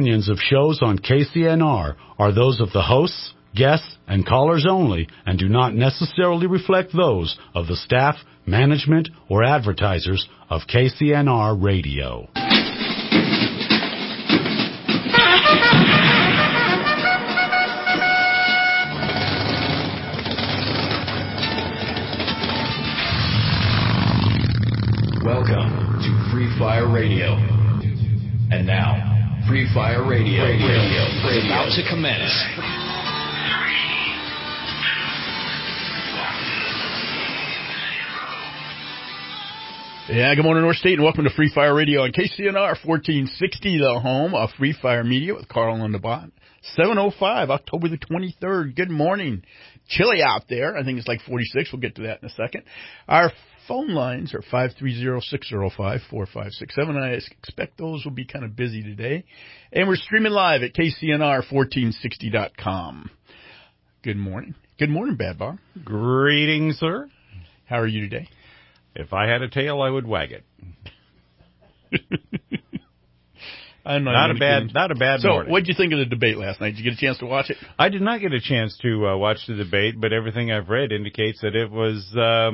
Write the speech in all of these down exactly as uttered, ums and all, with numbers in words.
opinions of shows on K C N R are those of the hosts, guests, and callers only and do not necessarily reflect those of the staff, management, or advertisers of K C N R Radio. Welcome to Free Fire Radio. And now, Free Fire Radio, Radio, Radio is about to commence. Yeah, good morning, North State, and welcome to Free Fire Radio on K C N R fourteen sixty, the home of Free Fire Media with Carl on the bot. seven oh five, October the twenty-third. Good morning. Chilly out there. I think it's like forty-six. We'll get to that in a second. Our phone lines are five three zero, six zero five, four five six seven. I expect those will be kind of busy today. And we're streaming live at K C N R fourteen sixty dot com. Good morning. Good morning, Bad Bob. Greetings, sir. How are you today? If I had a tail, I would wag it. I'm not, not a bad, kidding. not a bad so, morning. What did you think of the debate last night? Did you get a chance to watch it? I did not get a chance to uh, watch the debate, but everything I've read indicates that it was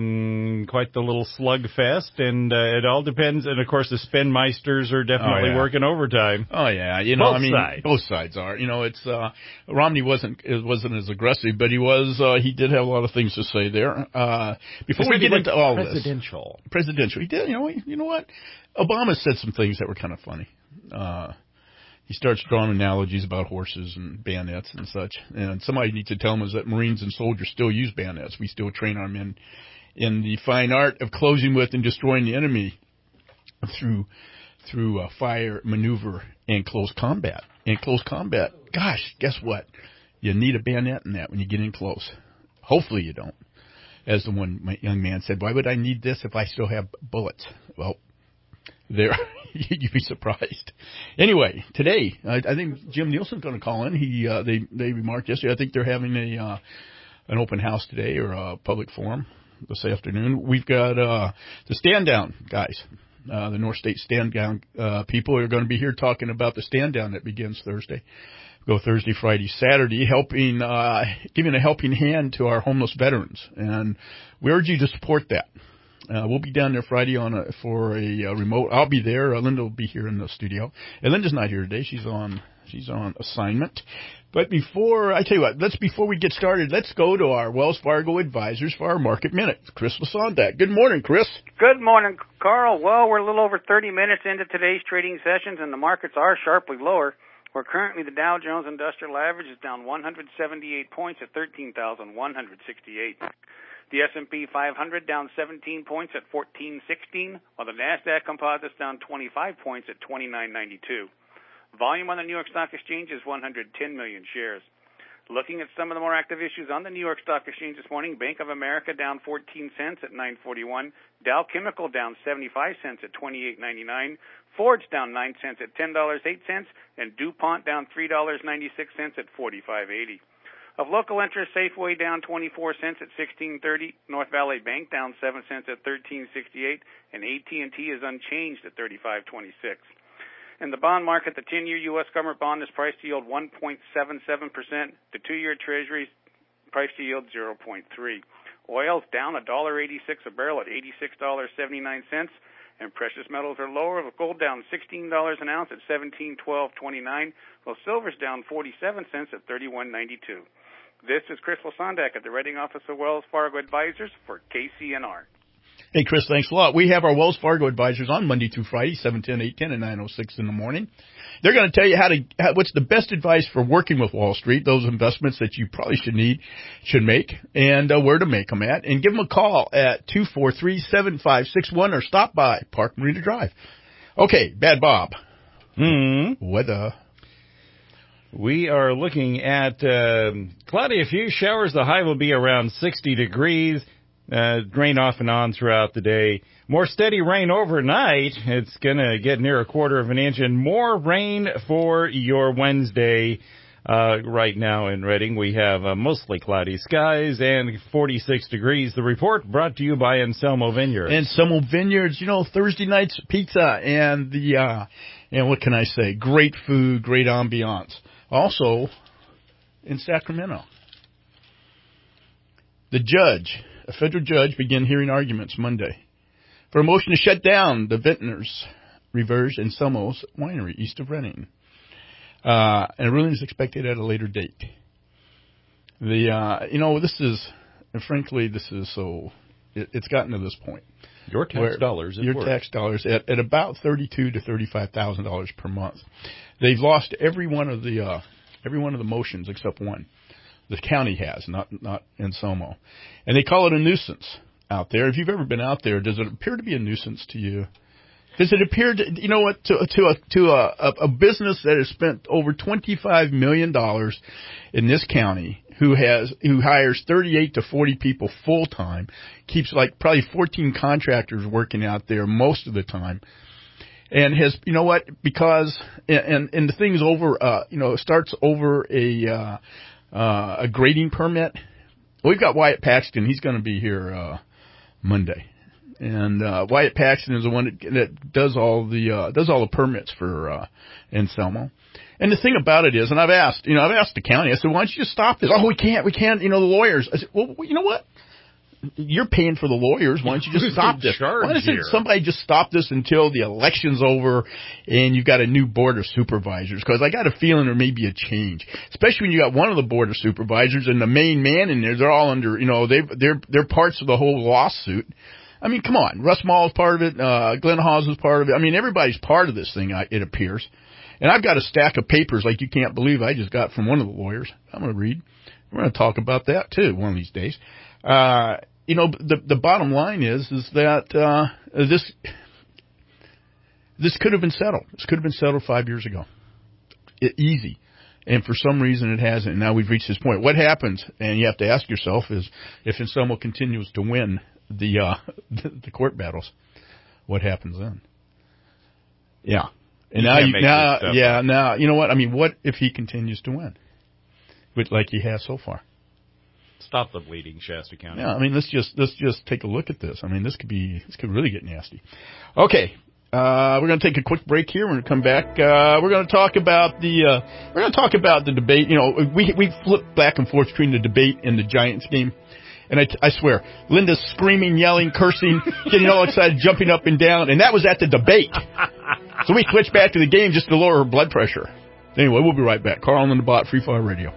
um, quite the little slugfest, and uh, it all depends. And of course, the Spinmeisters are definitely oh, yeah. working overtime. Oh yeah, you know, both I mean, sides. both sides are. You know, it's uh, Romney wasn't it wasn't as aggressive, but he was. Uh, he did have a lot of things to say there. Uh, before we get into all presidential. this, presidential, he did. You know, you know what? Obama said some things that were kind of funny. Uh, He starts drawing analogies about horses and bayonets and such. And somebody needs to tell him is that Marines and soldiers still use bayonets. We still train our men in the fine art of closing with and destroying the enemy through through uh, fire, maneuver, and close combat. And close combat, gosh, guess what? You need a bayonet in that when you get in close. Hopefully you don't. As the one my young man said, why would I need this if I still have bullets? Well, there. You'd be surprised. Anyway, today I, I think Jim Nielsen's going to call in. He uh, they they remarked yesterday. I think they're having a uh, an open house today or a public forum this afternoon. We've got uh, the stand down guys, uh, the North State stand down uh, people are going to be here talking about the stand down that begins Thursday. Go Thursday, Friday, Saturday, helping uh, giving a helping hand to our homeless veterans, and we urge you to support that. Uh, we'll be down there Friday on a, for a, a remote. I'll be there. Uh, Linda will be here in the studio. And Linda's not here today. She's on she's on assignment. But before I tell you what, let's before we get started, let's go to our Wells Fargo advisors for our market minute. Chris Lasondak. Good morning, Chris. Good morning, Carl. Well, we're a little over thirty minutes into today's trading sessions, and the markets are sharply lower. Where currently the Dow Jones Industrial Average is down one hundred seventy-eight points at thirteen thousand one hundred sixty-eight. The S and P five hundred down seventeen points at fourteen sixteen, while the NASDAQ Composite's down twenty-five points at twenty-nine ninety-two. Volume on the New York Stock Exchange is one hundred ten million shares. Looking at some of the more active issues on the New York Stock Exchange this morning, Bank of America down fourteen cents at nine forty-one, Dow Chemical down seventy-five cents at twenty-eight ninety-nine, Ford's down nine cents at ten dollars and eight cents, and DuPont down three dollars and ninety-six cents at forty-five eighty. Of local interest, Safeway down twenty-four cents at sixteen thirty, North Valley Bank down seven cents at thirteen sixty-eight, and A T and T is unchanged at thirty-five twenty-six. In the bond market, the ten-year U S government bond is priced to yield one point seven seven percent. The two-year Treasury priced to yield zero point three. Oil's down one dollar and eighty-six cents a barrel at eighty-six dollars and seventy-nine cents, and precious metals are lower, with gold down sixteen dollars an ounce at seventeen twelve twenty-nine, while silver's down forty-seven cents at thirty-one ninety-two. This is Chris Lasondak at the Reading Office of Wells Fargo Advisors for K C N R. Hey, Chris, thanks a lot. We have our Wells Fargo advisors on Monday through Friday, seven ten, eight ten, and nine oh six in the morning. They're going to tell you how to how, what's the best advice for working with Wall Street, those investments that you probably should need, should make, and uh, where to make them at. And give them a call at two four three, seven five six one or stop by Park Marina Drive. Okay, Bad Bob. Mm-hmm. Weather. We are looking at uh, cloudy, a few showers. The high will be around sixty degrees. Uh, rain off and on throughout the day. More steady rain overnight. It's going to get near a quarter of an inch, and more rain for your Wednesday. Uh, right now in Reading, we have uh, mostly cloudy skies and forty-six degrees. The report brought to you by Anselmo Vineyards. Anselmo Vineyards, you know, Thursday night's pizza and the uh, And what can I say? Great food, great ambiance. Also, in Sacramento, the judge, a federal judge, began hearing arguments Monday for a motion to shut down the Vintners, Reverge, and Selmo's winery east of Redding. Uh, and a ruling is expected at a later date. The, uh, you know, this is, and frankly, this is so, it, it's gotten to this point. Your tax dollars at Your work. tax dollars at, at about thirty-two to thirty-five thousand dollars per month. They've lost every one of the, uh, every one of the motions except one. The county has, not, not Anselmo. And they call it a nuisance out there. If you've ever been out there, does it appear to be a nuisance to you? Does it appear to, you know what, to, to a, to a, a business that has spent over twenty-five million dollars in this county, who has, who hires thirty-eight to forty people full time, keeps like probably fourteen contractors working out there most of the time, and has, you know what, because, and, and the thing's over, uh, you know, starts over a, uh, uh, a grading permit. We've got Wyatt Paxton. He's going to be here, uh, Monday. And, uh, Wyatt Paxton is the one that, that does all the, uh, does all the permits for, uh, Anselmo. And the thing about it is, and I've asked, you know, I've asked the county, I said, why don't you just stop this? Oh, we can't, we can't, you know, the lawyers. I said, well, you know what? You're paying for the lawyers. Why don't you just stop this? Why doesn't somebody just stop this until the election's over and you've got a new board of supervisors? Because I got a feeling there may be a change, especially when you got one of the board of supervisors and the main man in there. They're all under, you know, they they're they're parts of the whole lawsuit. I mean, come on. Russ Mall is part of it. Uh, Glenn Hawes is part of it. I mean, everybody's part of this thing, it appears. And I've got a stack of papers like you can't believe I just got from one of the lawyers. I'm going to read. We're going to talk about that, too, one of these days. Uh, you know, the the bottom line is, is that uh, this this could have been settled. This could have been settled five years ago. It, easy. And for some reason it hasn't. And now we've reached this point. What happens, and you have to ask yourself, is if Anselmo continues to win the, uh, the, the court battles, what happens then? Yeah. And you now, you, now, yeah, up. now, you know what? I mean, what if he continues to win, but like he has so far? Stop the bleeding, Shasta County. Yeah, I mean, let's just let's just take a look at this. I mean, this could be this could really get nasty. Okay, uh, we're going to take a quick break here. We're going to come back. Uh, we're going to talk about the uh, we're going to talk about the debate. You know, we we flip back and forth between the debate and the Giants game. And I, I swear, Linda's screaming, yelling, cursing, getting all excited, jumping up and down, and that was at the debate. So we switched back to the game just to lower her blood pressure. Anyway, we'll be right back. Carl and the Bot, Free Fire Radio.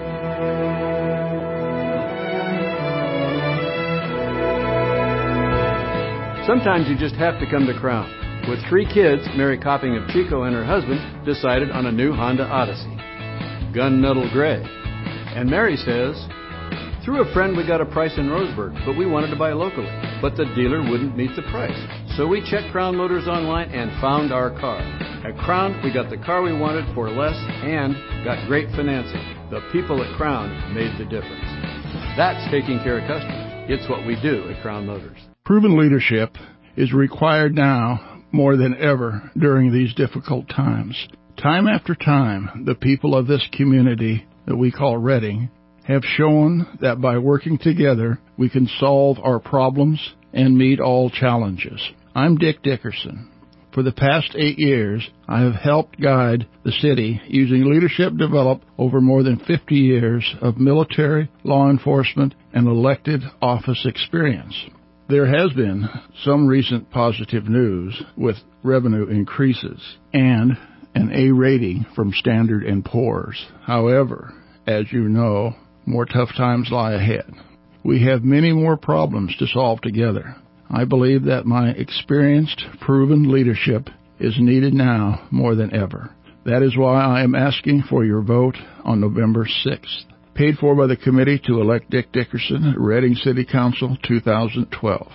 Sometimes you just have to come to Crown. With three kids, Mary Copping of Chico and her husband decided on a new Honda Odyssey, gunmetal gray. And Mary says, through a friend we got a price in Roseburg, but we wanted to buy locally. But the dealer wouldn't meet the price. So we checked Crown Motors online and found our car. At Crown, we got the car we wanted for less and got great financing. The people at Crown made the difference. That's taking care of customers. It's what we do at Crown Motors. Proven leadership is required now more than ever during these difficult times. Time after time, the people of this community that we call Redding have shown that by working together, we can solve our problems and meet all challenges. I'm Dick Dickerson. For the past eight years, I have helped guide the city using leadership developed over more than fifty years of military, law enforcement, and elected office experience. There has been some recent positive news with revenue increases and an A rating from Standard and Poor's. However, as you know, more tough times lie ahead. We have many more problems to solve together. I believe that my experienced, proven leadership is needed now more than ever. That is why I am asking for your vote on November sixth. Paid for by the committee to elect Dick Dickerson, Redding City Council, two thousand twelve.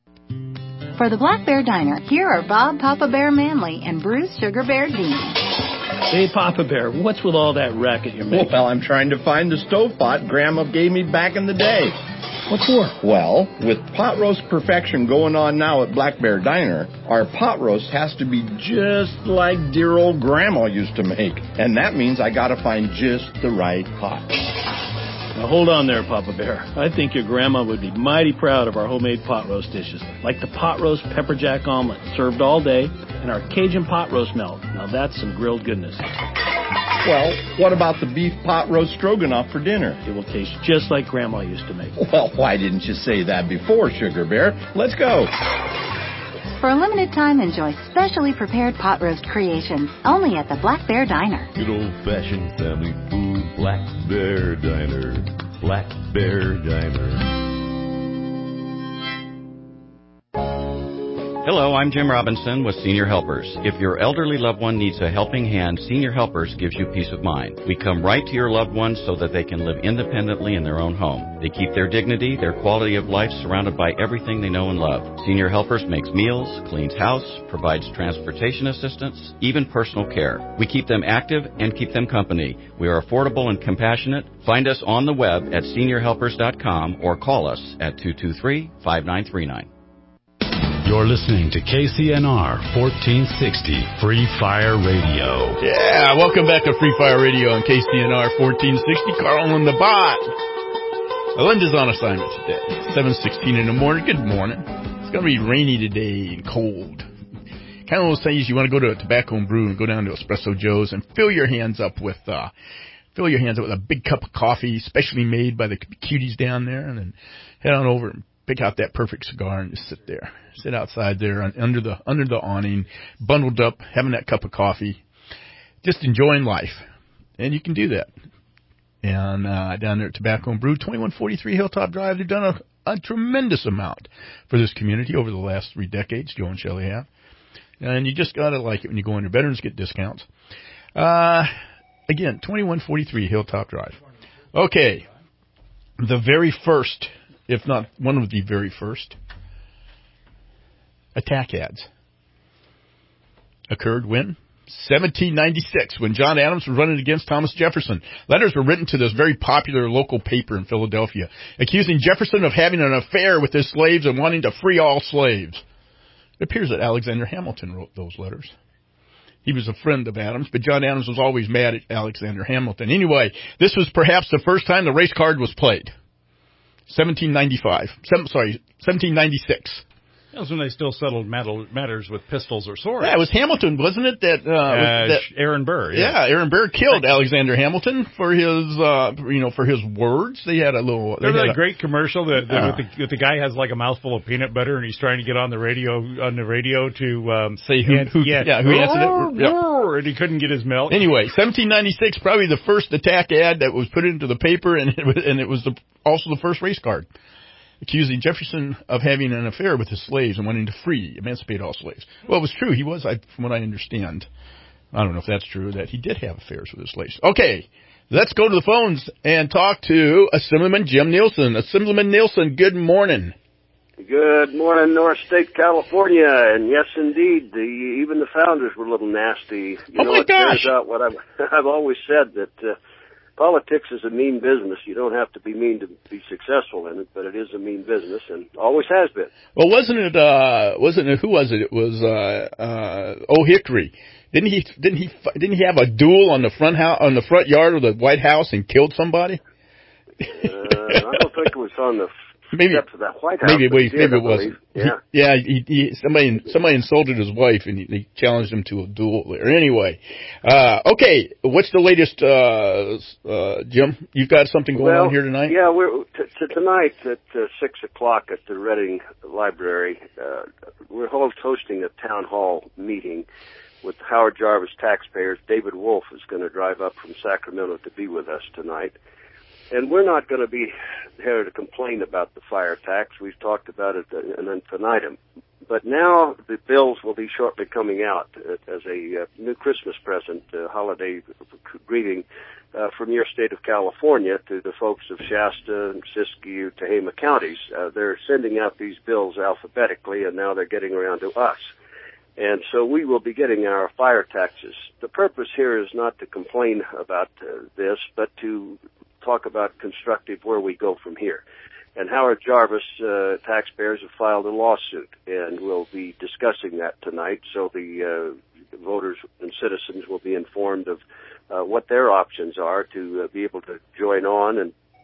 For the Black Bear Diner, here are Bob Papa Bear Manley and Bruce Sugar Bear Dean. Hey, Papa Bear, what's with all that racket you're making? Well, I'm trying to find the stovetop Grandma gave me back in the day. What for? Well, with pot roast perfection going on now at Black Bear Diner, our pot roast has to be just like dear old Grandma used to make. And that means I gotta find just the right pot. Now hold on there, Papa Bear. I think your grandma would be mighty proud of our homemade pot roast dishes, like the pot roast pepper jack omelet, served all day, and our Cajun pot roast melt. Now that's some grilled goodness. Well, what about the beef pot roast stroganoff for dinner? It will taste just like Grandma used to make. Well, why didn't you say that before, Sugar Bear? Let's go. For a limited time, enjoy specially prepared pot roast creations only at the Black Bear Diner. Good old-fashioned family food, Black Bear Diner. Black Bear Diner. Hello, I'm Jim Robinson with Senior Helpers. If your elderly loved one needs a helping hand, Senior Helpers gives you peace of mind. We come right to your loved ones so that they can live independently in their own home. They keep their dignity, their quality of life surrounded by everything they know and love. Senior Helpers makes meals, cleans house, provides transportation assistance, even personal care. We keep them active and keep them company. We are affordable and compassionate. Find us on the web at senior helpers dot com or call us at two two three, five nine three nine. You're listening to K C N R fourteen sixty Free Fire Radio. Yeah, welcome back to Free Fire Radio on K C N R fourteen sixty. Carl and the Bot. Linda's on assignment today. seven sixteen in the morning. Good morning. It's going to be rainy today and cold. Kind of those things you want to go to a tobacco and brew and go down to Espresso Joe's and fill your hands up with uh, fill your hands up with a big cup of coffee, specially made by the cuties down there, and then head on over and pick out that perfect cigar and just sit there. Sit outside there under the under the awning, bundled up, having that cup of coffee, just enjoying life. And you can do that. And uh, down there at Tobacco and Brew, twenty-one forty-three Hilltop Drive, they've done a, a tremendous amount for this community over the last three decades, Joe and Shelley have. And you just got to like it when you go in there. Veterans get discounts. Uh, again, twenty-one forty-three Hilltop Drive. Okay, the very first, if not one of the very first, attack ads occurred when? seventeen ninety-six, when John Adams was running against Thomas Jefferson. Letters were written to this very popular local paper in Philadelphia, accusing Jefferson of having an affair with his slaves and wanting to free all slaves. It appears that Alexander Hamilton wrote those letters. He was a friend of Adams, but John Adams was always mad at Alexander Hamilton. Anyway, this was perhaps the first time the race card was played. seventeen ninety-five. Seven, sorry, seventeen ninety-six. That was when they still settled matters with pistols or swords. Yeah, it was Hamilton, wasn't it? That, uh, uh that Aaron Burr. Yeah. yeah, Aaron Burr killed Alexander Hamilton for his, uh, you know, for his words. They had a little. Remember that a, great commercial that, that uh, with, the, with the guy has like a mouthful of peanut butter and he's trying to get on the radio on the radio to um, say who, and, who yeah, yeah, who answered it, yeah. and he couldn't get his milk. Anyway, seventeen ninety-six, probably the first attack ad that was put into the paper, and it was, and it was the, also the first race card, accusing Jefferson of having an affair with his slaves and wanting to free, emancipate all slaves. Well, it was true. He was, I, from what I understand, I don't know if that's true, that he did have affairs with his slaves. Okay, let's go to the phones and talk to Assemblyman Jim Nielsen. Assemblyman Nielsen, good morning. Good morning, North State, California. And yes, indeed, the even the founders were a little nasty. You oh, know, my it gosh. turns out what I've, I've always said, that uh, politics is a mean business. You don't have to be mean to be successful in it, but it is a mean business, and always has been. Well, wasn't it? Uh, wasn't it? Who was it? It was uh, uh, O'Hickory. Didn't he? Didn't he? Didn't he have a duel on the front house, on the front yard of the White House, and killed somebody? uh, I don't think it was on the maybe steps of that White House. Maybe maybe, did, maybe it wasn't. Yeah, he, yeah. He, he, somebody somebody insulted his wife, and he, he challenged him to a duel there. Anyway, uh, okay. What's the latest, uh, uh, Jim? You've got something going well, on here tonight? Yeah, we're t- t- tonight at uh, six o'clock at the Reading Library. Uh, we're host- hosting a town hall meeting with Howard Jarvis taxpayers. David Wolf is going to drive up from Sacramento to be with us tonight. And we're not going to be here to complain about the fire tax. We've talked about it an infinitum. But now the bills will be shortly coming out as a uh, new Christmas present, uh, holiday greeting uh, from your state of California to the folks of Shasta, Siskiyou, Tehama counties. Uh, they're sending out these bills alphabetically, and now they're getting around to us. And so we will be getting our fire taxes. The purpose here is not to complain about uh, this, but to talk about constructive where we go from here. And Howard Jarvis uh, taxpayers have filed a lawsuit, and we'll be discussing that tonight, so the uh, voters and citizens will be informed of uh, what their options are to uh, be able to join on and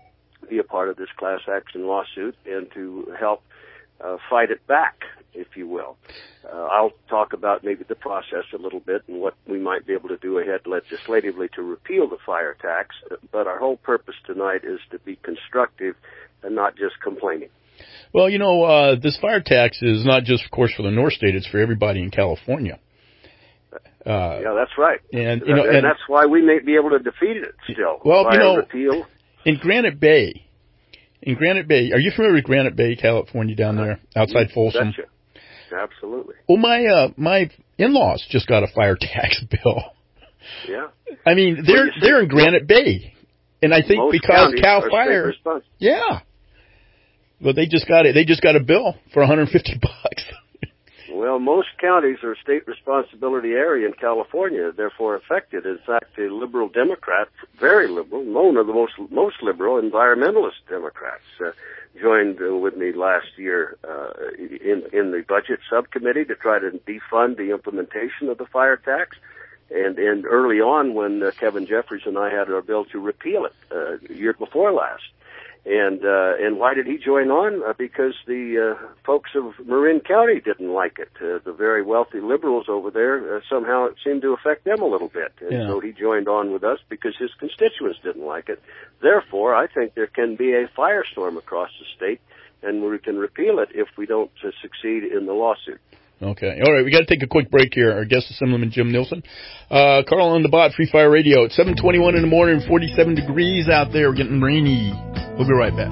be a part of this class action lawsuit and to help uh, fight it back, if you will. Uh, I'll talk about maybe the process a little bit and what we might be able to do ahead legislatively to repeal the fire tax, but our whole purpose tonight is to be constructive and not just complaining. Well, you know, uh, this fire tax is not just, of course, for the North State, it's for everybody in California. Uh, yeah, that's right. And, you know, and, and that's why we may be able to defeat it still. Well, you know, repeal. in Granite Bay, in Granite Bay, are you familiar with Granite Bay, California, down there, outside Folsom? Betcha. Absolutely. Well, my uh, my in-laws just got a fire tax bill. Yeah. I mean, they're well, they're in Granite Bay, and I think Most because Cal Fire, yeah. Well, they just got it. They just got a bill for one hundred fifty bucks. Well, most counties are state responsibility area in California, therefore affected. In fact, a liberal Democrat, very liberal, one of the most most liberal environmentalist Democrats, uh, joined uh, with me last year uh, in in the budget subcommittee to try to defund the implementation of the fire tax. And, and early on, when uh, Kevin Jeffries and I had our bill to repeal it uh, the year before last. And uh, and why did he join on? Uh, because the uh, folks of Marin County didn't like it. Uh, the very wealthy liberals over there, uh, somehow it seemed to affect them a little bit. And yeah. so he joined on with us because his constituents didn't like it. Therefore, I think there can be a firestorm across the state, and we can repeal it if we don't uh, succeed in the lawsuit. Okay. All right, we got to take a quick break here. Our guest, Assemblyman Jim Nielsen. Uh, Carl on the Bot, Free Fire Radio. It's seven twenty-one in the morning, forty-seven degrees out there. We're getting rainy. We'll be right back.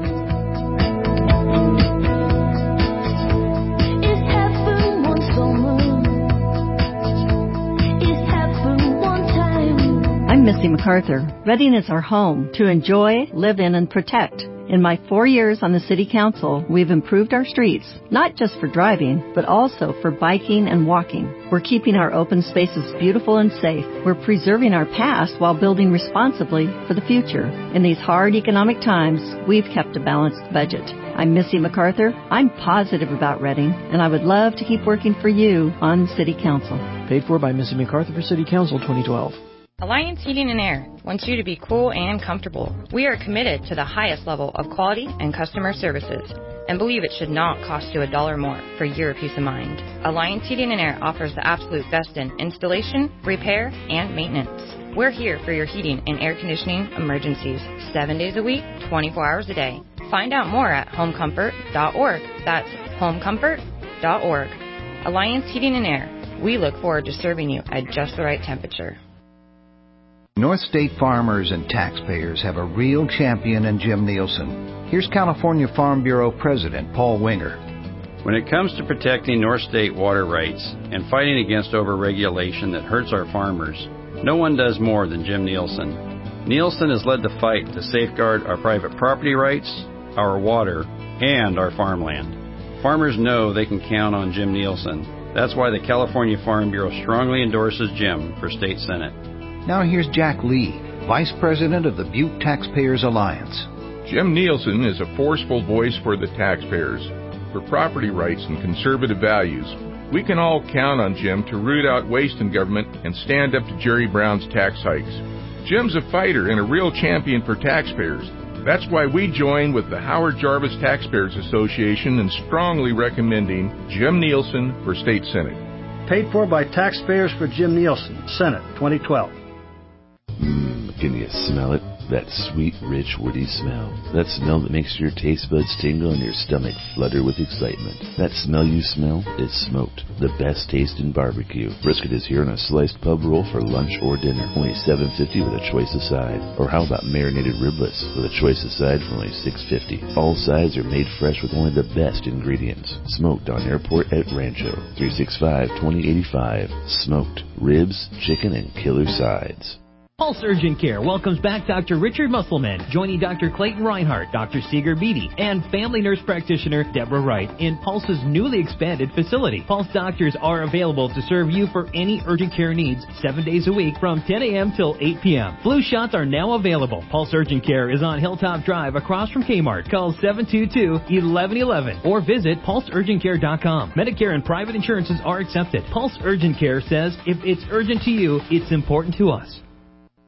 I'm Missy MacArthur. Redding is our home to enjoy, live in, and protect. In my four years on the City Council, we've improved our streets, not just for driving, but also for biking and walking. We're keeping our open spaces beautiful and safe. We're preserving our past while building responsibly for the future. In these hard economic times, we've kept a balanced budget. I'm Missy MacArthur. I'm positive about Redding, and I would love to keep working for you on City Council. Paid for by Missy MacArthur for City Council twenty twelve. Alliance Heating and Air wants you to be cool and comfortable. We are committed to the highest level of quality and customer services and believe it should not cost you a dollar more for your peace of mind. Alliance Heating and Air offers the absolute best in installation, repair, and maintenance. We're here for your heating and air conditioning emergencies, seven days a week, twenty-four hours a day. Find out more at home comfort dot org. That's home comfort dot org. Alliance Heating and Air. We look forward to serving you at just the right temperature. North State farmers and taxpayers have a real champion in Jim Nielsen. Here's California Farm Bureau President Paul Winger. When it comes to protecting North State water rights and fighting against overregulation that hurts our farmers, no one does more than Jim Nielsen. Nielsen has led the fight to safeguard our private property rights, our water, and our farmland. Farmers know they can count on Jim Nielsen. That's why the California Farm Bureau strongly endorses Jim for State Senate. Now here's Jack Lee, Vice President of the Butte Taxpayers Alliance. Jim Nielsen is a forceful voice for the taxpayers, for property rights and conservative values. We can all count on Jim to root out waste in government and stand up to Jerry Brown's tax hikes. Jim's a fighter and a real champion for taxpayers. That's why we join with the Howard Jarvis Taxpayers Association in strongly recommending Jim Nielsen for State Senate. Paid for by Taxpayers for Jim Nielsen, Senate, twenty twelve. Mmm, can you smell it? That sweet, rich, woody smell. That smell that makes your taste buds tingle and your stomach flutter with excitement. That smell you smell is smoked. The best taste in barbecue. Brisket is here on a sliced pub roll for lunch or dinner. Only seven fifty with a choice of side. Or how about marinated riblets with a choice of side for only six fifty. All sides are made fresh with only the best ingredients. Smoked on Airport at Rancho. three six five, two oh eight five. Smoked ribs, chicken, and killer sides. Pulse Urgent Care welcomes back Doctor Richard Musselman, joining Doctor Clayton Reinhardt, Doctor Seeger Beatty, and family nurse practitioner Deborah Wright in Pulse's newly expanded facility. Pulse doctors are available to serve you for any urgent care needs seven days a week from ten a.m. till eight p.m. Flu shots are now available. Pulse Urgent Care is on Hilltop Drive across from Kmart. Call seven two two, one one one one or visit pulse urgent care dot com. Medicare and private insurances are accepted. Pulse Urgent Care says if it's urgent to you, it's important to us.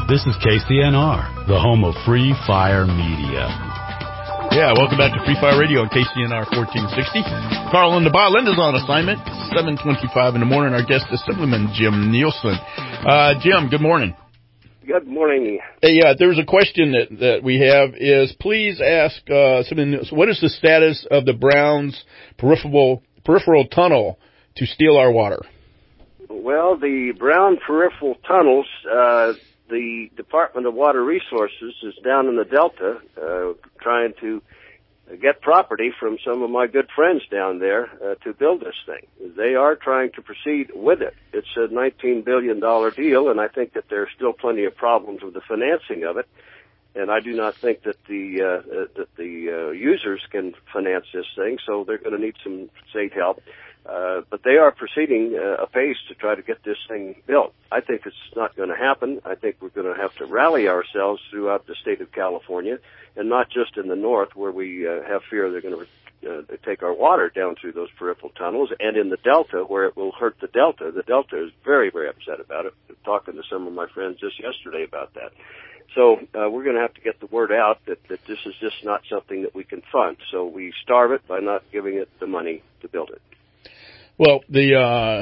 This is K C N R, the home of Free Fire Media. Yeah, welcome back to Free Fire Radio on K C N R fourteen sixty. Carl and the Bar Linda's on assignment, seven twenty-five in the morning. Our guest, Assemblyman Jim Nielsen. Uh, Jim, good morning. Good morning. Hey, uh, there's a question that, that we have is, please ask, uh, what is the status of the Browns peripheral, peripheral tunnel to steal our water? Well, the Brown peripheral tunnels, uh, the Department of Water Resources is down in the Delta, uh, trying to get property from some of my good friends down there uh, to build this thing. They are trying to proceed with it. It's a nineteen billion dollars deal, and I think that there are still plenty of problems with the financing of it. And I do not think that the uh, that the uh, users can finance this thing, so they're going to need some state help. Uh, but they are proceeding uh, apace to try to get this thing built. I think it's not going to happen. I think we're going to have to rally ourselves throughout the state of California, and not just in the north where we uh, have fear they're going to uh, take our water down through those peripheral tunnels, and in the Delta where it will hurt the Delta. The Delta is very, very upset about it. I'm talking to some of my friends just yesterday about that. So uh, we're going to have to get the word out that, that this is just not something that we can fund. So we starve it by not giving it the money to build it. Well, the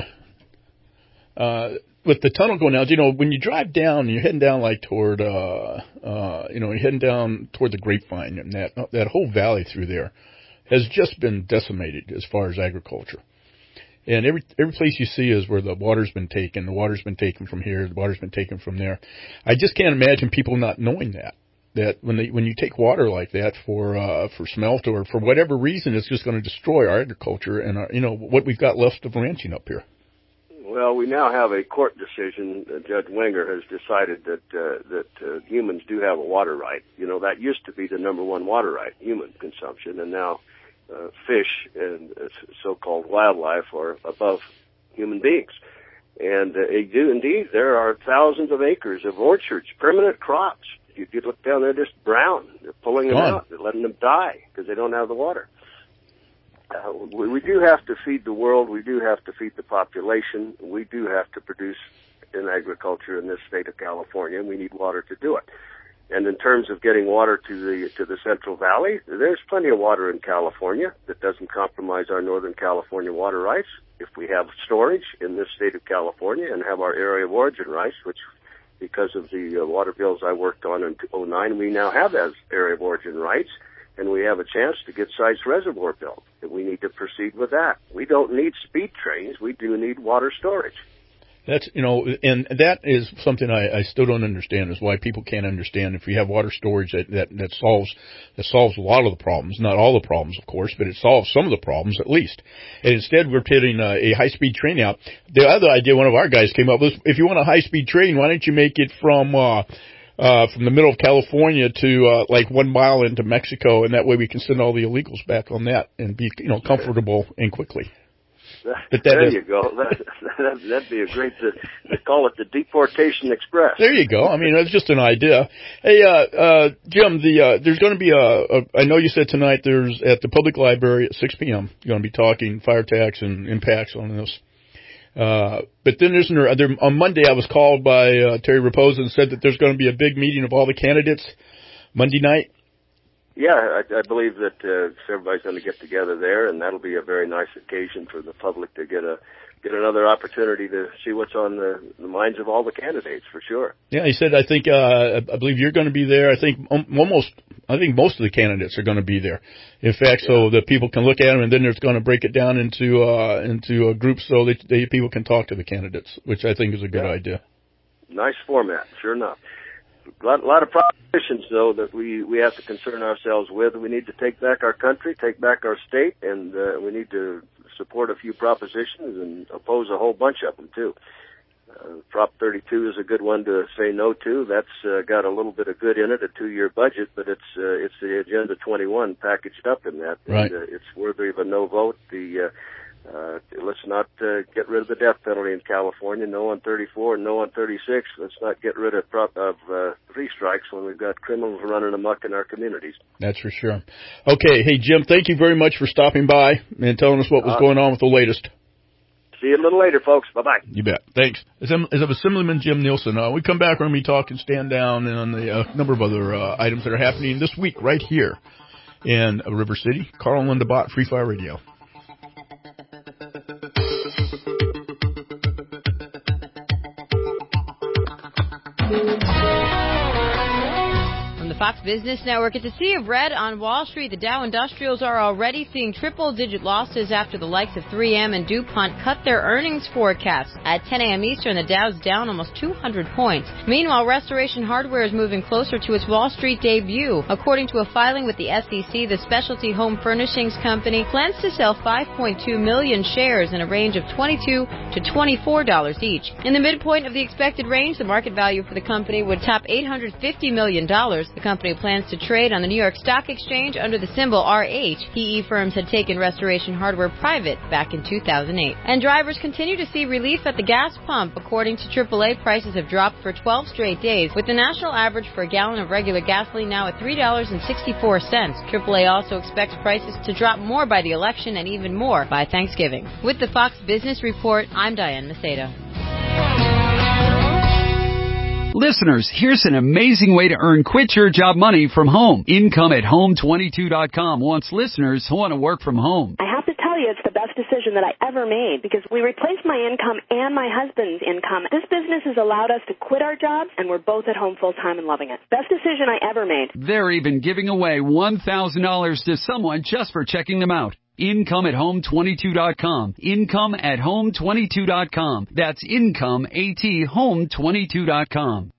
uh, uh, with the tunnel going out, you know, when you drive down, you're heading down like toward, uh, uh, you know, you're heading down toward the Grapevine, and that that whole valley through there has just been decimated as far as agriculture. And every every place you see is where the water's been taken. The water's been taken from here. The water's been taken from there. I just can't imagine people not knowing that. That when they, when you take water like that for uh, for smelt or for whatever reason, it's just going to destroy our agriculture and our, you know, what we've got left of ranching up here. Well, we now have a court decision. Uh, Judge Wenger has decided that uh, that uh, humans do have a water right. You know, that used to be the number one water right, human consumption, and now uh, fish and uh, so-called wildlife are above human beings. And uh, they do indeed. There are thousands of acres of orchards, permanent crops. You, you look down there, just brown. They're pulling them Gone. out. They're letting them die because they don't have the water. Uh, we, we do have to feed the world. We do have to feed the population. We do have to produce in agriculture in this state of California, and we need water to do it. And in terms of getting water to the to the Central Valley, there's plenty of water in California that doesn't compromise our Northern California water rights. If we have storage in this state of California and have our area of origin rights, which because of the uh, water bills I worked on in oh nine, we now have as area of origin rights, and we have a chance to get Sites Reservoir built. And we need to proceed with that. We don't need speed trains. We do need water storage. That's, you know, and that is something I, I still don't understand, is why people can't understand if we have water storage that, that, that solves that solves a lot of the problems, not all the problems, of course, but it solves some of the problems at least. And instead, we're putting uh, a high-speed train out. The other idea one of our guys came up with, if you want a high-speed train, why don't you make it from uh, uh, from the middle of California to uh, like one mile into Mexico, and that way we can send all the illegals back on that and be, you know, comfortable and quickly. That, But that there is, you go. That, that, that'd be a great, to, they call it the Deportation Express. There you go. I mean, that's just an idea. Hey, uh, uh, Jim, the, uh, there's going to be a, a, I know you said tonight there's at the public library at six p.m. You're going to be talking fire tax and impacts on this. Uh, but then there's, there, on Monday I was called by, uh, Terry Raposa and said that there's going to be a big meeting of all the candidates Monday night. Yeah, I, I believe that uh, everybody's going to get together there, and that'll be a very nice occasion for the public to get a get another opportunity to see what's on the, the minds of all the candidates, for sure. Yeah, he said, I think, uh, I believe you're going to be there. I think almost, I think most of the candidates are going to be there. In fact, yeah. So that people can look at them, and then there's going to break it down into uh, into a group so that they, people can talk to the candidates, which I think is a good yeah. idea. Nice format, sure enough. A lot, a lot of propositions, though, that we, we have to concern ourselves with. We need to take back our country, take back our state, and uh, we need to support a few propositions and oppose a whole bunch of them, too. Uh, Prop thirty-two is a good one to say no to. That's uh, got a little bit of good in it, a two-year budget, but it's uh, it's the Agenda twenty-one packaged up in that. Right. And, uh, it's worthy of a no vote. The uh, Uh, let's not uh, get rid of the death penalty in California. No on thirty-four, no on thirty-six. Let's not get rid of prop of uh, three strikes when we've got criminals running amok in our communities. That's for sure. Okay, hey Jim, thank you very much for stopping by and telling us what was uh, going on with the latest. See you a little later, folks. Bye-bye. You bet. Thanks. As, I'm, as of Assemblyman Jim Nielsen, uh, we come back, we're going to be talking Stand Down and on the uh, number of other uh, items that are happening this week right here in uh, River City. Carl and Linda Bott, Free Fire Radio. Fox Business Network. At the Sea of Red on Wall Street, the Dow Industrials are already seeing triple-digit losses after the likes of three M and DuPont cut their earnings forecasts. At ten a.m. Eastern, the Dow's down almost two hundred points. Meanwhile, Restoration Hardware is moving closer to its Wall Street debut. According to a filing with the S E C, the specialty home furnishings company plans to sell five point two million shares in a range of twenty-two to twenty-four dollars each. In the midpoint of the expected range, the market value for the company would top eight hundred fifty million dollars. The company plans to trade on the New York Stock Exchange under the symbol R H. P E firms had taken Restoration Hardware private back in two thousand eight. And drivers continue to see relief at the gas pump. According to triple A, prices have dropped for twelve straight days, with the national average for a gallon of regular gasoline now at three dollars and sixty-four cents. triple A also expects prices to drop more by the election and even more by Thanksgiving. With the Fox Business Report, I'm Diane Macedo. Listeners, here's an amazing way to earn quit your job money from home. Income at home twenty-two dot com wants listeners who want to work from home. I have to tell you, it's the best decision that I ever made because we replaced my income and my husband's income. This business has allowed us to quit our jobs, and we're both at home full time and loving it. Best decision I ever made. They're even giving away one thousand dollars to someone just for checking them out. Income at home twenty-two dot com. Income at home twenty-two dot com. That's income at home twenty-two dot com.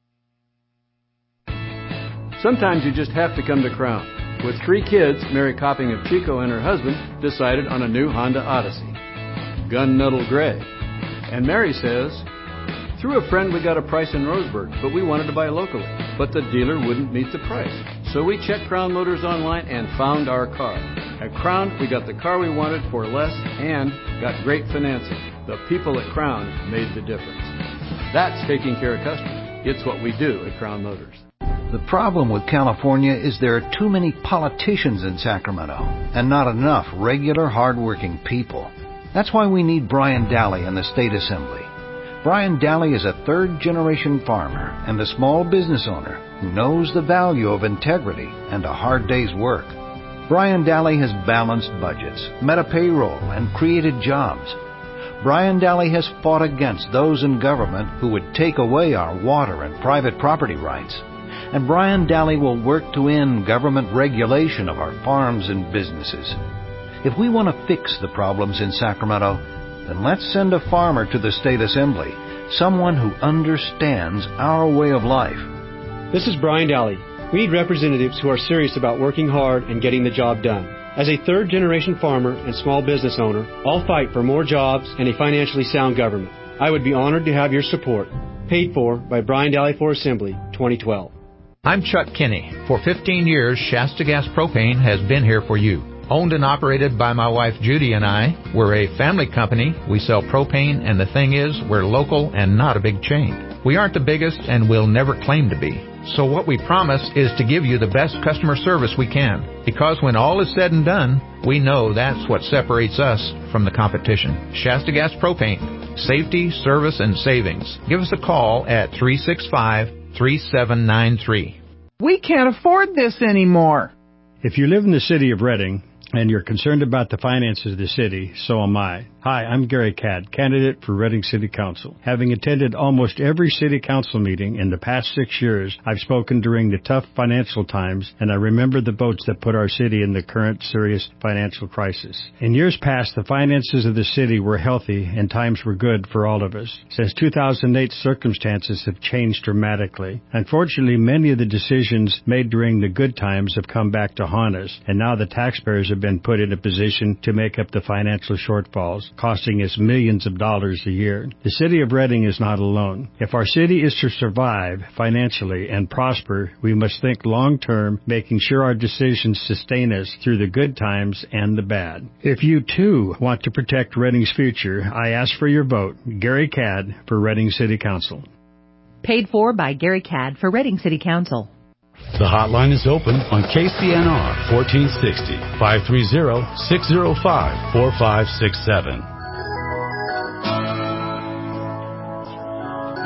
Sometimes you just have to come to Crown. With three kids, Mary Copping of Chico and her husband decided on a new Honda Odyssey, gun-nuddle gray. And Mary says, through a friend we got a price in Roseburg, but we wanted to buy locally. But the dealer wouldn't meet the price. So we checked Crown Motors online and found our car. At Crown, we got the car we wanted for less and got great financing. The people at Crown made the difference. That's taking care of customers. It's what we do at Crown Motors. The problem with California is there are too many politicians in Sacramento and not enough regular, hard-working people. That's why we need Brian Daly in the State Assembly. Brian Daly is a third-generation farmer and a small business owner who knows the value of integrity and a hard day's work. Brian Daly has balanced budgets, met a payroll, and created jobs. Brian Daly has fought against those in government who would take away our water and private property rights. And Brian Daly will work to end government regulation of our farms and businesses. If we want to fix the problems in Sacramento, then let's send a farmer to the State Assembly, someone who understands our way of life. This is Brian Daly. We need representatives who are serious about working hard and getting the job done. As a third-generation farmer and small business owner, I'll fight for more jobs and a financially sound government. I would be honored to have your support. Paid for by Brian Daly for Assembly, twenty twelve. I'm Chuck Kinney. For fifteen years, Shasta Gas Propane has been here for you. Owned and operated by my wife Judy and I, we're a family company. We sell propane, and the thing is, we're local and not a big chain. We aren't the biggest, and we'll never claim to be. So what we promise is to give you the best customer service we can. Because when all is said and done, we know that's what separates us from the competition. Shasta Gas Propane. Safety, service, and savings. Give us a call at three six five, three seven nine three. We can't afford this anymore. If you live in the city of Redding and you're concerned about the finances of the city, so am I. Hi, I'm Gary Cadd, candidate for Redding City Council. Having attended almost every city council meeting in the past six years, I've spoken during the tough financial times, and I remember the votes that put our city in the current serious financial crisis. In years past, the finances of the city were healthy and times were good for all of us. Since two thousand eight, circumstances have changed dramatically. Unfortunately, many of the decisions made during the good times have come back to haunt us, and now the taxpayers have been put in a position to make up the financial shortfalls, costing us millions of dollars a year. The city of Redding is not alone. If our city is to survive financially and prosper, we must think long-term, making sure our decisions sustain us through the good times and the bad. If you, too, want to protect Redding's future, I ask for your vote. Gary Cadd for Redding City Council. Paid for by Gary Cadd for Redding City Council. The hotline is open on K C N R fourteen sixty, five three zero, six zero five, four five six seven.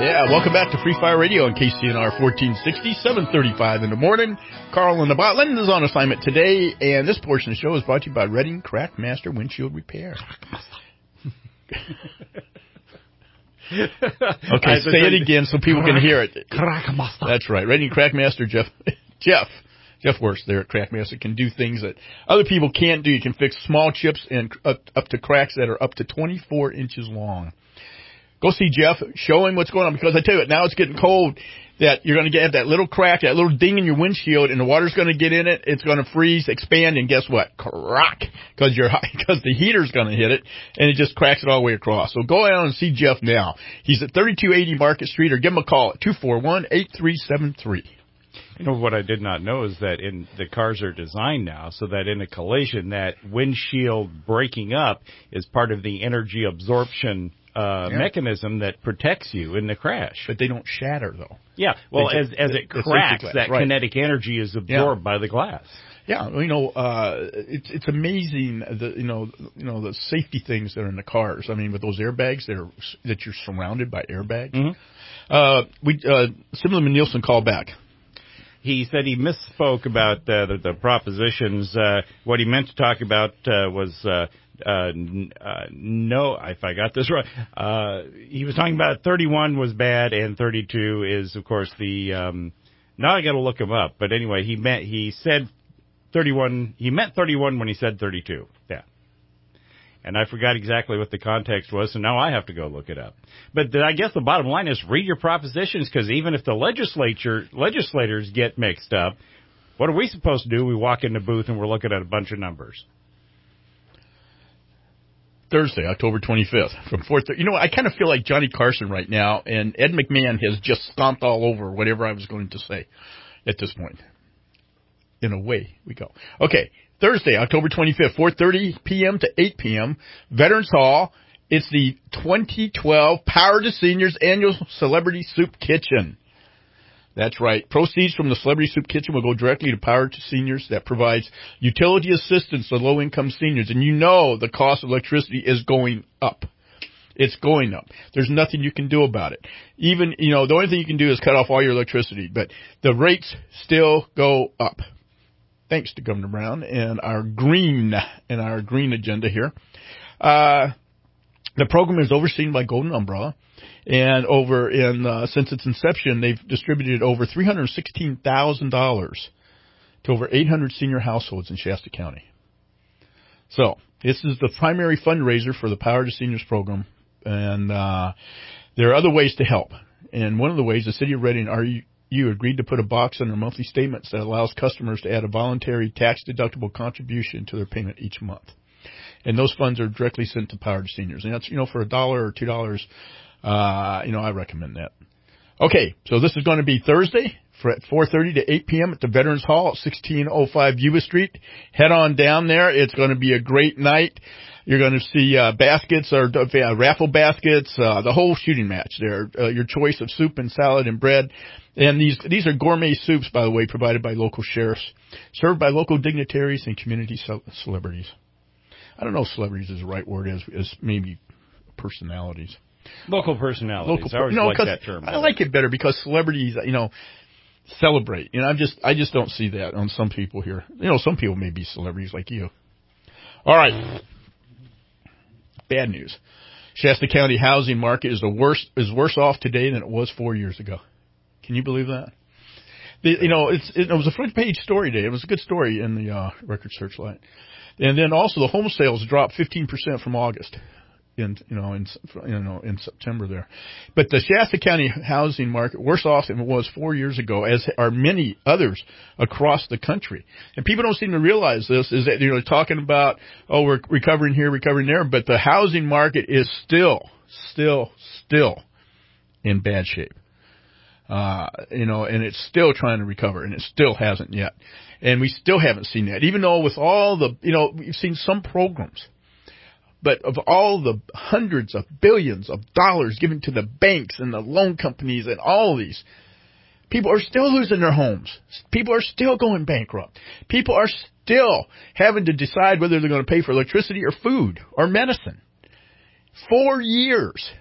Yeah, welcome back to Free Fire Radio on K C N R fourteen sixty, seven thirty-five in the morning. Carl in the Botland is on assignment today, and this portion of the show is brought to you by Redding Crackmaster Windshield Repair. Okay, say it again so people can hear it. Crackmaster. That's right. Redding Crackmaster Jeff. Jeff. Jeff works there at Crackmaster, can do things that other people can't do. You can fix small chips and up, up to cracks that are up to twenty-four inches long. Go see Jeff, show him what's going on, because I tell you what, now it's getting cold, that you're going to get that little crack, that little ding in your windshield, and the water's going to get in it, it's going to freeze, expand, and guess what? Crack! Because you're because the heater's going to hit it, and it just cracks it all the way across. So go out and see Jeff now. He's at thirty-two eighty Market Street, or give him a call at two four one, eight three seven three. You know, what I did not know is that in the cars are designed now so that in a collision, that windshield breaking up is part of the energy absorption uh yeah. mechanism that protects you in the crash. But they don't shatter, though. Yeah, well, they as just, as it cracks, that right. kinetic energy is absorbed yeah. by the glass. Yeah, you know, uh it's it's amazing the you know you know the safety things that are in the cars. I mean, with those airbags that are that you're surrounded by airbags. Mm-hmm. Uh, we uh, Simon Nielsen called back. He said he misspoke about uh, the, the propositions. Uh, what he meant to talk about uh, was. Uh, Uh, uh, no, if I got this right, uh, he was talking about thirty-one was bad and thirty-two is, of course, the, um, now I gotta look him up, but anyway, he meant, he said thirty-one, he meant thirty-one when he said thirty-two, yeah. And I forgot exactly what the context was, so now I have to go look it up. But I guess the bottom line is read your propositions, because even if the legislature, legislators get mixed up, what are we supposed to do? We walk in the booth and we're looking at a bunch of numbers. Thursday, October twenty-fifth, from four thirty. You know, I kind of feel like Johnny Carson right now, and Ed McMahon has just stomped all over whatever I was going to say at this point. In a way, we go. Okay, Thursday, October twenty-fifth, four thirty p.m. to eight p.m., Veterans Hall. It's the twenty twelve Power to Seniors Annual Celebrity Soup Kitchen. That's right. Proceeds from the Celebrity Soup Kitchen will go directly to Power to Seniors that provides utility assistance to low-income seniors. And you know the cost of electricity is going up. It's going up. There's nothing you can do about it. Even, you know, the only thing you can do is cut off all your electricity. But the rates still go up. Thanks to Governor Brown and our green and our green agenda here. Uh, the program is overseen by Golden Umbrella. And over in, uh, since its inception, they've distributed over three hundred sixteen thousand dollars to over eight hundred senior households in Shasta County. So, this is the primary fundraiser for the Power to Seniors program. And, uh, there are other ways to help. And one of the ways, the City of Redding, are you, you agreed to put a box on their monthly statements that allows customers to add a voluntary tax-deductible contribution to their payment each month. And those funds are directly sent to Power to Seniors. And that's, you know, for a dollar or two dollars. Uh, you know, I recommend that. Okay, so this is going to be Thursday for at four thirty to eight p.m. at the Veterans Hall at sixteen oh five Yuba Street. Head on down there. It's going to be a great night. You're going to see uh, baskets or uh, raffle baskets, uh, the whole shooting match there. Uh, your choice of soup and salad and bread. And these these are gourmet soups, by the way, provided by local sheriffs, served by local dignitaries and community ce- celebrities. I don't know if celebrities is the right word, as, as maybe personalities. Local personalities. Local, I always no, like that term. I like it better because celebrities, you know, celebrate. You know, I just, I just don't see that on some people here. You know, some people may be celebrities like you. All right. Bad news. Shasta County housing market is the worst, is worse off today than it was four years ago. Can you believe that? The, you know, it's, it, it was a front page story today. It was a good story in the uh, Record Searchlight. And then also the home sales dropped fifteen percent from August. In you know in you know in September there, but the Shasta County housing market worse off than it was four years ago, as are many others across the country. And people don't seem to realize this. Is that you know talking about oh we're recovering here, recovering there, but the housing market is still, still, still in bad shape. Uh, you know, and it's still trying to recover, and it still hasn't yet. And we still haven't seen that, even though with all the you know we've seen some programs. But of all the hundreds of billions of dollars given to the banks and the loan companies and all these, people are still losing their homes. People are still going bankrupt. People are still having to decide whether they're going to pay for electricity or food or medicine. Four years.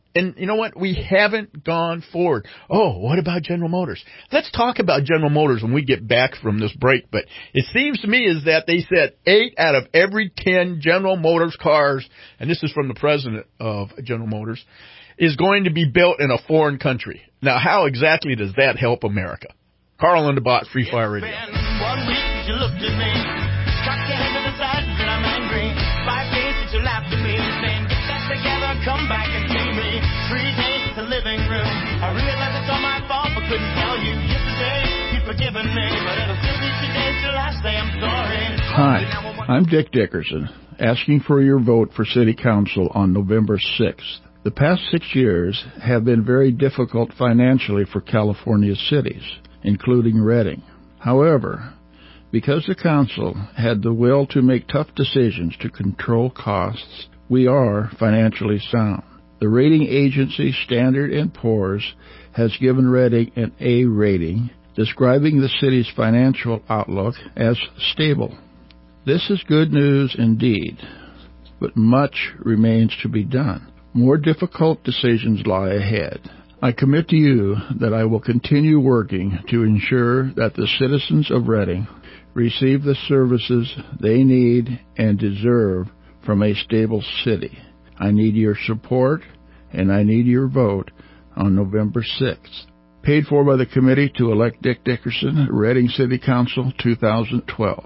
And you know what? We haven't gone forward. Oh, what about General Motors? Let's talk about General Motors when we get back from this break. But it seems to me is that they said eight out of every ten General Motors cars, and this is from the president of General Motors, is going to be built in a foreign country. Now, how exactly does that help America? Carl on the Bot, Free Fire Radio. One week since you looked at me, cocked your head to the side and said I'm angry. Five days since you laughed at me, saying get that together, come back and see me. Three days since the living room, I realize it's all my fault, but couldn't tell you. Yesterday, you've forgiven me, but it'll still be two days till I say I'm sorry. Hi, I'm Dick Dickerson, asking for your vote for City Council on November sixth. The past six years have been very difficult financially for California's cities, including Redding. However, because the council had the will to make tough decisions to control costs, we are financially sound. The rating agency Standard and Poor's has given Redding an A rating, describing the city's financial outlook as stable. This is good news indeed, but much remains to be done. More difficult decisions lie ahead. I commit to you that I will continue working to ensure that the citizens of Redding receive the services they need and deserve from a stable city. I need your support, and I need your vote on November sixth. Paid for by the Committee to Elect Dick Dickerson, Redding City Council, two thousand twelve.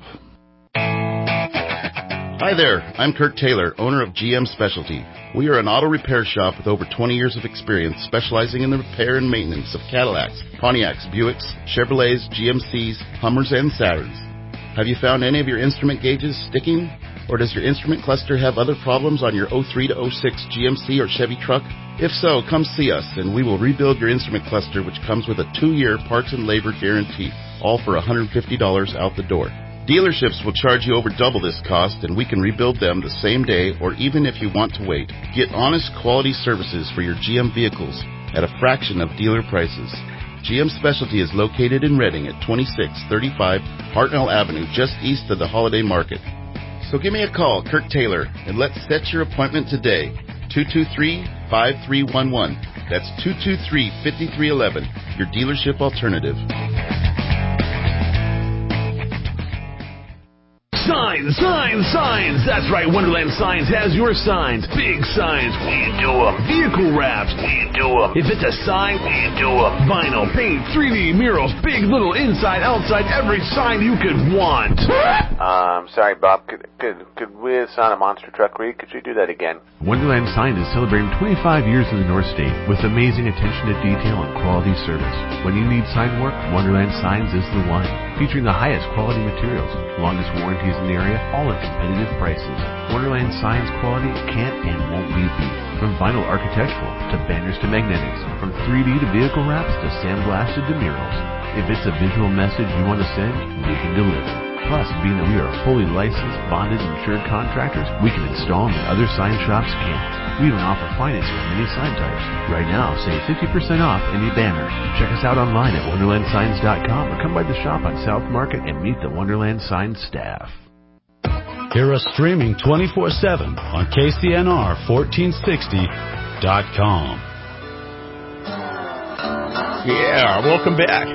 Hi there, I'm Kurt Taylor, owner of G M Specialty. We are an auto repair shop with over twenty years of experience specializing in the repair and maintenance of Cadillacs, Pontiacs, Buicks, Chevrolets, G M Cs, Hummers, and Saturns. Have you found any of your instrument gauges sticking? Or does your instrument cluster have other problems on your oh three to oh six G M C or Chevy truck? If so, come see us and we will rebuild your instrument cluster, which comes with a two-year parts and labor guarantee, all for one hundred fifty dollars out the door. Dealerships will charge you over double this cost, and we can rebuild them the same day or even if you want to wait. Get honest quality services for your G M vehicles at a fraction of dealer prices. G M Specialty is located in Redding at twenty-six thirty-five Hartnell Avenue, just east of the Holiday Market. So give me a call, Kurt Taylor, and let's set your appointment today. two two three, five three one one. That's two two three, five three one one, your dealership alternative. Signs, signs, signs. That's right, Wonderland Signs has your signs. Big signs, we do them. Vehicle wraps, we do them. If it's a sign, we do them. Vinyl, paint, three D murals, big, little, inside, outside, every sign you could want. Um, sorry, Bob. Could could could we sign a monster truck read? Could you do that again? Wonderland Signs is celebrating twenty-five years in the North State with amazing attention to detail and quality service. When you need sign work, Wonderland Signs is the one. Featuring the highest quality materials, longest warranties in the area, all at competitive prices. Wonderland Signs quality can't and won't be beat. From vinyl architectural to banners to magnetics, from three D to vehicle wraps to sandblasted to murals. If it's a visual message you want to send, we can deliver. Plus, being that we are fully licensed, bonded, and insured contractors, we can install them that other sign shops can't. We even offer financing on many sign types. Right now, save fifty percent off any banner. Check us out online at wonderland signs dot com or come by the shop on South Market and meet the Wonderland Signs staff. Hear us streaming twenty-four seven on K C N R fourteen sixty dot com. Yeah, welcome back.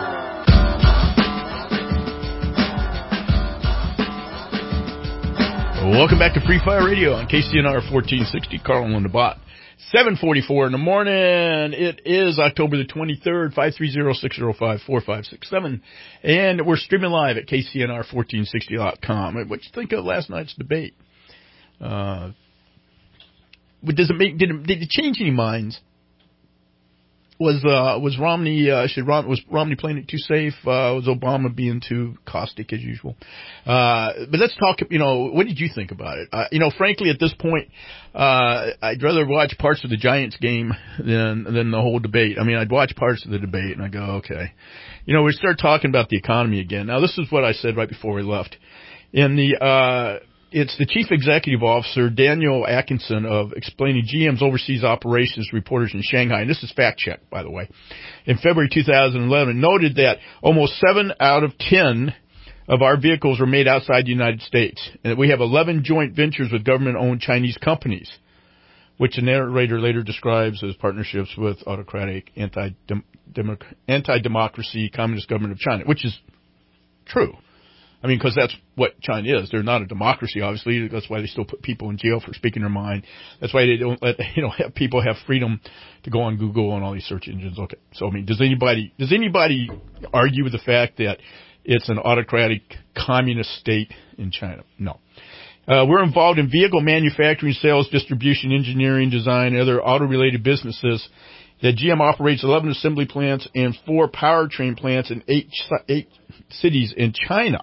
Welcome back to Free Fire Radio on K C N R fourteen sixty. Carl on the Bot. seven forty-four in the morning. It is October the twenty-third, five three zero, six zero five, four five six seven. And we're streaming live at K C N R fourteen sixty dot com. What'd you think of last night's debate? Uh, does it make, did it, did it change any minds? Was uh, was Romney uh, should Rom, was Romney playing it too safe? Uh, was Obama being too caustic as usual? Uh, but let's talk. You know, what did you think about it? Uh, you know, frankly, at this point, uh, I'd rather watch parts of the Giants game than than the whole debate. I mean, I'd watch parts of the debate and I go, okay. You know, we start talking about the economy again. Now, this is what I said right before we left. In the uh, It's the Chief Executive Officer, Daniel Atkinson, of explaining G M's overseas operations reporters in Shanghai, and this is fact-checked, by the way, in February two thousand eleven, noted that almost seven out of ten of our vehicles were made outside the United States, and that we have eleven joint ventures with government-owned Chinese companies. which the narrator later describes as partnerships with autocratic, anti-democ- anti-democracy communist government of China, which is true. I mean, because that's what China is. They're not a democracy, obviously. That's why they still put people in jail for speaking their mind. That's why they don't let, you know, have people have freedom to go on Google and all these search engines. Okay. So, I mean, does anybody, does anybody argue with the fact that it's an autocratic communist state in China? No. Uh, we're involved in vehicle manufacturing, sales, distribution, engineering, design, and other auto-related businesses. That G M operates eleven assembly plants and four powertrain plants in eight, eight cities in China.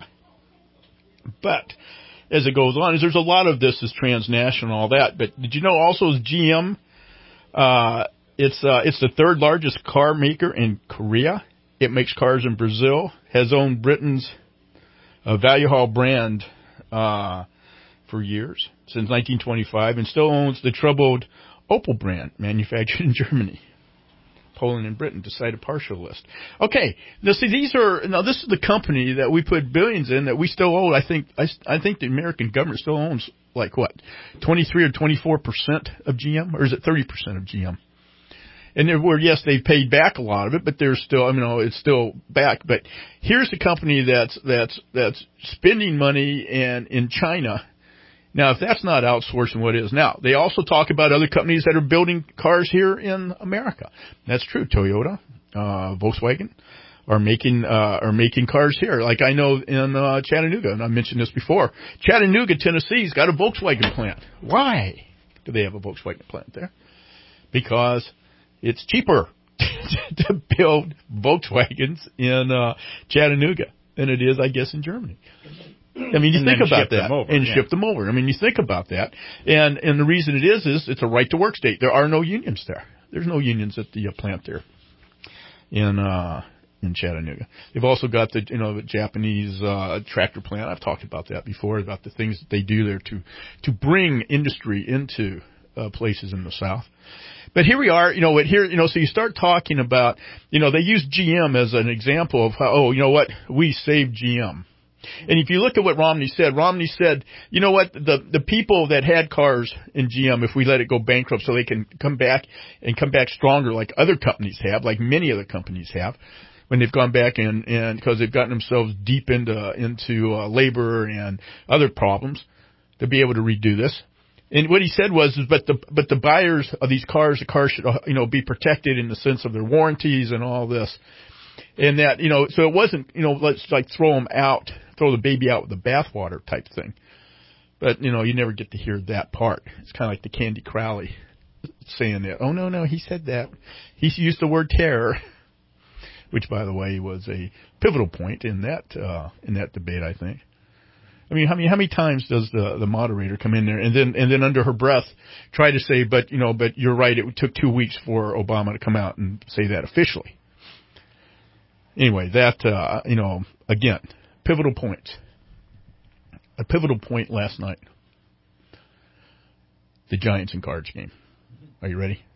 But as it goes on, there's a lot of this is transnational and all that. But did you know also G M, uh, it's, uh, it's the third largest car maker in Korea. It makes cars in Brazil, has owned Britain's uh, Valuehall brand, uh, for years, since nineteen twenty-five, and still owns the troubled Opel brand manufactured in Germany. Poland and Britain to cite a partial list. Okay, now see, these are now this is the company that we put billions in that we still owe. I think I, I think the American government still owns like what, twenty-three or twenty-four percent of G M, or is it thirty percent of G M? And there were, yes, they paid back a lot of it, but there's still, I mean, no, it's still back. But here's the company that's that's that's spending money and in China. Now, if that's not outsourcing, what is? Now, they also talk about other companies that are building cars here in America. That's true. Toyota, uh, Volkswagen are making, uh, are making cars here. Like I know in, uh, Chattanooga, and I mentioned this before. Chattanooga, Tennessee's got a Volkswagen plant. Why do they have a Volkswagen plant there? Because it's cheaper to build Volkswagens in, uh, Chattanooga than it is, I guess, in Germany. I mean, you and think about that over, and yeah. ship them over. I mean, you think about that. And, and the reason it is, is it's a right to work state. There are no unions there. There's no unions at the uh, plant there in, uh, in Chattanooga. They've also got the, you know, the Japanese, uh, tractor plant. I've talked about that before, about the things that they do there to, to bring industry into, uh, places in the South. But here we are, you know, here, you know, so you start talking about, you know, they use G M as an example of how, oh, you know what, we saved G M. And if you look at what Romney said, Romney said, you know what, the the people that had cars in G M, if we let it go bankrupt so they can come back and come back stronger like other companies have, like many other companies have, when they've gone back and, and because they've gotten themselves deep into, into uh, labor and other problems, to be able to redo this. And what he said was, is, but the, but the buyers of these cars, the cars should, you know, be protected in the sense of their warranties and all this. And that, you know, so it wasn't, you know, let's like throw them out, throw the baby out with the bathwater type thing. But, you know, you never get to hear that part. It's kind of like the Candy Crowley saying that. Oh, no, no, he said that. He used the word terror, which, by the way, was a pivotal point in that, uh, in that debate, I think. I mean, how many, how many times does the, the moderator come in there and then, and then under her breath try to say, but, you know, but you're right, it took two weeks for Obama to come out and say that officially. Anyway, that, uh, you know, again, pivotal point. A pivotal point last night. The Giants and Cards game. Are you ready?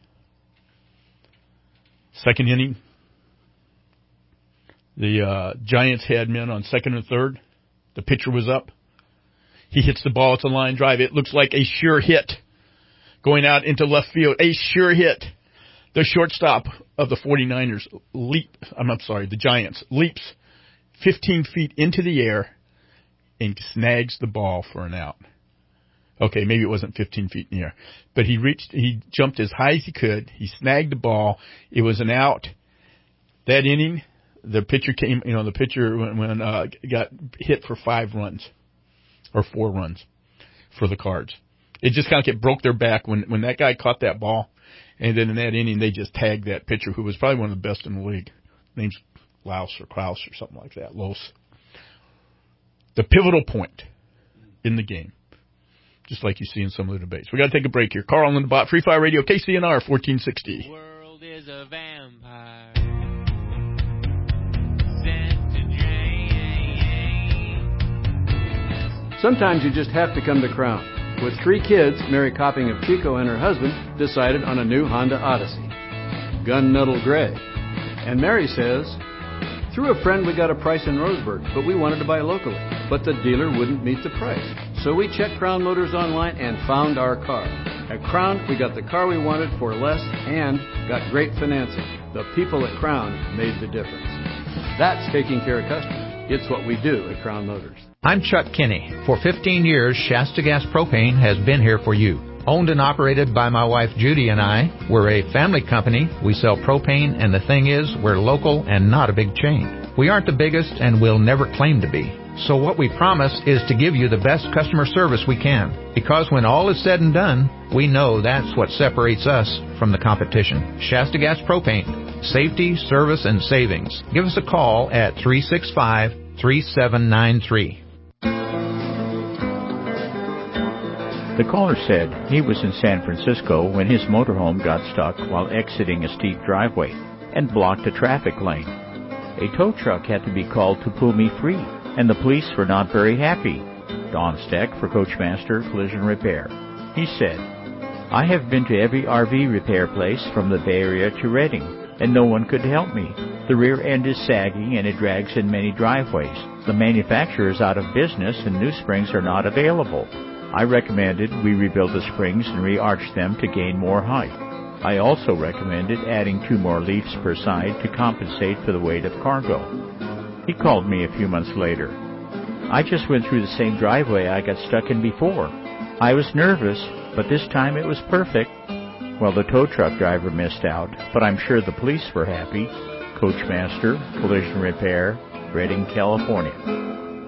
Second inning. The uh, Giants had men on second and third. The pitcher was up. He hits the ball. It's a line drive. It looks like a sure hit going out into left field. A sure hit. The shortstop of the 49ers leap, I'm not sorry, the Giants leaps fifteen feet into the air and snags the ball for an out. Okay, maybe it wasn't fifteen feet in the air, but he reached, he jumped as high as he could. He snagged the ball. It was an out. That inning, the pitcher came, you know, the pitcher when, when uh, got hit for five runs or four runs for the Cards. It just kind of broke their back when, when that guy caught that ball. And then in that inning, they just tagged that pitcher who was probably one of the best in the league. Name's Laus or Kraus or something like that. Los. The pivotal point in the game. Just like you see in some of the debates. We got to take a break here. Carl and the Bot, Free Fire Radio, K C N R fourteen sixty. The world is a vampire. Sometimes you just have to come to Crown. With three kids, Mary Copping of Chico and her husband decided on a new Honda Odyssey. Gun-Nuddle Gray. And Mary says, through a friend we got a price in Roseburg, but we wanted to buy locally. But the dealer wouldn't meet the price. So we checked Crown Motors online and found our car. At Crown, we got the car we wanted for less and got great financing. The people at Crown made the difference. That's taking care of customers. It's what we do at Crown Motors. I'm Chuck Kinney. For fifteen years, Shasta Gas Propane has been here for you. Owned and operated by my wife Judy and I, we're a family company. We sell propane, and the thing is, we're local and not a big chain. We aren't the biggest and will never claim to be. So what we promise is to give you the best customer service we can. Because when all is said and done, we know that's what separates us from the competition. Shasta Gas Propane. Safety, service, and savings. Give us a call at three six five, three seven nine three. The caller said he was in San Francisco when his motorhome got stuck while exiting a steep driveway and blocked a traffic lane. A tow truck had to be called to pull me free, and the police were not very happy. Don Steck for Coachmaster Collision Repair. He said, I have been to every R V repair place from the Bay Area to Redding, and no one could help me. The rear end is sagging and it drags in many driveways. The manufacturer is out of business and new springs are not available. I recommended we rebuild the springs and re-arch them to gain more height. I also recommended adding two more leaves per side to compensate for the weight of cargo. He called me a few months later. I just went through the same driveway I got stuck in before. I was nervous, but this time it was perfect. Well, the tow truck driver missed out, but I'm sure the police were happy. Coachmaster Collision Repair, Redding, California.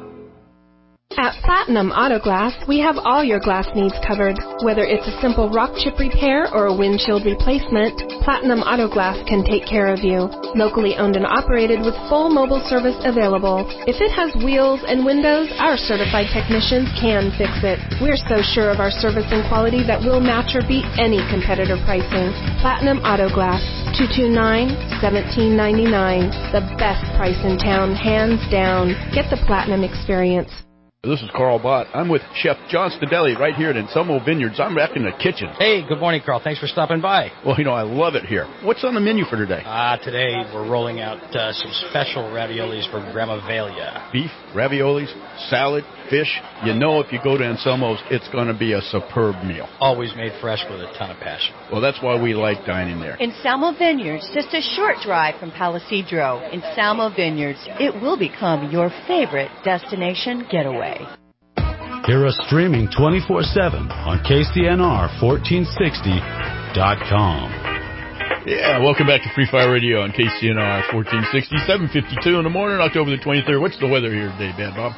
At Platinum Auto Glass, we have all your glass needs covered. Whether it's a simple rock chip repair or a windshield replacement, Platinum Auto Glass can take care of you. Locally owned and operated with full mobile service available. If it has wheels and windows, our certified technicians can fix it. We're so sure of our service and quality that we'll match or beat any competitor pricing. Platinum Auto Glass, two two nine, one seven nine nine. The best price in town, hands down. Get the Platinum experience. This is Carl Bott. I'm with Chef John Stadelli right here at Anselmo Vineyards. I'm back in the kitchen. Hey, good morning, Carl. Thanks for stopping by. Well, you know, I love it here. What's on the menu for today? Uh, today we're rolling out uh, some special raviolis from Grandma Velia. Beef, raviolis, salad, fish. You know if you go to Anselmo's, it's going to be a superb meal. Always made fresh with a ton of passion. Well, that's why we like dining there. Anselmo Vineyards, just a short drive from Palisadro. Anselmo Vineyards, it will become your favorite destination getaway. Hear us streaming twenty-four seven on K C N R fourteen sixty dot com. Yeah, welcome back to Free Fire Radio on K C N R fourteen sixty, seven fifty-two in the morning, October the twenty-third. What's the weather here today, Bad Bob?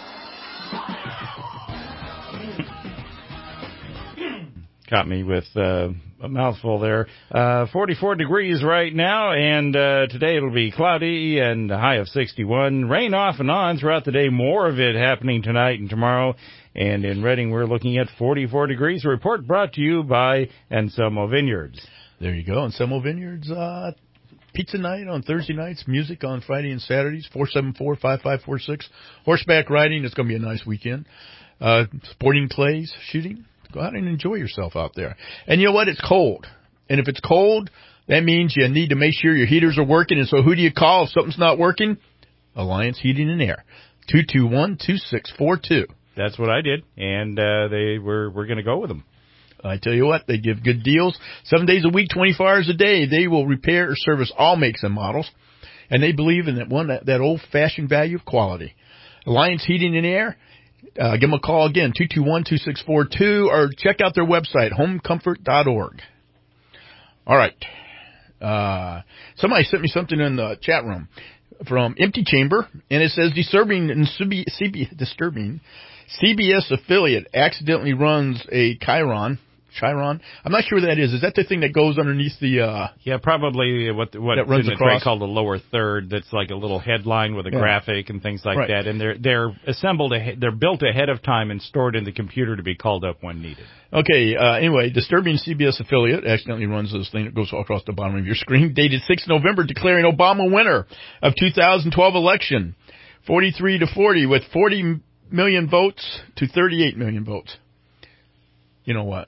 Caught me with uh, a mouthful there. Uh, forty-four degrees right now, and uh, today it'll be cloudy and a high of sixty-one. Rain off and on throughout the day, more of it happening tonight and tomorrow. And in Redding, we're looking at forty-four degrees. A report brought to you by Anselmo Vineyards. There you go, Anselmo Vineyards. Uh, pizza night on Thursday nights, music on Friday and Saturdays, four seven four, five five four six. Horseback riding, it's going to be a nice weekend. Uh, sporting clays, shooting. Go out and enjoy yourself out there. And you know what? It's cold. And if it's cold, that means you need to make sure your heaters are working. And so who do you call if something's not working? Alliance Heating and Air. two two one, two six four two. That's what I did. And uh, they were we're going to go with them. I tell you what, they give good deals. Seven days a week, twenty-four hours a day. They will repair or service all makes and models. And they believe in that one, that, that old-fashioned value of quality. Alliance Heating and Air. Uh, give them a call again, two two one, two six four two, or check out their website, home comfort dot org. All right. Uh, somebody sent me something in the chat room from Empty Chamber, and it says disturbing, disturbing C B S affiliate accidentally runs a Chiron. Chiron? I'm not sure what that is. Is that the thing that goes underneath the... Uh, yeah, probably what what that runs in the across? trade called the lower third. That's like a little headline with a yeah. graphic and things like right. that. And they're they're assembled, ahead, they're built ahead of time and stored in the computer to be called up when needed. Okay, uh, anyway, disturbing C B S affiliate accidentally runs this thing that goes across the bottom of your screen, dated sixth of November, declaring Obama winner of two thousand twelve election, forty-three to forty, with forty million votes to thirty-eight million votes. You know what?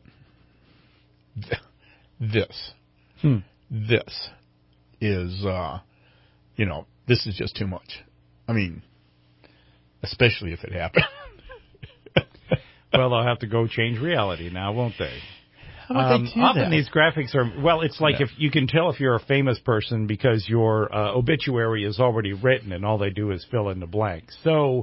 This, hmm. this is, uh, you know, this is just too much. I mean, especially if it happened. Well, they'll have to go change reality now, won't they? How about Um, they do often that? these graphics are, well, it's like Yeah. if you can tell if you're a famous person because your uh, obituary is already written and all they do is fill in the blanks. So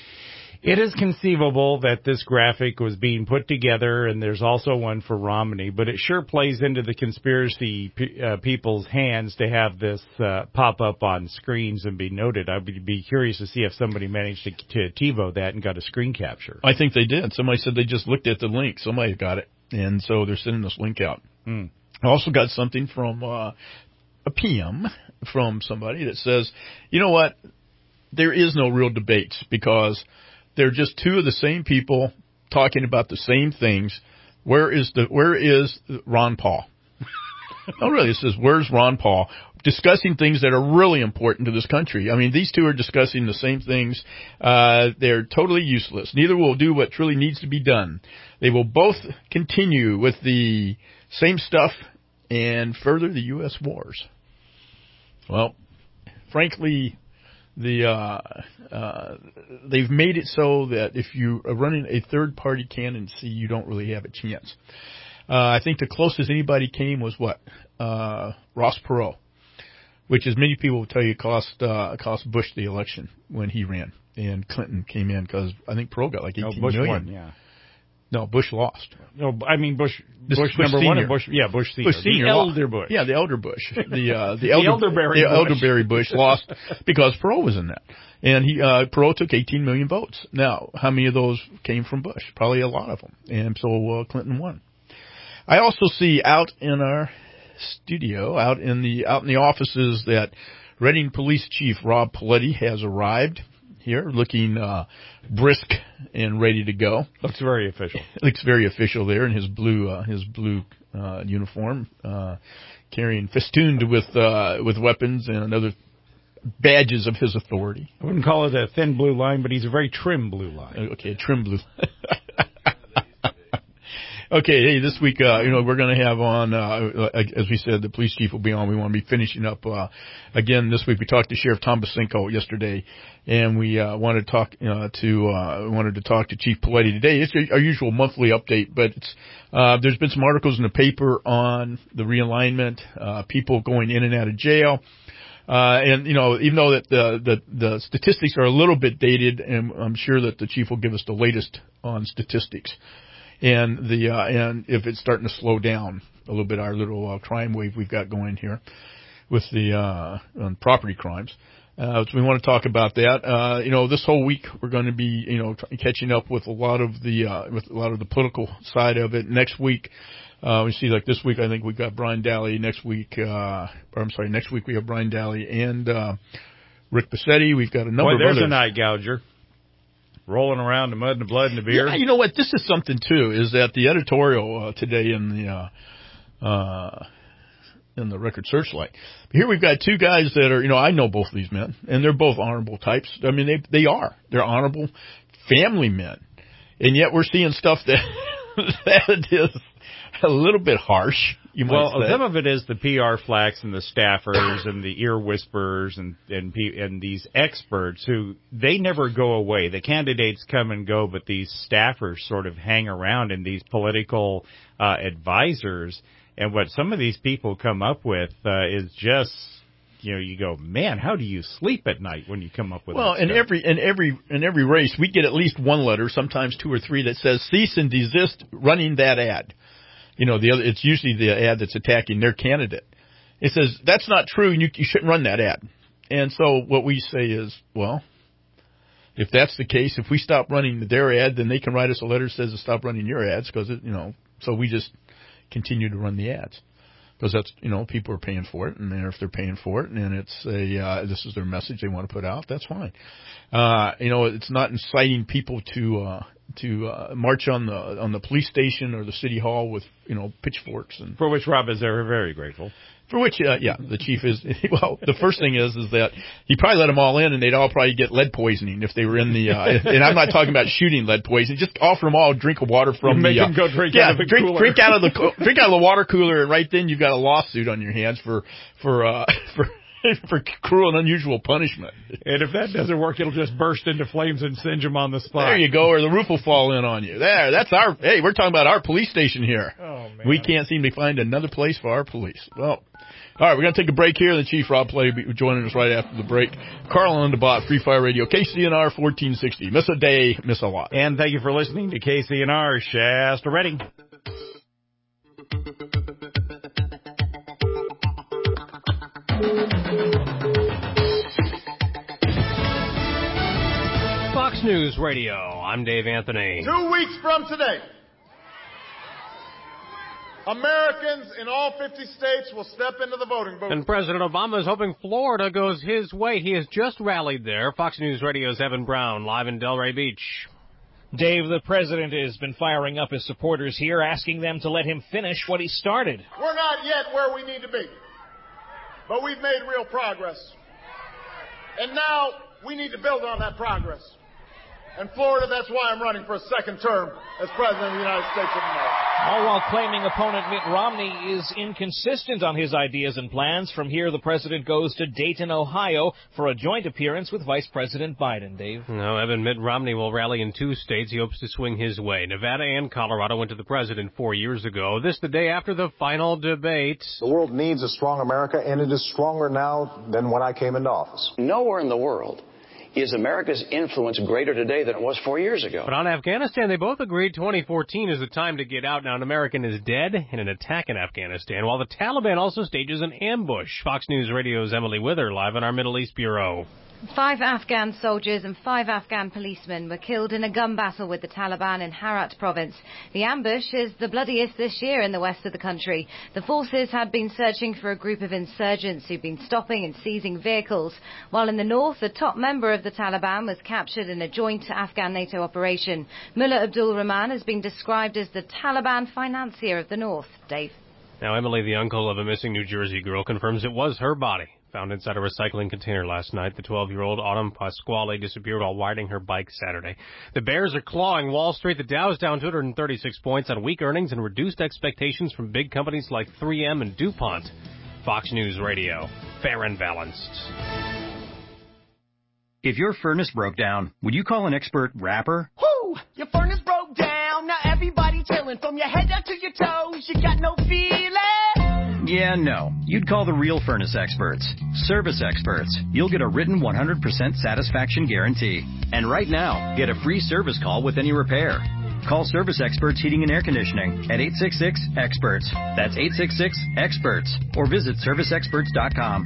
it is conceivable that this graphic was being put together, and there's also one for Romney, but it sure plays into the conspiracy pe- uh, people's hands to have this uh, pop up on screens and be noted. I would be curious to see if somebody managed to, to TiVo that and got a screen capture. I think they did. Somebody said they just looked at the link. Somebody got it, and so they're sending this link out. Hmm. I also got something from uh, a P M from somebody that says, you know what, there is no real debates because they're just two of the same people talking about the same things. Where is the where is Ron Paul? No, really, it says, where's Ron Paul? Discussing things that are really important to this country. I mean, these two are discussing the same things. Uh, they're totally useless. Neither will do what truly needs to be done. They will both continue with the same stuff and further the U S wars. Well, frankly, the uh, uh, they've made it so that if you are running a third-party candidacy, you don't really have a chance. Uh, I think the closest anybody came was what? Uh, Ross Perot, which, as many people will tell you, cost uh, cost Bush the election when he ran, and Clinton came in because I think Perot got like eighteen no, Bush million. won, yeah. No, Bush lost. No, I mean Bush. This Bush, Bush number senior. one and Bush. Yeah, Bush senior. Bush senior the lost. elder Bush. Yeah, the elder Bush. The uh, the, The elder, elderberry the Bush. elderberry Bush lost because Perot was in that, and he uh, Perot took eighteen million votes. Now, how many of those came from Bush? Probably a lot of them, and so uh, Clinton won. I also see out in our studio, out in the out in the offices, that Reading Police Chief Rob Paletti has arrived here, looking uh, brisk and ready to go. Looks very official. Looks very official there in his blue uh, his blue uh, uniform, uh, carrying festooned with uh, with weapons and other badges of his authority. I wouldn't call it a thin blue line, but he's a very trim blue line. Okay, a trim blue. Okay, hey, this week, uh, you know, we're going to have on, uh, as we said, the police chief will be on. We want to be finishing up, uh, again this week. We talked to Sheriff Tom Basinko yesterday, and we, uh, wanted to talk, uh, to, uh, wanted to talk to Chief Paletti today. It's our usual monthly update, but it's, uh, there's been some articles in the paper on the realignment, uh, people going in and out of jail. Uh, and, you know, even though that the, the, the statistics are a little bit dated, and I'm sure that the chief will give us the latest on statistics. And the uh, and if it's starting to slow down a little bit, our little uh, crime wave we've got going here with the uh, on property crimes. Uh, so we want to talk about that. Uh, you know, this whole week we're going to be, you know, t- catching up with a lot of the uh, with a lot of the political side of it. Next week, uh, we see like this week I think we got Brian Daly. Next week, uh, or I'm sorry, next week we have Brian Daly and uh, Rick Bassetti. We've got a number Boy, of there's others. a night gouger. Rolling around the mud and the blood and the beer. Yeah, you know what? This is something too. Is that the editorial uh, today in the uh, uh, in the Record Searchlight? Here we've got two guys that are, you know, I know both of these men, and they're both honorable types. I mean, they they are. They're honorable family men, and yet we're seeing stuff that that is a little bit harsh. You might well, say. some of it is the P R flacks and the staffers and the ear whisperers and and and these experts who they never go away. The candidates come and go, but these staffers sort of hang around, and these political uh, advisors. And what some of these people come up with uh, is just, you know, you go, man, how do you sleep at night when you come up with well, that in stuff? every in every in every race, we get at least one letter, sometimes two or three, that says cease and desist running that ad. You know, the other, it's usually the ad that's attacking their candidate. It says, that's not true, and you, you shouldn't run that ad. And so what we say is, well, if that's the case, if we stop running their ad, then they can write us a letter that says to stop running your ads, because, you know, so we just continue to run the ads. Because that's, you know, people are paying for it, and if they're paying for it, and it's a, uh, this is their message they want to put out, that's fine. Uh, you know, it's not inciting people to, uh, to uh, march on the on the police station or the city hall with, you know, pitchforks, and for which Rob is very, very grateful. For which, uh, yeah, the chief is. Well, the first thing is is that he probably let them all in, and they'd all probably get lead poisoning if they were in the. Uh, and I'm not talking about shooting lead poisoning. Just offer them all a drink of water from Make the. Uh, them go drink yeah, out of the drink cooler. drink out of the drink out of the water cooler, and right then you've got a lawsuit on your hands for for uh, for. for cruel and unusual punishment. And if that doesn't work, it'll just burst into flames and singe them on the spot. There you go, or the roof will fall in on you. There, that's our, hey, we're talking about our police station here. Oh, man. We can't seem to find another place for our police. Well, all right, we're going to take a break here. The Chief Rob Play will be joining us right after the break. Carl on the bot, Free Fire Radio, K C N R fourteen sixty. Miss a day, miss a lot. And thank you for listening to K C N R Shasta Redding. Fox News Radio, I'm Dave Anthony. Two weeks from today, Americans in all fifty states will step into the voting booth. And President Obama is hoping Florida goes his way. He has just rallied there. Fox News Radio's Evan Brown, live in Delray Beach. Dave, the president has been firing up his supporters here, asking them to let him finish what he started. We're not yet where we need to be, but we've made real progress. And now we need to build on that progress. And Florida, that's why I'm running for a second term as President of the United States of America. All while claiming opponent Mitt Romney is inconsistent on his ideas and plans. From here, the president goes to Dayton, Ohio for a joint appearance with Vice President Biden. Dave? No, Evan, Mitt Romney will rally in two states. He hopes to swing his way. Nevada and Colorado went to the president four years ago. This the day after the final debate. The world needs a strong America, and it is stronger now than when I came into office. Nowhere in the world is America's influence greater today than it was four years ago. But on Afghanistan, they both agreed twenty fourteen is the time to get out. Now, an American is dead in an attack in Afghanistan, while the Taliban also stages an ambush. Fox News Radio's Emily Wither, live in our Middle East Bureau. Five Afghan soldiers and five Afghan policemen were killed in a gun battle with the Taliban in Herat province. The ambush is the bloodiest this year in the west of the country. The forces had been searching for a group of insurgents who'd been stopping and seizing vehicles, while in the north, a top member of the Taliban was captured in a joint Afghan-NATO operation. Mullah Abdul Rahman has been described as the Taliban financier of the north. Dave? Now, Emily, the uncle of a missing New Jersey girl, confirms it was her body found inside a recycling container last night. The twelve-year-old Autumn Pasquale disappeared while riding her bike Saturday. The Bears are clawing Wall Street. The Dow's down two hundred thirty-six points on weak earnings and reduced expectations from big companies like three M and DuPont. Fox News Radio, fair and balanced. If your furnace broke down, would you call an expert rapper? Whoo! Your furnace broke down. Now everybody chilling from your head down to your toes. You got no feeling. Yeah, no. You'd call the real furnace experts. Service experts. You'll get a written one hundred percent satisfaction guarantee. And right now, get a free service call with any repair. Call Service Experts Heating and Air Conditioning at eight six six, experts. That's eight six six, experts. Or visit service experts dot com.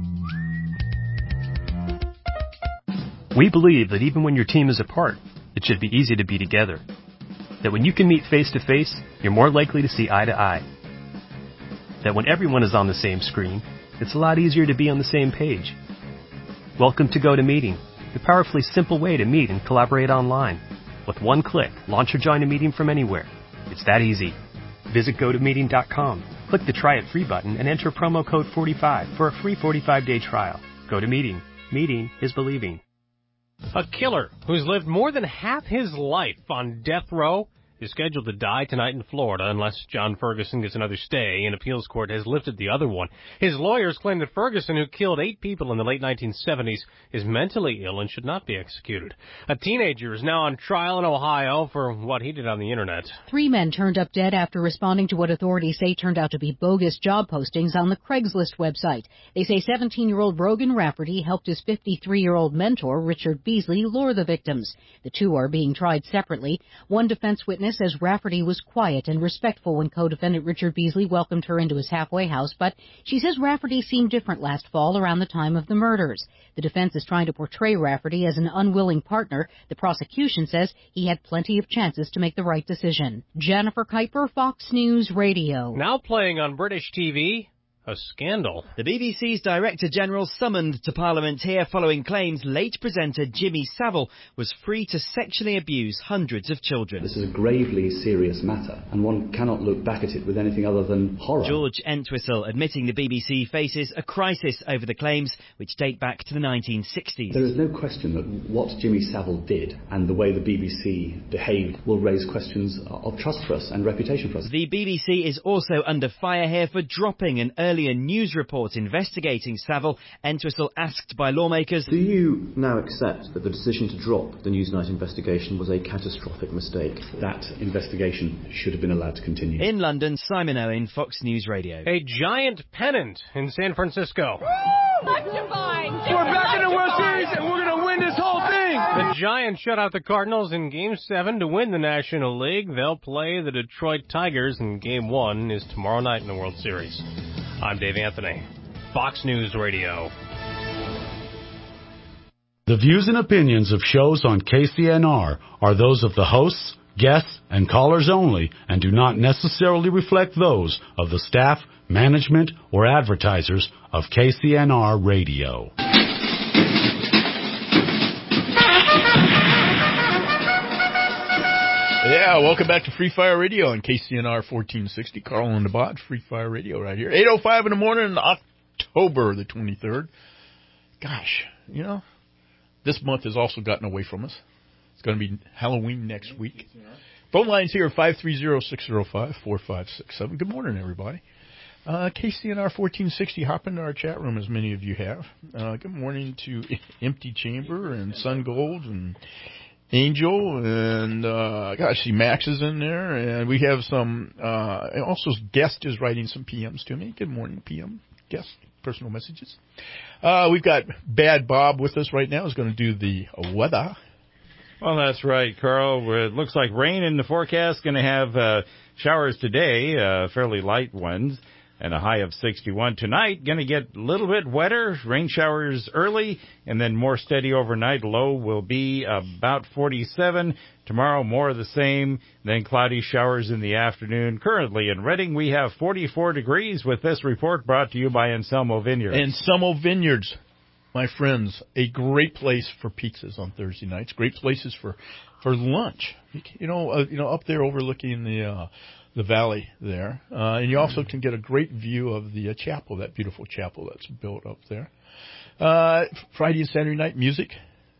We believe that even when your team is apart, it should be easy to be together. That when you can meet face to face, you're more likely to see eye to eye. That when everyone is on the same screen, it's a lot easier to be on the same page. Welcome to GoToMeeting, the powerfully simple way to meet and collaborate online. With one click, launch or join a meeting from anywhere. It's that easy. Visit go to meeting dot com, click the Try It Free button, and enter promo code forty-five for a free forty-five day trial. GoToMeeting. Meeting is believing. A killer who's lived more than half his life on death row is scheduled to die tonight in Florida unless John Ferguson gets another stay. An appeals court has lifted the other one. His lawyers claim that Ferguson, who killed eight people in the late nineteen seventies, is mentally ill and should not be executed. A teenager is now on trial in Ohio for what he did on the Internet. Three men turned up dead after responding to what authorities say turned out to be bogus job postings on the Craigslist website. They say seventeen-year-old Brogan Rafferty helped his fifty-three-year-old mentor, Richard Beasley, lure the victims. The two are being tried separately. One defense witness says Rafferty was quiet and respectful when co-defendant Richard Beasley welcomed her into his halfway house, but she says Rafferty seemed different last fall around the time of the murders. The defense is trying to portray Rafferty as an unwilling partner. The prosecution says he had plenty of chances to make the right decision. Jennifer Kuiper, Fox News Radio. Now playing on British T V, a scandal. The B B C's Director General summoned to Parliament here following claims late presenter Jimmy Savile was free to sexually abuse hundreds of children. This is a gravely serious matter, and one cannot look back at it with anything other than horror. George Entwistle admitting the B B C faces a crisis over the claims, which date back to the nineteen sixties. There is no question that what Jimmy Savile did and the way the B B C behaved will raise questions of trust for us and reputation for us. The B B C is also under fire here for dropping an early million news reports investigating Savile, Entwistle asked by lawmakers, do you now accept that the decision to drop the Newsnight investigation was a catastrophic mistake? That investigation should have been allowed to continue. In London, Simon Owen, Fox News Radio. A giant pennant in San Francisco. Electrifying! We're back in the World Series and we're going to win this whole thing! The Giants shut out the Cardinals in Game seven to win the National League. They'll play the Detroit Tigers, and Game one is tomorrow night in the World Series. I'm Dave Anthony, Fox News Radio. The views and opinions of shows on K C N R are those of the hosts, guests, and callers only, and do not necessarily reflect those of the staff, management, or advertisers of K C N R Radio. Yeah, welcome back to Free Fire Radio on K C N R fourteen sixty. Carl and the Bot, Free Fire Radio right here. eight oh five in the morning, October the twenty-third. Gosh, you know, this month has also gotten away from us. It's going to be Halloween next week. Phone lines here, five three zero, six zero five, four five six seven. Good morning, everybody. Uh, K C N R fourteen sixty, hop into our chat room, as many of you have. Uh, good morning to Empty Chamber and Sun Gold and Angel, and uh, gosh, see Max is in there, and we have some, uh, and also guest is writing some P Ms to me. Good morning, P M guest, personal messages. Uh, we've got Bad Bob with us right now. He's going to do the weather. Well, that's right, Carl. It looks like rain in the forecast. Going to have uh, showers today, uh, fairly light ones, and a high of sixty-one. Tonight, going to get a little bit wetter, rain showers early, and then more steady overnight. Low will be about forty-seven. Tomorrow, more of the same, then cloudy showers in the afternoon. Currently in Reading, we have forty-four degrees with this report brought to you by Anselmo Vineyards. Anselmo Vineyards, my friends, a great place for pizzas on Thursday nights, great places for, for lunch. You know, uh, you know, up there overlooking the... Uh, the valley there. Uh, and you also can get a great view of the uh, chapel, that beautiful chapel that's built up there. Uh, Friday and Saturday night music,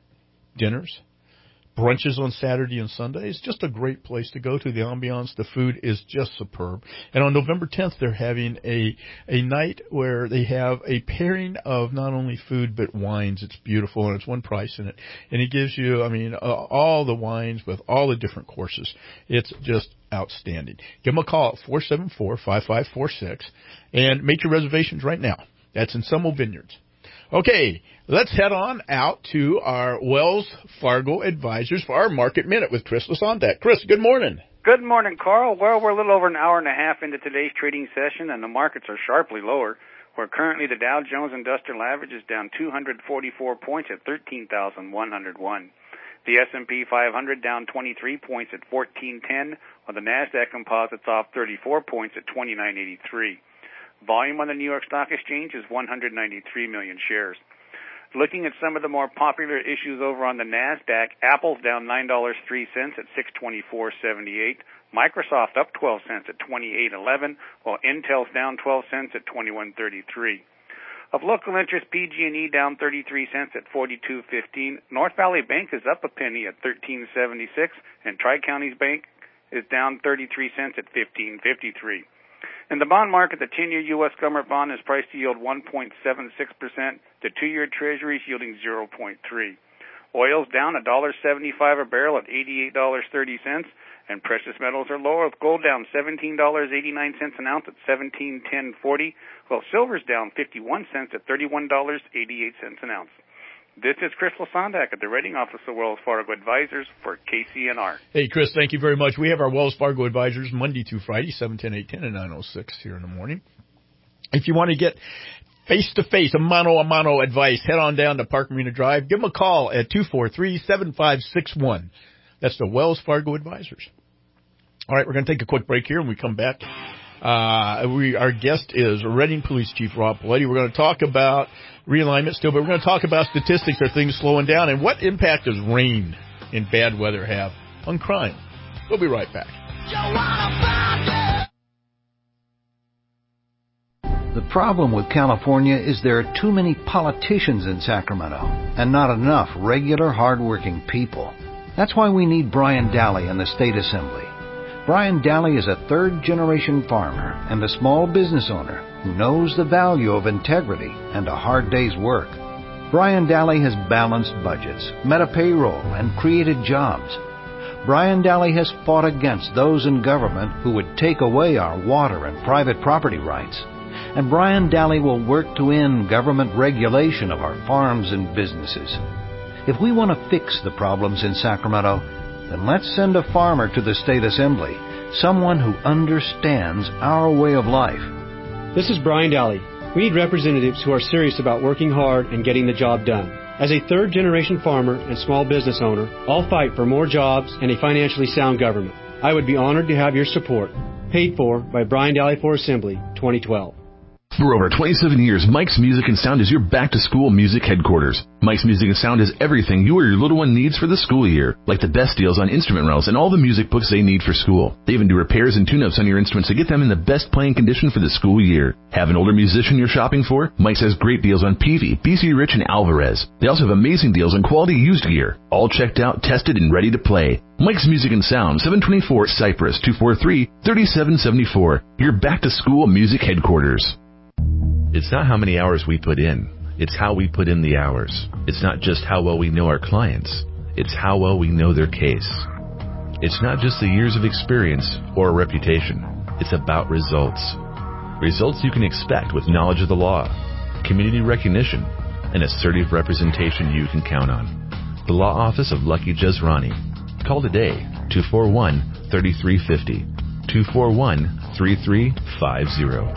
dinners, brunches on Saturday and Sunday. It's just a great place to go to. The ambiance, the food is just superb. And on November tenth, they're having a a night where they have a pairing of not only food but wines. It's beautiful, and it's one price in it. And it gives you, I mean, uh, all the wines with all the different courses. It's just outstanding. Give them a call at four seven four, five five four six and make your reservations right now. That's in Anselmo Vineyards. Okay, let's head on out to our Wells Fargo advisors for our Market Minute with Chris Lasondak. Chris, good morning. Good morning, Carl. Well, we're a little over an hour and a half into today's trading session, and the markets are sharply lower, where currently the Dow Jones Industrial Average is down two hundred forty-four points at thirteen thousand one hundred one. The S and P five hundred down twenty-three points at fourteen ten, while the NASDAQ Composite's off thirty-four points at twenty-nine eighty-three. Volume on the New York Stock Exchange is one hundred ninety-three million shares. Looking at some of the more popular issues over on the NASDAQ, Apple's down nine dollars and three cents at six twenty-four seventy-eight. Microsoft up twelve cents at twenty-eight eleven, while Intel's down twelve cents at twenty-one thirty-three. Of local interest, P G and E down thirty-three cents at forty-two fifteen. North Valley Bank is up a penny at thirteen seventy-six, and Tri-Counties Bank is down thirty-three cents at fifteen fifty-three. In the bond market, the ten-year U S government bond is priced to yield one point seven six percent. The two-year Treasury is yielding zero point three. Oil's down one dollar and seventy-five cents a barrel at eighty-eight dollars and thirty cents, and precious metals are lower, with gold down seventeen dollars and eighty-nine cents an ounce at seventeen ten forty, while silver's down fifty-one cents at thirty-one dollars and eighty-eight cents an ounce. This is Chris Lasondak at the Rating Office of Wells Fargo Advisors for K C N R. Hey, Chris, thank you very much. We have our Wells Fargo Advisors Monday through Friday, seven ten, eight ten, and nine oh six here in the morning. If you want to get face-to-face, a mano-a-mano advice, head on down to Park Marina Drive. Give them a call at two four three, seven five six one. That's the Wells Fargo Advisors. All right, we're going to take a quick break here. When we come back, uh, we our guest is Reading Police Chief Rob Paletti. We're going to talk about realignment still, but we're going to talk about statistics. Are things slowing down? And what impact does rain and bad weather have on crime? We'll be right back. The problem with California is there are too many politicians in Sacramento and not enough regular, hard-working people. That's why we need Brian Daly in the State Assembly. Brian Daly is a third-generation farmer and a small business owner who knows the value of integrity and a hard day's work. Brian Daly has balanced budgets, met a payroll, and created jobs. Brian Daly has fought against those in government who would take away our water and private property rights. And Brian Daly will work to end government regulation of our farms and businesses. If we want to fix the problems in Sacramento, then let's send a farmer to the State Assembly, someone who understands our way of life. This is Brian Daly. We need representatives who are serious about working hard and getting the job done. As a third-generation farmer and small business owner, I'll fight for more jobs and a financially sound government. I would be honored to have your support. Paid for by Brian Daly for Assembly, twenty twelve. For over twenty-seven years, Mike's Music and Sound is your back-to-school music headquarters. Mike's Music and Sound has everything you or your little one needs for the school year, like the best deals on instrument rentals and all the music books they need for school. They even do repairs and tune-ups on your instruments to get them in the best playing condition for the school year. Have an older musician you're shopping for? Mike's has great deals on Peavey, B C Rich, and Alvarez. They also have amazing deals on quality used gear, all checked out, tested, and ready to play. Mike's Music and Sound, seven twenty-four Cypress, two four three, three seven seven four. Your back-to-school music headquarters. It's not how many hours we put in. It's how we put in the hours. It's not just how well we know our clients. It's how well we know their case. It's not just the years of experience or a reputation. It's about results. Results you can expect with knowledge of the law, community recognition, and assertive representation you can count on. The Law Office of Lucky Jezrani. Call today, two four one, three three five zero, two four one, three three five zero.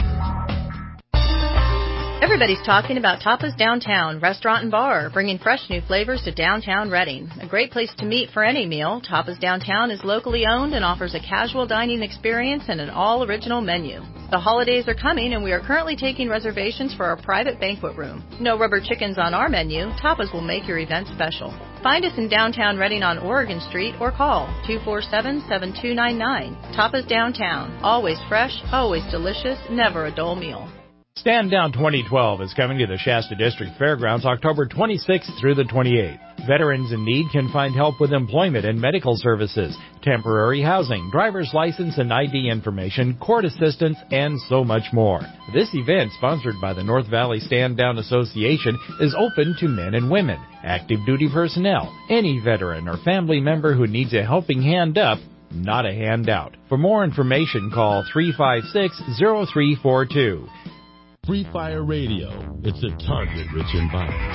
Everybody's talking about Tapas Downtown, restaurant and bar, bringing fresh new flavors to downtown Redding. A great place to meet for any meal, Tapas Downtown is locally owned and offers a casual dining experience and an all-original menu. The holidays are coming, and we are currently taking reservations for our private banquet room. No rubber chickens on our menu. Tapas will make your event special. Find us in downtown Redding on Oregon Street or call two four seven, seven two nine nine. Tapas Downtown. Always fresh, always delicious, never a dull meal. Stand Down twenty twelve is coming to the Shasta District Fairgrounds October twenty-sixth through the twenty-eighth. Veterans in need can find help with employment and medical services, temporary housing, driver's license and I D information, court assistance, and so much more. This event, sponsored by the North Valley Stand Down Association, is open to men and women, active duty personnel, any veteran or family member who needs a helping hand up, not a handout. For more information, call three five six, zero three four two. Free Fire Radio. It's a target-rich environment.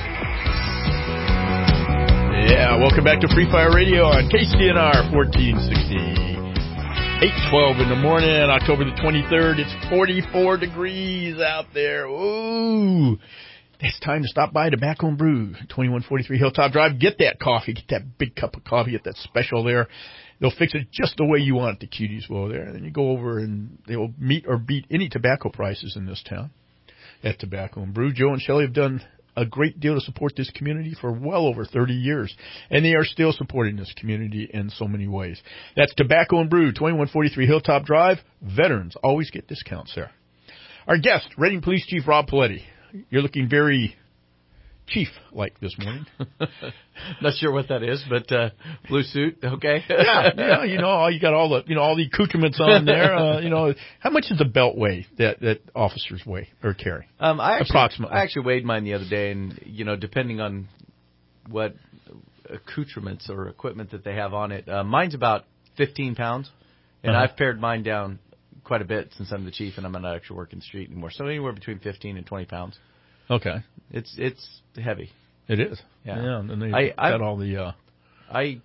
Yeah, welcome back to Free Fire Radio on K C N R fourteen sixty. eight twelve in the morning, October the twenty-third. It's forty-four degrees out there. Ooh. It's time to stop by Tobacco and Brew, twenty-one forty-three Hilltop Drive. Get that coffee. Get that big cup of coffee. Get that special there. They'll fix it just the way you want it, the cuties will there. And then you go over and they will meet or beat any tobacco prices in this town at Tobacco and Brew. Joe and Shelley have done a great deal to support this community for well over thirty years, and they are still supporting this community in so many ways. That's Tobacco and Brew, twenty-one forty-three Hilltop Drive. Veterans always get discounts there. Our guest, Redding Police Chief Rob Paletti. You're looking very chief-like this morning. Not sure what that is, but uh, blue suit, okay. yeah, yeah, you know, you got all the, you know, all the accoutrements on there. Uh, you know, how much does a belt weigh that that officers weigh or carry? Um, I actually, approximately. I actually weighed mine the other day, and you know, depending on what accoutrements or equipment that they have on it, uh, mine's about fifteen pounds, and uh-huh. I've pared mine down quite a bit since I'm the chief and I'm not actually working the street anymore. So anywhere between fifteen and twenty pounds. Okay, it's it's heavy. It is. Yeah, yeah and they I, got I, all the. Uh... I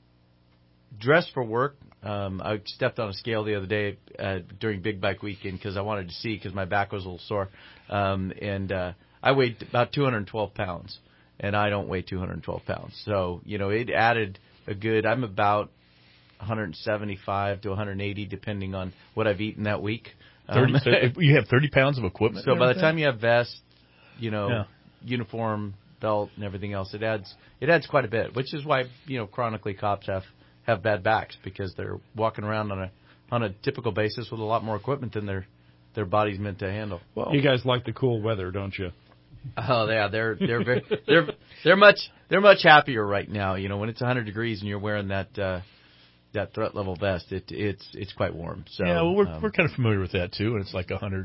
dress for work. Um, I stepped on a scale the other day uh, during Big Bike Weekend because I wanted to see because my back was a little sore, um, and uh, I weighed about two hundred twelve pounds, and I don't weigh two hundred twelve pounds. So you know, it added a good. I'm about one seventy-five to one eighty depending on what I've eaten that week. thirty, Um, so you have thirty pounds of equipment. So by the time you have vest, you know, yeah. uniform, belt, and everything else, it adds it adds quite a bit. Which is why you know chronically cops have, have bad backs because they're walking around on a on a typical basis with a lot more equipment than their their body's meant to handle. Well, you guys like the cool weather, don't you? Oh yeah, they're they're very, they're they're much they're much happier right now. You know, when it's one hundred degrees and you're wearing that. Uh, That threat level vest, it, it's it's quite warm. So yeah, well, we're um, we're kind of familiar with that too, and it's like one hundred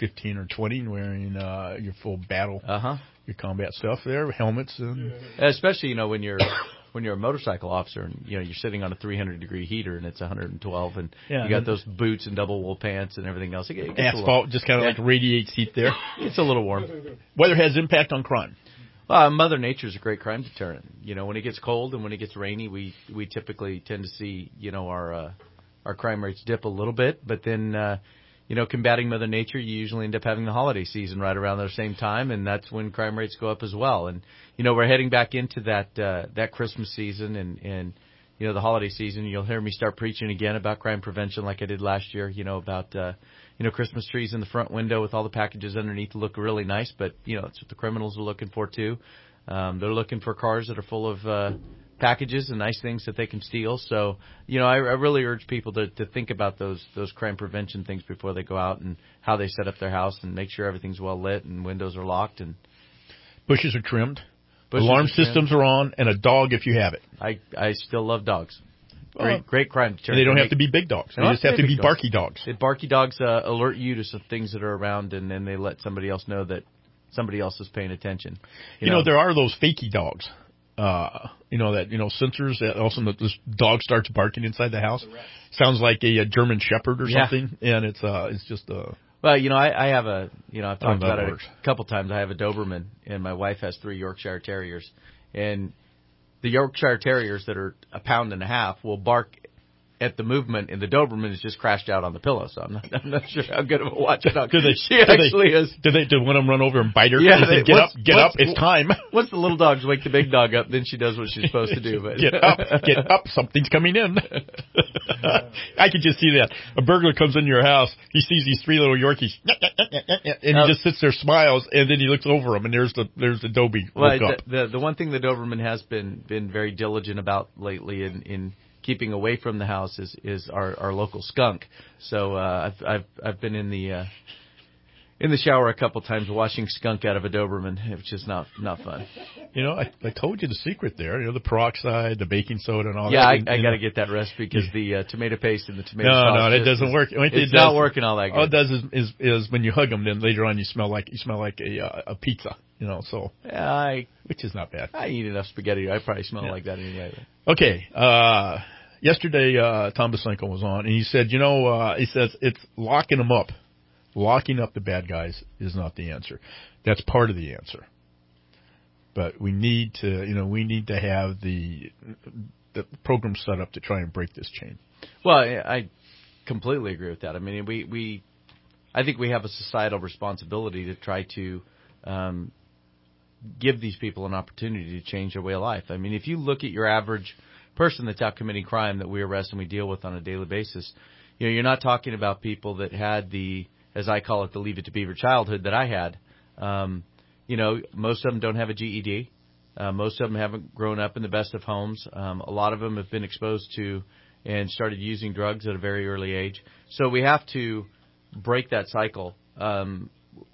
fifteen or twenty wearing uh, your full battle, uh-huh. your combat stuff there, helmets. And especially, you know, when you're when you're a motorcycle officer and, you know, you're sitting on a three hundred degree heater and it's one hundred twelve and yeah, you got those boots and double wool pants and everything else. It gets asphalt little, just kind of yeah. like radiates heat there. It's a little warm. Weather has impact on crime. Uh, Mother Nature is a great crime deterrent. You know, when it gets cold and when it gets rainy, we, we typically tend to see, you know, our uh, our crime rates dip a little bit. But then, uh, you know, combating Mother Nature, you usually end up having the holiday season right around the same time, and that's when crime rates go up as well. And, you know, we're heading back into that uh, that Christmas season and, and, you know, the holiday season. You'll hear me start preaching again about crime prevention like I did last year, you know, about, uh, you know, Christmas trees in the front window with all the packages underneath to look really nice. But, you know, it's what the criminals are looking for, too. Um, they're looking for cars that are full of uh, packages and nice things that they can steal. So, you know, I, I really urge people to, to think about those those crime prevention things before they go out and how they set up their house and make sure everything's well lit and windows are locked and bushes are trimmed. Bushes Alarm are trimmed. systems are on, and a dog if you have it. I, I still love dogs. Great, Well, great crime deterrent. They don't They have to be big dogs. They They don't just have to be be big barky dogs. The barky dogs uh, alert you to some things that are around, and then they let somebody else know that somebody else is paying attention. You, you know, know, there are those fakey dogs. Uh, you know, that, you know, sensors that also that this dog starts barking inside the house. Sounds like a, a German Shepherd or Yeah. something. And it's, uh, it's just, uh, Well, you know, I, I have a, you know, I've talked Oh, that about works. it a couple times. I have a Doberman, and my wife has three Yorkshire Terriers. And the Yorkshire Terriers that are a pound and a half will bark at the movement, and the Doberman is just crashed out on the pillow. So I'm not, I'm not sure how good of a watchdog do they, she do actually they, is. Do they, do one of them run over and bite her? Yeah, They they, say, get up, once- get once- up, it's time. Once the little dogs wake the big dog up, then she does what she's supposed to do. But Get up, get up, something's coming in. I could just see that. A burglar comes into your house, he sees these three little Yorkies, and Uh, he just sits there, smiles, and then he looks over them, and there's the there's the Dobie Well, woke up. the, the the one thing the Doberman has been been very diligent about lately in, in keeping away from the house is is our, our local skunk. So uh, I've I've I've been in the uh, in the shower a couple times washing skunk out of a Doberman, which is not not fun. You know, I, I told you the secret there. You know, the peroxide, the baking soda, and all Yeah, that. I, And- I and- got to get that recipe because the uh, tomato paste and the tomato No, sauce no, that just doesn't is- work. The only thing It's it not does- working all that good. All it does is, is is when you hug them, then later on you smell like you smell like a uh, a pizza. You know, so Yeah, I which is not bad. I eat enough spaghetti. I probably smell Yeah. like that anyway. Okay. Uh, yesterday, uh, Tom Basenko was on, and he said, you know, uh, he says it's locking them up. Locking up the bad guys is not the answer. That's part of the answer. But we need to, you know, we need to have the the program set up to try and break this chain. Well, I I completely agree with that. I mean, we, we I think we have a societal responsibility to try to um, give these people an opportunity to change their way of life. I mean, if you look at your average person that's out committing crime that we arrest and we deal with on a daily basis, you know, you're not talking about people that had the, as I call it, the Leave It to Beaver childhood that I had. Um, you know, most of them don't have a G E D. Uh, most of them haven't grown up in the best of homes. Um, a lot of them have been exposed to and started using drugs at a very early age. So we have to break that cycle. Um,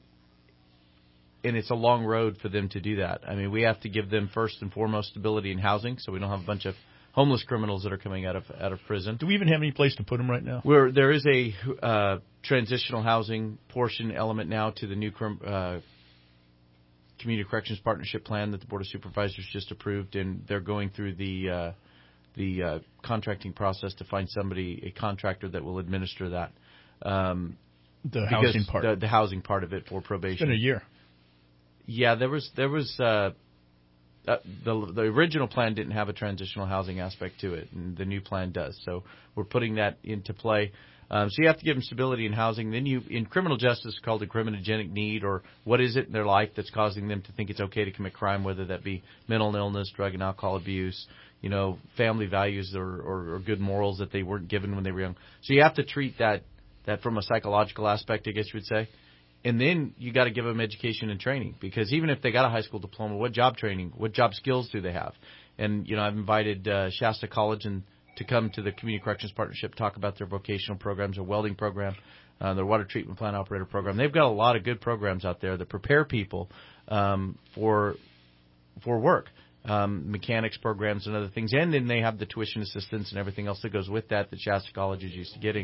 and it's a long road for them to do that. I mean, we have to give them first and foremost stability in housing, so we don't have a bunch of homeless criminals that are coming out of out of prison. Do we even have any place to put them right now? Where there is a uh, transitional housing portion element now to the new crim, uh, Community Corrections Partnership Plan that the Board of Supervisors just approved, and they're going through the uh, the uh, contracting process to find somebody, a contractor that will administer that. Um, the housing part. The, the housing part of it for probation. It's been a year. Yeah, there was there was uh, uh, the the original plan didn't have a transitional housing aspect to it, and the new plan does. So we're putting that into play. Um, so you have to give them stability in housing. Then you, in criminal justice, it's called a criminogenic need, or what is it in their life that's causing them to think it's okay to commit crime, whether that be mental illness, drug and alcohol abuse, you know, family values or, or, or good morals that they weren't given when they were young. So you have to treat that that from a psychological aspect, I guess you would say. And then you got to give them education and training, because even if they got a high school diploma, what job training, what job skills do they have? And, you know, I've invited uh, Shasta College and to come to the Community Corrections Partnership, talk about their vocational programs, their welding program, uh, their water treatment plant operator program. They've got a lot of good programs out there that prepare people um, for for work, um, mechanics programs and other things. And then they have the tuition assistance and everything else that goes with that that Shasta College is used to getting.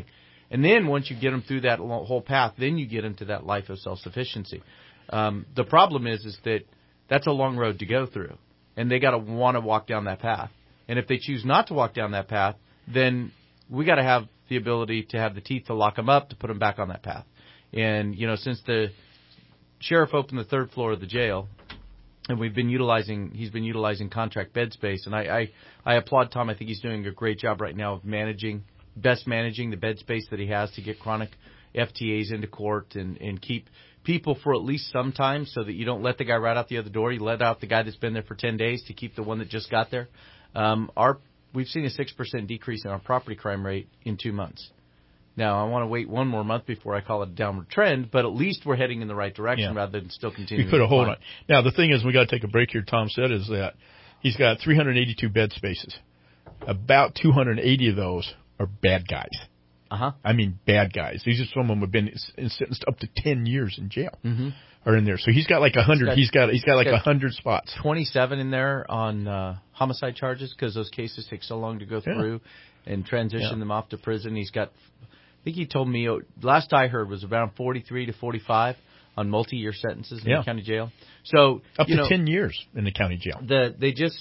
And then once you get them through that whole path, then you get into that life of self-sufficiency. Um, the problem is, is that that's a long road to go through, and they got to want to walk down that path. And if they choose not to walk down that path, then we got to have the ability to have the teeth to lock them up, to put them back on that path. And, you know, since the sheriff opened the third floor of the jail, and we've been utilizing, he's been utilizing contract bed space. And I, I, I applaud Tom. I think he's doing a great job right now of managing, best managing the bed space that he has to get chronic F T As into court and, and keep people for at least some time, so that you don't let the guy right out the other door. You let out the guy that's been there for ten days to keep the one that just got there. Um, our, we've seen a six percent decrease in our property crime rate in two months. Now, I want to wait one more month before I call it a downward trend, but at least we're heading in the right direction yeah. rather than still continuing. We put a hold on. on. Now, the thing is, we got to take a break here. Tom said is that he's got three hundred eighty-two bed spaces. About two hundred eighty of those are bad guys. Uh-huh. I mean, bad guys. These are some of them have been sentenced up to ten years in jail. Mm-hmm. Are in there. So he's got like a hundred. He's got he's got like a hundred spots. Twenty-seven in there on uh, homicide charges because those cases take so long to go through yeah. and transition yeah. them off to prison. He's got. I think he told me last I heard was around forty-three to forty-five on multi-year sentences in yeah. the county jail. So up you to know, ten years in the county jail. The they just.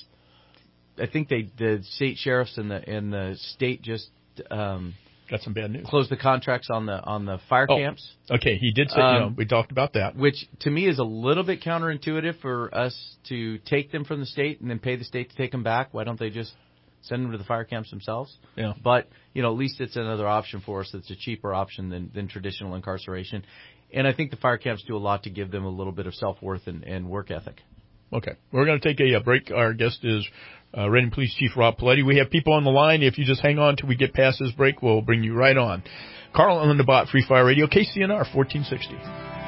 I think they the state sheriffs and the and the state just. Um, Got some bad news. Closed the contracts on the on the fire oh, camps. Okay, he did say, um, you know, we talked about that. Which to me is a little bit counterintuitive for us to take them from the state and then pay the state to take them back. Why don't they just send them to the fire camps themselves? Yeah. But, you know, at least it's another option for us. It's a cheaper option than, than traditional incarceration. And I think the fire camps do a lot to give them a little bit of self-worth and, and work ethic. Okay. We're going to take a, a break. Our guest is Uh, Reading Police Chief Rob Paletti. We have people on the line. If you just hang on till we get past this break, we'll bring you right on. Carl and Linda Bott, Free Fire Radio, K C N R fourteen sixty.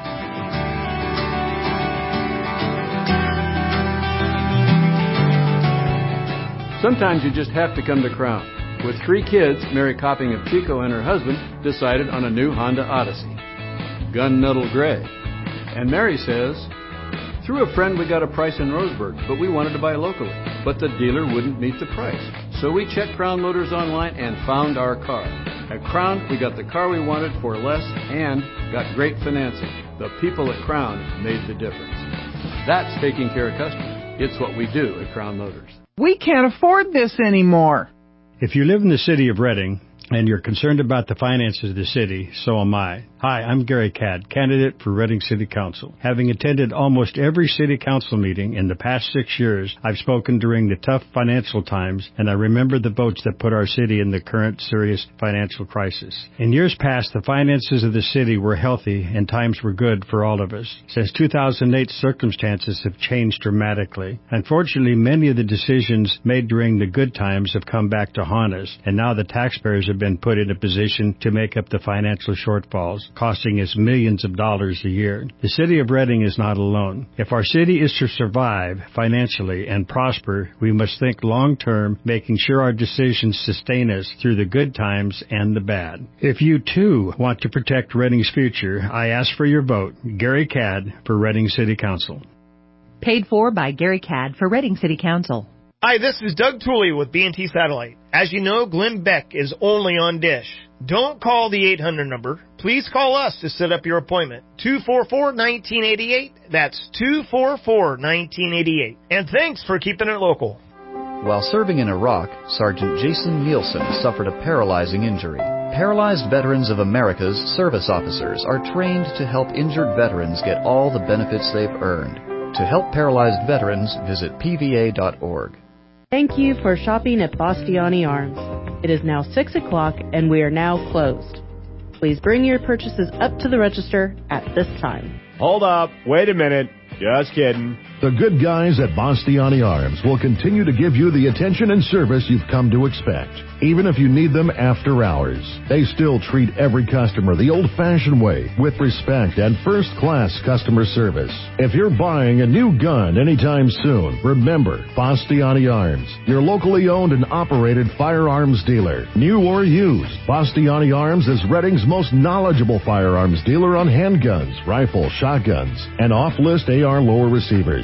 Sometimes you just have to come to Crown. With three kids, Mary Copping of Chico and her husband decided on a new Honda Odyssey, gunmetal gray. And Mary says, through a friend, we got a price in Roseburg, but we wanted to buy locally. But the dealer wouldn't meet the price. So we checked Crown Motors online and found our car. At Crown, we got the car we wanted for less and got great financing. The people at Crown made the difference. That's taking care of customers. It's what we do at Crown Motors. We can't afford this anymore. If you live in the city of Reading and you're concerned about the finances of the city, so am I. Hi, I'm Gary Cadd, candidate for Reading City Council. Having attended almost every city council meeting in the past six years, I've spoken during the tough financial times, and I remember the votes that put our city in the current serious financial crisis. In years past, the finances of the city were healthy and times were good for all of us. Since two thousand eight, circumstances have changed dramatically. Unfortunately, many of the decisions made during the good times have come back to haunt us, and now the taxpayers have been put in a position to make up the financial shortfalls, costing us millions of dollars a year. The city of Reading is not alone. If our city is to survive financially and prosper, we must think long-term, making sure our decisions sustain us through the good times and the bad. If you, too, want to protect Reading's future, I ask for your vote. Gary Cadd for Reading City Council. Paid for by Gary Cadd for Reading City Council. Hi, this is Doug Tooley with B and T Satellite. As you know, Glenn Beck is only on Dish. Don't call the eight hundred number. Please call us to set up your appointment. two four four, one nine eight eight. That's two four four, one nine eight eight. And thanks for keeping it local. While serving in Iraq, Sergeant Jason Nielsen suffered a paralyzing injury. Paralyzed Veterans of America's service officers are trained to help injured veterans get all the benefits they've earned. To help paralyzed veterans, visit P V A dot org. Thank you for shopping at Bastiani Arms. It is now six o'clock and we are now closed. Please bring your purchases up to the register at this time. Hold up. Wait a minute. Just kidding. The good guys at Bastiani Arms will continue to give you the attention and service you've come to expect, even if you need them after hours. They still treat every customer the old-fashioned way, with respect and first-class customer service. If you're buying a new gun anytime soon, remember Bastiani Arms, your locally owned and operated firearms dealer. New or used, Bastiani Arms is Reading's most knowledgeable firearms dealer on handguns, rifles, shotguns, and off-list A R lower receivers.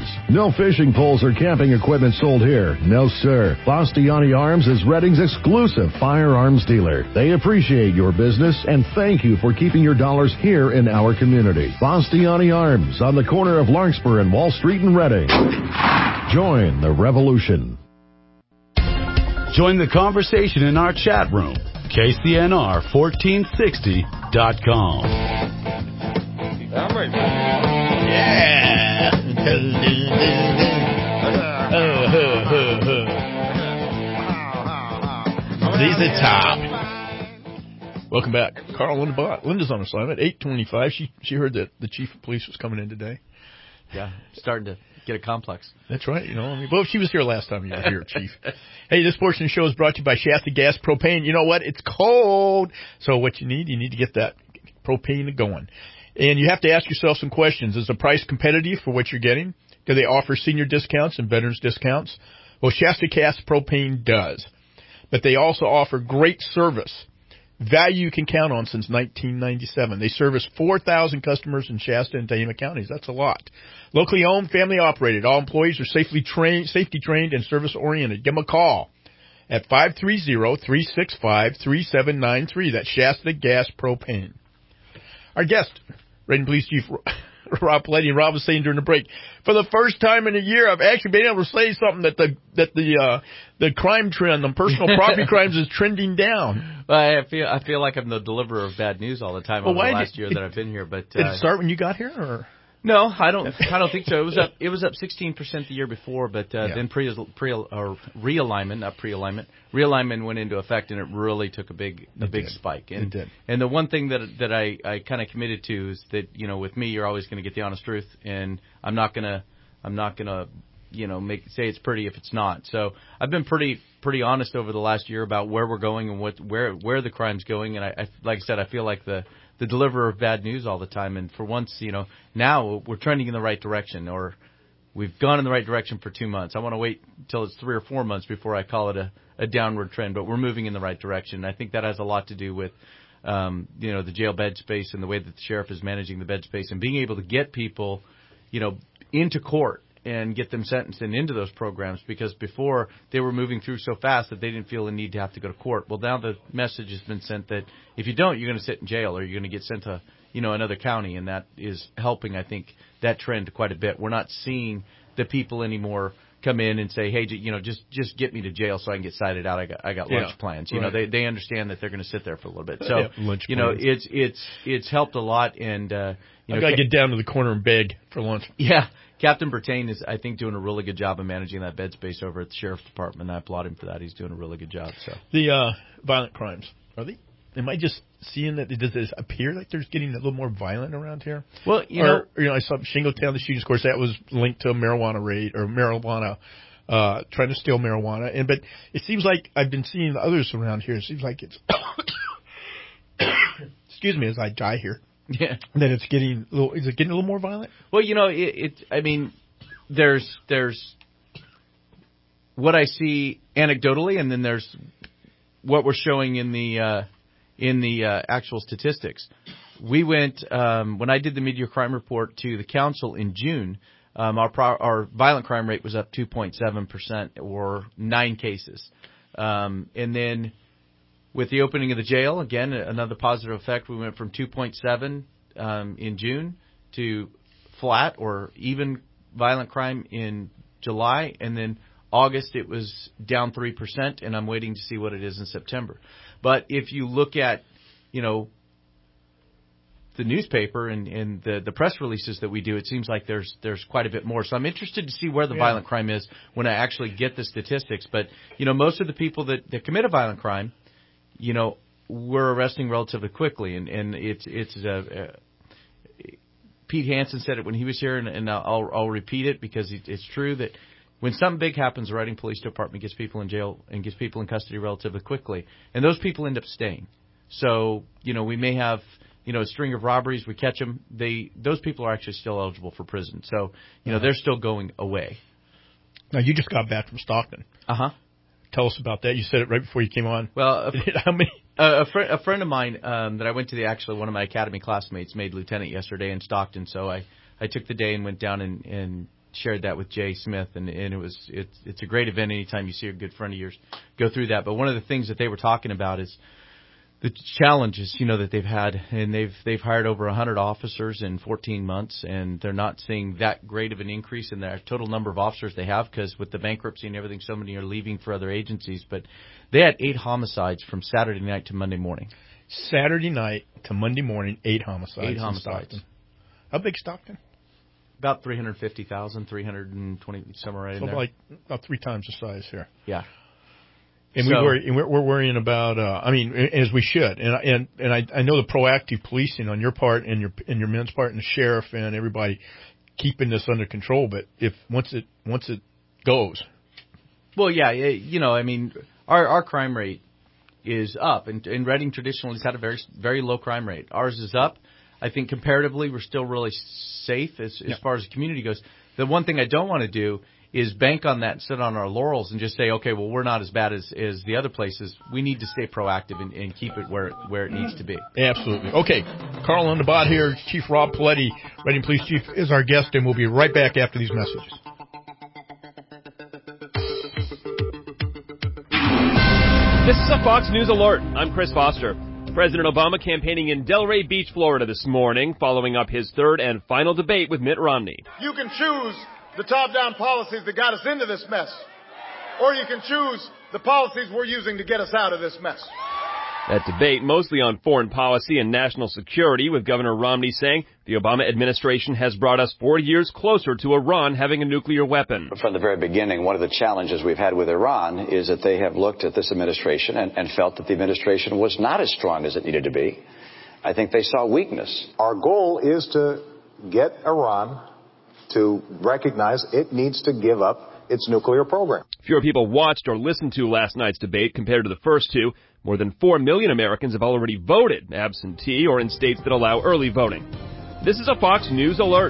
Arms. No fishing poles or camping equipment sold here. No, sir. Bastiani Arms is Redding's exclusive firearms dealer. They appreciate your business and thank you for keeping your dollars here in our community. Bastiani Arms on the corner of Larkspur and Wall Street in Redding. Join the revolution. Join the conversation in our chat room. K C N R fourteen sixty dot com. Yeah. These are top. Welcome back. Carl Linda. Linda's on assignment. eight twenty-five. She she heard that the chief of police was coming in today. Yeah, starting to get a complex. That's right. You know, I mean, well, she was here last time you were here, Chief. Hey, this portion of the show is brought to you by Shasta Gas Propane. You know what? It's cold. So what you need, you need to get that propane going. And you have to ask yourself some questions. Is the price competitive for what you're getting? Do they offer senior discounts and veterans discounts? Well, Shasta Gas Propane does. But they also offer great service. Value you can count on since nineteen ninety-seven. They service four thousand customers in Shasta and Tehama counties. That's a lot. Locally owned, family operated. All employees are safely trained, safety trained and service oriented. Give them a call at five three zero, three six five, three seven nine three. That's Shasta Gas Propane. Our guest, Redding Police Chief Rob Paletti. And Rob was saying during the break, for the first time in a year, I've actually been able to say something that the that the uh, the crime trend, the personal property crimes, is trending down. Well, I feel I feel like I'm the deliverer of bad news all the time well, over the last did, year it, that I've been here. But uh, did it start when you got here, or? No, I don't. I don't think so. It was up. It was up sixteen percent the year before, but uh, yeah. then pre, pre or realignment, not pre-alignment, realignment went into effect, and it really took a big a it big did. spike. And it did. And the one thing that that I, I kind of committed to is that, you know, with me, you're always going to get the honest truth, and I'm not gonna I'm not gonna you know make say it's pretty if it's not. So I've been pretty pretty honest over the last year about where we're going and what where where the crime's going, and I, I like I said, I feel like the the deliverer of bad news all the time. And for once, you know, now we're trending in the right direction, or we've gone in the right direction for two months. I want to wait until it's three or four months before I call it a, a downward trend, but we're moving in the right direction. I think that has a lot to do with, um, you know, the jail bed space and the way that the sheriff is managing the bed space and being able to get people, you know, into court and get them sentenced and into those programs, because before they were moving through so fast that they didn't feel the need to have to go to court. Well, now the message has been sent that if you don't, you're going to sit in jail or you're going to get sent to, you know, another county, and that is helping, I think, that trend quite a bit. We're not seeing the people anymore come in and say, hey, you know, just just get me to jail so I can get cited out. I got I got lunch yeah, plans. You right. know, they they understand that they're going to sit there for a little bit. So, yeah, lunch you plans. know, it's it's it's helped a lot. And uh, you I know, got to get down to the corner and beg for lunch. Yeah. Captain Bertain is, I think, doing a really good job of managing that bed space over at the Sheriff's Department. I applaud him for that. He's doing a really good job. So the uh, violent crimes, are they? Am I just seeing that? Does it appear like there's getting a little more violent around here? Well, you or, know, or, you know, I saw Shingletown, the shootings. Of course, that was linked to a marijuana raid or marijuana, uh, trying to steal marijuana. And but it seems like I've been seeing the others around here. It seems like it's excuse me as I die here. Yeah, that it's getting a little. Is it getting a little more violent? Well, you know, it. it I mean, there's there's what I see anecdotally, and then there's what we're showing in the uh, in the uh, actual statistics. We went um, when I did the mid-year crime report to the council in June. Um, our pro- our violent crime rate was up two point seven percent, or nine cases, um, and then. With the opening of the jail, again, another positive effect. We went from two point seven um, in June to flat or even violent crime in July. And then August, it was down three percent, and I'm waiting to see what it is in September. But if you look at, you know, the newspaper and, and the, the press releases that we do, it seems like there's there's quite a bit more. So I'm interested to see where the yeah. violent crime is when I actually get the statistics. But, you know, most of the people that, that commit a violent crime, you know, we're arresting relatively quickly, and, and it's it's uh, uh, Pete Hansen said it when he was here, and, and I'll I'll repeat it because it, it's true that when something big happens, the Redding Police Department gets people in jail and gets people in custody relatively quickly, and those people end up staying. So, you know, we may have, you know, a string of robberies, we catch them, they those people are actually still eligible for prison. So, you know, uh-huh. they're still going away. Now, you just got back from Stockton. Uh huh. Tell us about that. You said it right before you came on. Well, a, how many? A, a, fr- a friend of mine um, that I went to the actually one of my academy classmates made lieutenant yesterday in Stockton, so I, I took the day and went down and, and shared that with Jay Smith, and, and it was it's it's a great event anytime you see a good friend of yours go through that. But one of the things that they were talking about is the challenges, you know, that they've had, and they've they've hired over one hundred officers in fourteen months, and they're not seeing that great of an increase in their total number of officers they have, because with the bankruptcy and everything, so many are leaving for other agencies. But they had eight homicides from Saturday night to Monday morning. Saturday night to Monday morning, eight homicides. Eight homicides. In Stockton. How big Stockton? About three hundred fifty thousand, three hundred twenty, somewhere right so in there. like about three times the size here. Yeah. And, so, we worry, and we're, we're worrying about, uh, I mean, as we should. And, and, and I, I know the proactive policing on your part and your, and your men's part and the sheriff and everybody keeping this under control. But if once it, once it goes. Well, yeah, you know, I mean, our, our crime rate is up, and, and Reading traditionally has had a very, very low crime rate. Ours is up. I think comparatively we're still really safe as, as yeah. far as the community goes. The one thing I don't want to do is bank on that and sit on our laurels and just say, okay, well, we're not as bad as, as the other places. We need to stay proactive and, and keep it where where it needs to be. Absolutely. Okay, Carl on the bot here. Chief Rob Paletti, Reading Police Chief, is our guest, and we'll be right back after these messages. This is a Fox News Alert. I'm Chris Foster. President Obama campaigning in Delray Beach, Florida this morning, following up his third and final debate with Mitt Romney. You can choose the top-down policies that got us into this mess, or you can choose the policies we're using to get us out of this mess. That debate mostly on foreign policy and national security, with Governor Romney saying the Obama administration has brought us four years closer to Iran having a nuclear weapon. From the very beginning, one of the challenges we've had with Iran is that they have looked at this administration and, and felt that the administration was not as strong as it needed to be. I think they saw weakness. Our goal is to get Iran to recognize it needs to give up its nuclear program. Fewer people watched or listened to last night's debate compared to the first two. More than four million Americans have already voted absentee or in states that allow early voting. This is a Fox News Alert.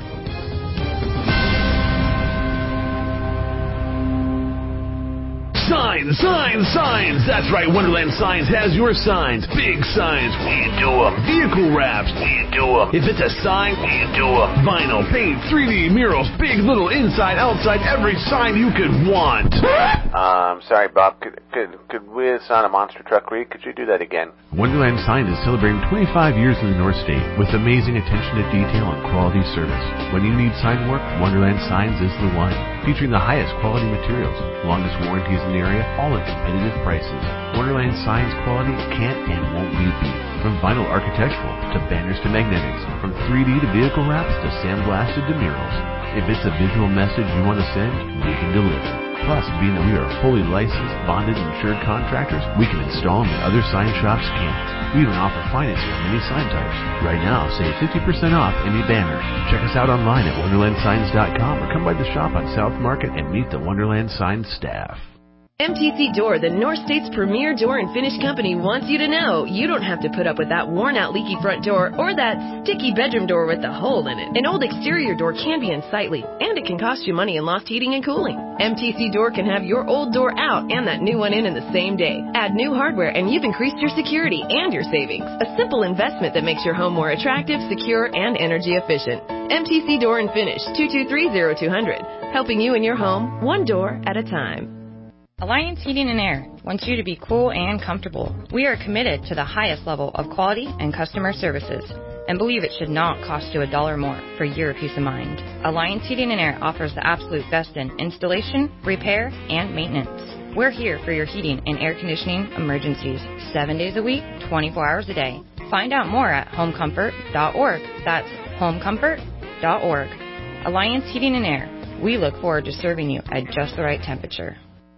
Signs, signs, signs. That's right, Wonderland Signs has your signs. Big signs, we do them. Vehicle wraps, we do them. If it's a sign, we do them. Vinyl, paint, three D murals, big, little, inside, outside, every sign you could want. Um, sorry, Bob. Could, could, could we assign a monster truck read? Could you do that again? Wonderland Signs is celebrating twenty-five years in the North State with amazing attention to detail and quality service. When you need sign work, Wonderland Signs is the one. Featuring the highest quality materials, longest warranties in the area, all at competitive prices. Wonderland Signs quality can't and won't be beat. From vinyl architectural to banners to magnetics, from three D to vehicle wraps to sandblasted to murals. If it's a visual message you want to send, we can deliver. Plus, being that we are fully licensed, bonded, and insured contractors, we can install them when other sign shops can't. We even offer financing on many sign types. Right now, save fifty percent off any banner. Check us out online at wonderland signs dot com or come by the shop on South Market and meet the Wonderland Signs staff. M T C Door, the North State's premier door and finish company, wants you to know you don't have to put up with that worn-out leaky front door or that sticky bedroom door with a hole in it. An old exterior door can be unsightly, and it can cost you money in lost heating and cooling. M T C Door can have your old door out and that new one in in the same day. Add new hardware and you've increased your security and your savings. A simple investment that makes your home more attractive, secure, and energy efficient. M T C Door and Finish, two two three, zero two zero zero, helping you and your home one door at a time. Alliance Heating and Air wants you to be cool and comfortable. We are committed to the highest level of quality and customer services and believe it should not cost you a dollar more for your peace of mind. Alliance Heating and Air offers the absolute best in installation, repair, and maintenance. We're here for your heating and air conditioning emergencies, seven days a week, twenty-four hours a day. Find out more at home comfort dot org. That's home comfort dot org. Alliance Heating and Air. We look forward to serving you at just the right temperature.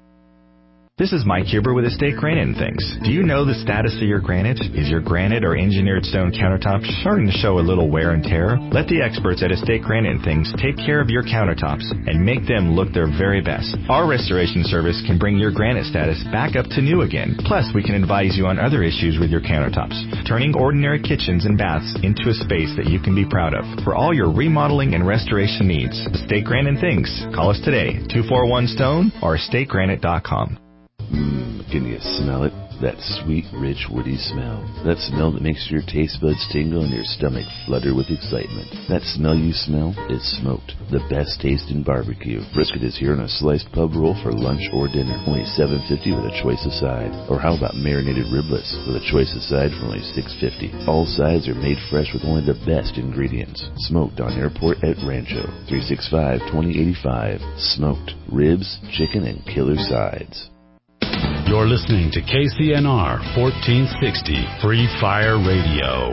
This is Mike Huber with Estate Granite and Things. Do you know the status of your granite? Is your granite or engineered stone countertop starting to show a little wear and tear? Let the experts at Estate Granite and Things take care of your countertops and make them look their very best. Our restoration service can bring your granite status back up to new again. Plus, we can advise you on other issues with your countertops, turning ordinary kitchens and baths into a space that you can be proud of. For all your remodeling and restoration needs, Estate Granite and Things. Call us today, two four one stone or estate granite dot com. Mmm, can you smell it? That sweet, rich, woody smell. That smell that makes your taste buds tingle and your stomach flutter with excitement. That smell you smell is smoked. The best taste in barbecue. Brisket is here on a sliced pub roll for lunch or dinner. Only seven fifty with a choice of side. Or how about marinated riblets with a choice of side for only six fifty. All sides are made fresh with only the best ingredients. Smoked on Airport at Rancho. three six five, two oh eight five. Smoked. Ribs, chicken, and killer sides. You're listening to K C N R fourteen sixty Free Fire Radio.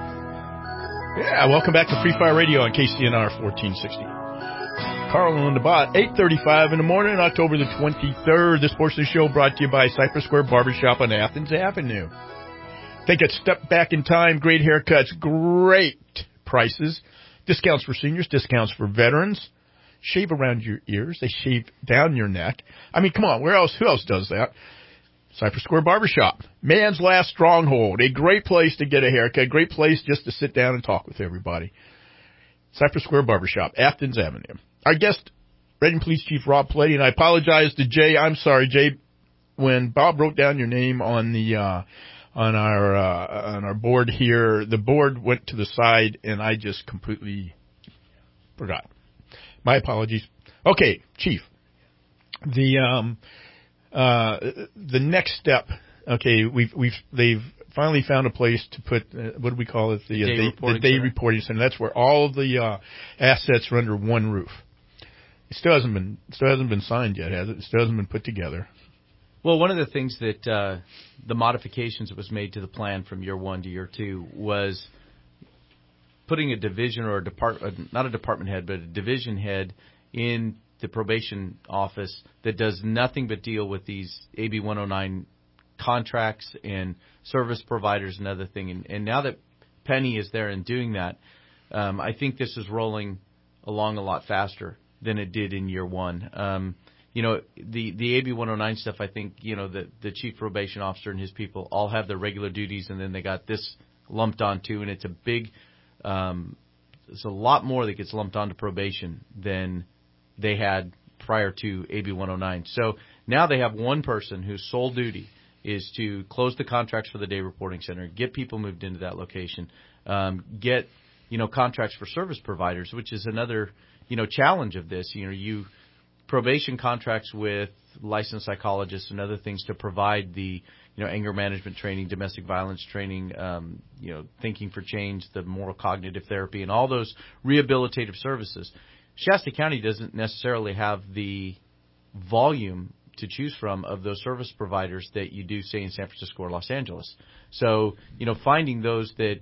Yeah, welcome back to Free Fire Radio on K C N R fourteen sixty. Carl and Linda Bott, eight thirty-five in the morning, October the twenty-third. This portion of the show brought to you by Cypress Square Barbershop on Athens Avenue. Take a step back in time. Great haircuts, great prices, discounts for seniors, discounts for veterans. Shave around your ears. They shave down your neck. I mean, come on, where else? Who else does that? Cypress Square Barbershop, man's last stronghold. A great place to get a haircut. Great place just to sit down and talk with everybody. Cypress Square Barbershop, Athens Avenue. Our guest, Reading Police Chief Rob Palladie, and I apologize to Jay. I'm sorry, Jay. When Bob wrote down your name on the uh, on our uh, on our board here, the board went to the side, and I just completely forgot. My apologies. Okay, Chief. The um. Uh, the next step, okay, we've, we've, they've finally found a place to put, uh, what do we call it? The, uh, day day, reporting the day center. reporting center. That's where all of the, uh, assets are under one roof. It still hasn't been, still hasn't been signed yet, has it? It still hasn't been put together. Well, one of the things that, uh, the modifications that was made to the plan from year one to year two was putting a division or a department, not a department head, but a division head in the probation office that does nothing but deal with these A B one oh nine contracts and service providers and other thing. And, and now that Penny is there and doing that, um, I think this is rolling along a lot faster than it did in year one. Um, you know, the, the A B one oh nine stuff, I think, you know, the, the chief probation officer and his people all have their regular duties, and then they got this lumped on too, and it's a big, um, it's a lot more that gets lumped onto probation than they had prior to A B one oh nine. So now they have one person whose sole duty is to close the contracts for the day reporting center, get people moved into that location, um, get, you know, contracts for service providers, which is another, you know, challenge of this. You know, you probation contracts with licensed psychologists and other things to provide the, you know, anger management training, domestic violence training, um, you know, thinking for change, the moral cognitive therapy, and all those rehabilitative services. Shasta County doesn't necessarily have the volume to choose from of those service providers that you do, say, in San Francisco or Los Angeles. So, you know, finding those that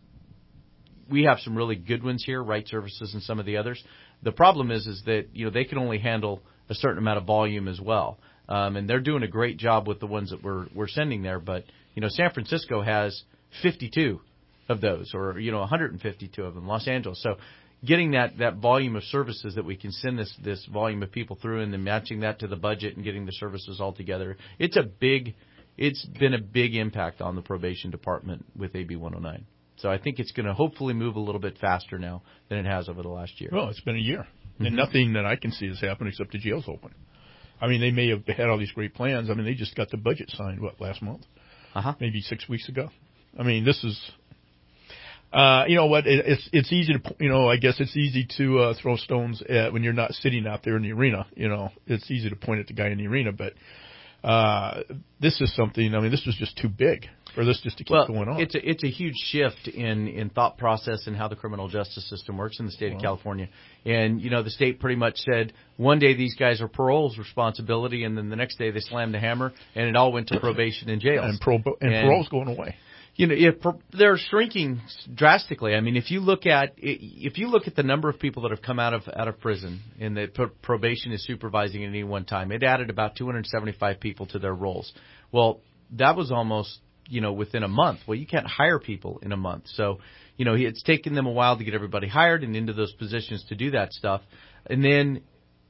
we have some really good ones here, Right Services and some of the others. The problem is, is that, you know, they can only handle a certain amount of volume as well. Um, and they're doing a great job with the ones that we're, we're sending there. But, you know, San Francisco has fifty-two of those, or, you know, one hundred fifty-two of them, Los Angeles. So, getting that, that volume of services that we can send this, this volume of people through, and then matching that to the budget and getting the services all together. It's a big, it's been a big impact on the probation department with A B one oh nine. So I think it's going to hopefully move a little bit faster now than it has over the last year. Well, it's been a year. Mm-hmm. And nothing that I can see has happened except the jail's open. I mean, they may have had all these great plans. I mean, they just got the budget signed, what, last month? Uh-huh. Maybe six weeks ago. I mean, this is... Uh, you know what? It, it's it's easy to you know. I guess it's easy to uh, throw stones at when you're not sitting out there in the arena. You know, it's easy to point at the guy in the arena, but uh, this is something. I mean, this was just too big for this just to keep well, going on. It's a, it's a huge shift in, in thought process and how the criminal justice system works in the state well, of California. And you know, the state pretty much said one day these guys are parole's responsibility, and then the next day they slammed the hammer, and it all went to probation and jails. And, pro- and, and parole's going away. You know, if they're shrinking drastically. I mean, if you look at if you look at the number of people that have come out of out of prison and that probation is supervising at any one time, it added about two hundred seventy-five people to their rolls. Well, that was almost, you know, within a month. Well, you can't hire people in a month, so you know it's taken them a while to get everybody hired and into those positions to do that stuff, and then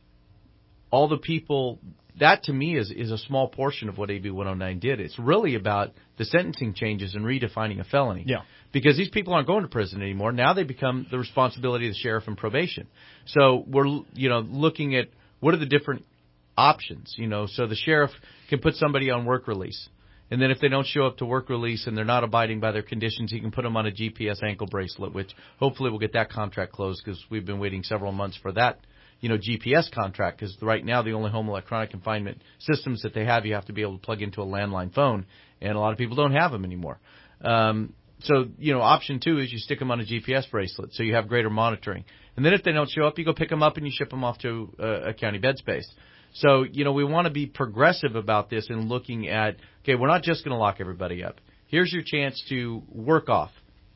all the people. That, to me, is, is a small portion of what A B one oh nine did. It's really about the sentencing changes and redefining a felony. Yeah. Because these people aren't going to prison anymore. Now they become the responsibility of the sheriff and probation. So we're, you know, looking at what are the different options, you know. So the sheriff can put somebody on work release. And then if they don't show up to work release and they're not abiding by their conditions, he can put them on a G P S ankle bracelet, which hopefully we'll get that contract closed because we've been waiting several months for that, you know, G P S contract, because right now the only home electronic confinement systems that they have, you have to be able to plug into a landline phone, and a lot of people don't have them anymore. Um, so, you know, option two is you stick them on a G P S bracelet so you have greater monitoring. And then if they don't show up, you go pick them up and you ship them off to uh, a county bed space. So, you know, we want to be progressive about this and looking at, okay, we're not just going to lock everybody up. Here's your chance to work off,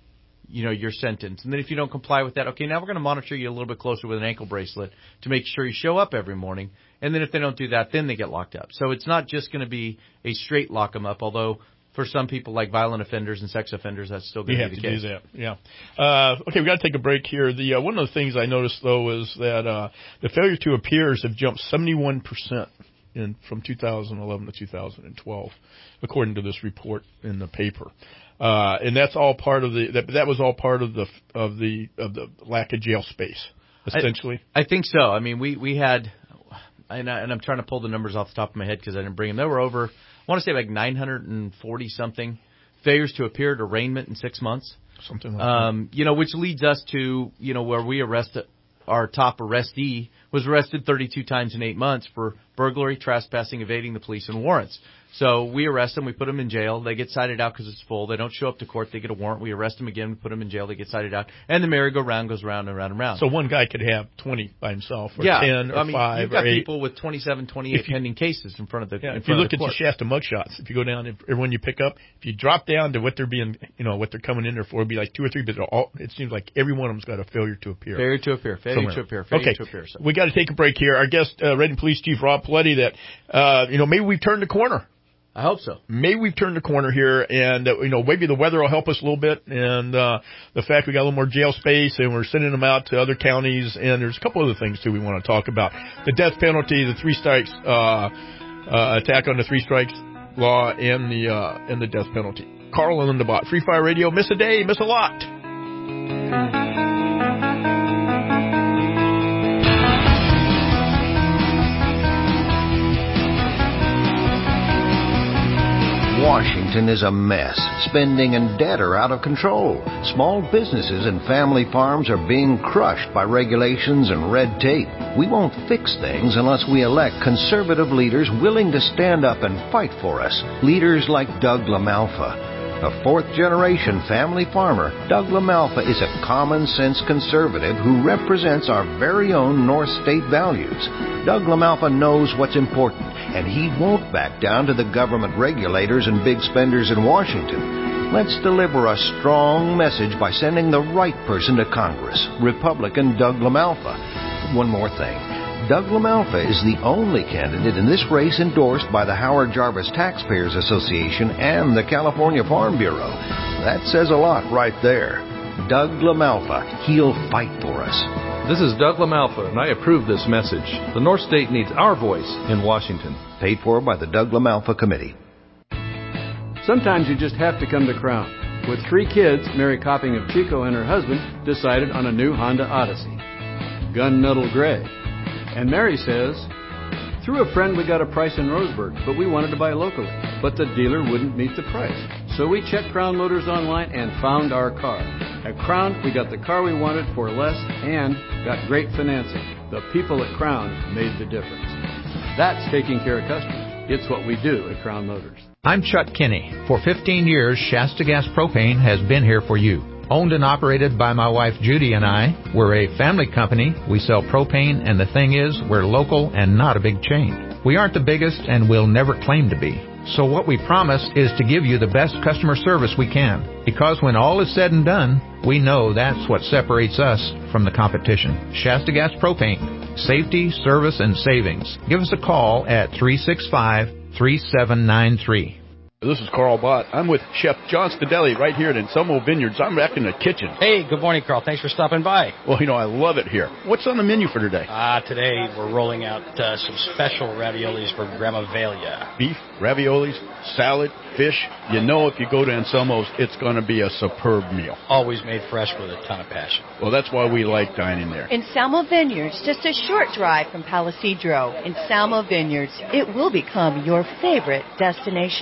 you know, your sentence. And then if you don't comply with that, okay, now we're going to monitor you a little bit closer with an ankle bracelet to make sure you show up every morning. And then if they don't do that, then they get locked up. So it's not just going to be a straight lock them up, although for some people like violent offenders and sex offenders, that's still going to be the case. You have to do that, yeah. Uh, okay, we've got to take a break here. The uh, one of the things I noticed, though, is that uh, the failure to appears have jumped seventy-one percent in from two thousand eleven to two thousand twelve, according to this report in the paper. Uh, and that's all part of the that, that was all part of the of the of the lack of jail space, essentially. I, I think so. I mean, we we had, and, I, and I'm trying to pull the numbers off the top of my head because I didn't bring them. There were over, I want to say like nine hundred forty something failures to appear at arraignment in six months. Something like um, that. You know, which leads us to, you know, where we arrested our top arrestee was arrested thirty-two times in eight months for burglary, trespassing, evading the police, and warrants. So we arrest them, we put them in jail, they get cited out because it's full, they don't show up to court, they get a warrant, we arrest them again, we put them in jail, they get cited out, and the merry-go-round goes round and round and round. So one guy could have twenty by himself, or yeah, ten, or I mean, five, you've got or eight. people with twenty-seven, twenty-eight you, pending cases in front of the yeah, in if front you look of the at court. the Shasta mugshots, if you go down, if, everyone you pick up, if you drop down to what they're being, you know, what they're coming in there for, it'd be like two or three, but all, it seems like every one of them's got a failure to appear. Failure to appear, failure somewhere. to appear, failure okay. to appear. So. We got to take a break here. Our guest, uh, Reading Police Chief Rob Paletti, that, uh, you know, maybe we've turned the corner. I hope so. Maybe we've turned the corner here, and uh, you know, maybe the weather will help us a little bit, and uh, the fact we got a little more jail space, and we're sending them out to other counties, and there's a couple other things too we want to talk about: the death penalty, the three strikes uh, uh, attack on the three strikes law, and the uh, and the death penalty. Carl and the Bot, Free Fire Radio. Miss a day, miss a lot. Washington is a mess. Spending and debt are out of control. Small businesses and family farms are being crushed by regulations and red tape. We won't fix things unless we elect conservative leaders willing to stand up and fight for us. Leaders like Doug LaMalfa. A fourth-generation family farmer, Doug LaMalfa is a common-sense conservative who represents our very own North State values. Doug LaMalfa knows what's important, and he won't back down to the government regulators and big spenders in Washington. Let's deliver a strong message by sending the right person to Congress, Republican Doug LaMalfa. One more thing. Doug LaMalfa is the only candidate in this race endorsed by the Howard Jarvis Taxpayers Association and the California Farm Bureau. That says a lot right there. Doug LaMalfa, he'll fight for us. This is Doug LaMalfa, and I approve this message. The North State needs our voice in Washington. Paid for by the Doug LaMalfa Committee. Sometimes you just have to come to Crown. With three kids, Mary Copping of Chico and her husband decided on a new Honda Odyssey, gunmetal gray. And Mary says, through a friend we got a price in Roseburg, but we wanted to buy locally. But the dealer wouldn't meet the price. So we checked Crown Motors online and found our car. At Crown, we got the car we wanted for less and got great financing. The people at Crown made the difference. That's taking care of customers. It's what we do at Crown Motors. I'm Chuck Kinney. For fifteen years, Shasta Gas Propane has been here for you. Owned and operated by my wife Judy and I, we're a family company. We sell propane, and the thing is, we're local and not a big chain. We aren't the biggest, and we'll never claim to be. So what we promise is to give you the best customer service we can. Because when all is said and done, we know that's what separates us from the competition. Shasta Gas Propane. Safety, service, and savings. Give us a call at three six five, three seven nine three. This is Carl Bott. I'm with Chef John Stadelli right here at Anselmo Vineyards. I'm back in the kitchen. Hey, good morning, Carl. Thanks for stopping by. Well, you know, I love it here. What's on the menu for today? Ah, uh, today we're rolling out uh, some special raviolis for Grandma Velia. Beef, raviolis, salad, fish. You know if you go to Anselmo's, it's going to be a superb meal. Always made fresh with a ton of passion. Well, that's why we like dining there. Anselmo Vineyards, just a short drive from Palisadro. Anselmo Vineyards, it will become your favorite destination getaway.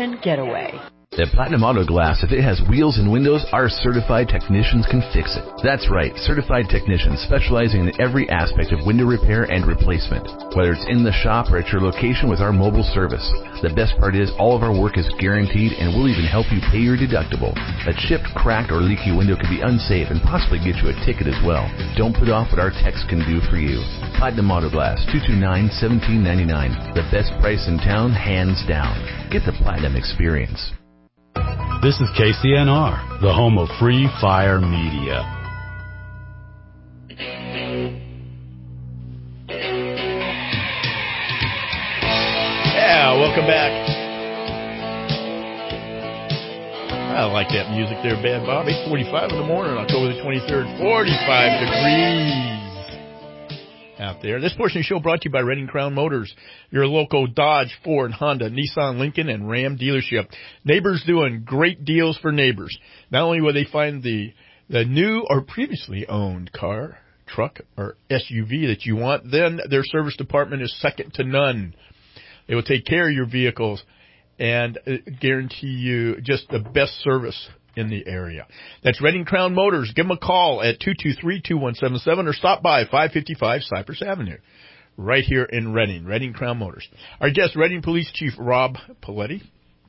away. At Platinum Auto Glass, if it has wheels and windows, our certified technicians can fix it. That's right, certified technicians specializing in every aspect of window repair and replacement. Whether it's in the shop or at your location with our mobile service. The best part is all of our work is guaranteed and we'll even help you pay your deductible. A chipped, cracked, or leaky window can be unsafe and possibly get you a ticket as well. Don't put off what our techs can do for you. Platinum Auto Glass, two two nine, one seven nine nine. The best price in town, hands down. Get the Platinum experience. This is K C N R, the home of free fire media. Yeah, welcome back. I like that music there, Bad Bob. eight forty-five in the morning, October the twenty-third, forty-five degrees out there. This portion of the show brought to you by Redding Crown Motors, your local Dodge, Ford, Honda, Nissan, Lincoln, and Ram dealership. Neighbors doing great deals for neighbors. Not only will they find the the new or previously owned car, truck, or S U V that you want, then their service department is second to none. They will take care of your vehicles and guarantee you just the best service in the area. That's Redding Crown Motors. Give them a call at two two three, two one seven seven or stop by five fifty-five Cypress Avenue right here in Redding, Redding Crown Motors. Our guest, Redding Police Chief Rob Paletti.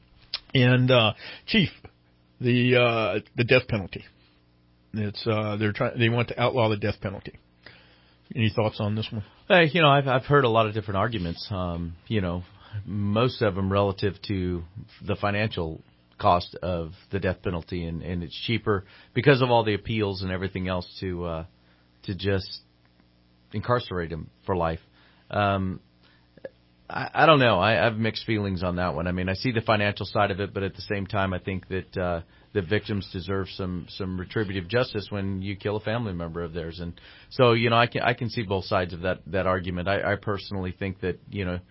And, uh, Chief, the, uh, the death penalty. It's, uh, they're trying, they want to outlaw the death penalty. Any thoughts on this one? Hey, you know, I've, I've heard a lot of different arguments, um, you know, most of them relative to the financial cost of the death penalty, and, and it's cheaper because of all the appeals and everything else to uh, to just incarcerate him for life. Um, I, I don't know. I, I have mixed feelings on that one. I mean, I see the financial side of it, but at the same time, I think that uh, the victims deserve some some retributive justice when you kill a family member of theirs. And so, you know, I can I can see both sides of that that argument. I, I personally think that, you know,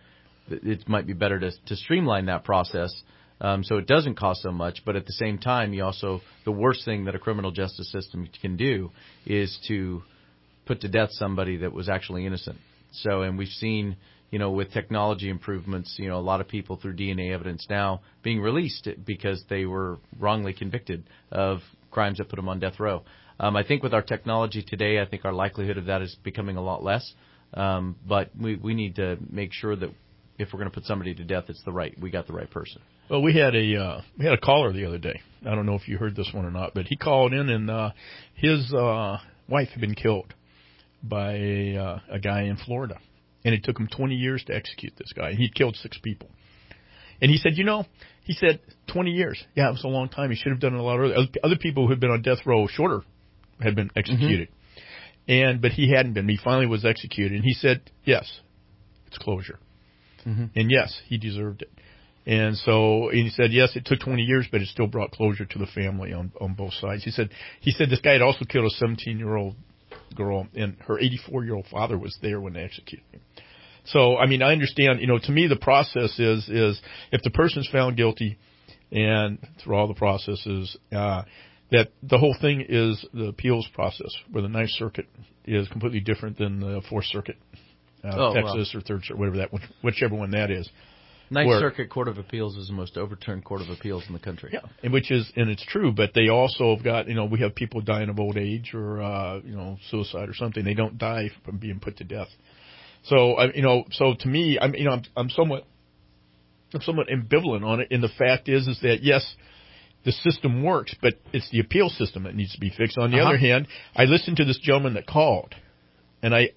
it might be better to to streamline that process. Um, so it doesn't cost so much, but at the same time, you also, the worst thing that a criminal justice system can do is to put to death somebody that was actually innocent. So, and we've seen, you know, with technology improvements, you know, a lot of people through D N A evidence now being released because they were wrongly convicted of crimes that put them on death row. Um, I think with our technology today, I think our likelihood of that is becoming a lot less. Um, but we, we need to make sure that if we're going to put somebody to death, it's the right, we got the right person. Well, we had a uh, we had a caller the other day. I don't know if you heard this one or not, but he called in and uh, his uh, wife had been killed by a, uh, a guy in Florida, and it took him twenty years to execute this guy. He'd killed six people, and he said, you know, he said twenty years. Yeah, it was a long time. He should have done it a lot earlier. Other people who had been on death row shorter had been executed, mm-hmm. and but he hadn't been. He finally was executed, and he said, yes, it's closure, mm-hmm. and yes, he deserved it. And so and he said, yes, it took twenty years, but it still brought closure to the family on, on both sides. He said he said this guy had also killed a seventeen-year-old girl, and her eighty-four-year-old father was there when they executed him. So, I mean, I understand, you know, to me the process is, is if the person's found guilty and through all the processes, uh, that the whole thing is the appeals process, where the Ninth Circuit is completely different than the Fourth Circuit, uh, oh, Texas well. or Third Circuit, whatever that, whichever one that is. Ninth where, Circuit Court of Appeals is the most overturned court of appeals in the country. Yeah, and which is, and it's true, but they also have got, you know, we have people dying of old age or, uh, you know, suicide or something. They don't die from being put to death. So, I, you know, so to me, I'm, you know, I'm, I'm somewhat, I'm somewhat ambivalent on it. And the fact is, is that yes, the system works, but it's the appeal system that needs to be fixed. On the uh-huh. other hand, I listened to this gentleman that called, and I,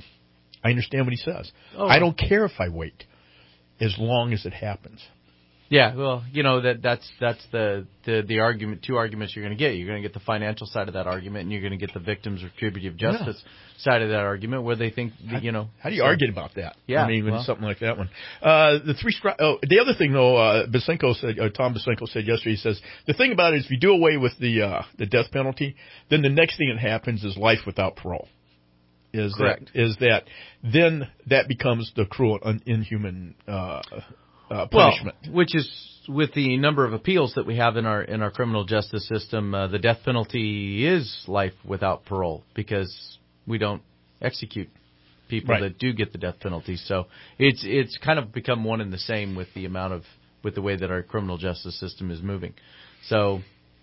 I understand what he says. Oh. I don't care if I wait, as long as it happens. Yeah, well, you know, that that's that's the, the, the argument, two arguments you're going to get. You're going to get the financial side of that argument, and you're going to get the victim's retributive justice yeah. side of that argument, where they think, that, you know. How do you so, argue about that? Yeah. I mean, well, something like that one. Uh, the three stri- oh, the other thing, though, uh, Bosenko said, uh, Tom Bosenko said yesterday, he says, the thing about it is if you do away with the, uh, the death penalty, then the next thing that happens is life without parole. Is Correct. that, is that then that becomes the cruel and inhuman uh, uh, punishment. Well, which is with the number of appeals that we have in our in our criminal justice system, uh, the death penalty is life without parole because we don't execute people right. that do get the death penalty. So it's it's kind of become one and the same with the amount of with the way that our criminal justice system is moving. So,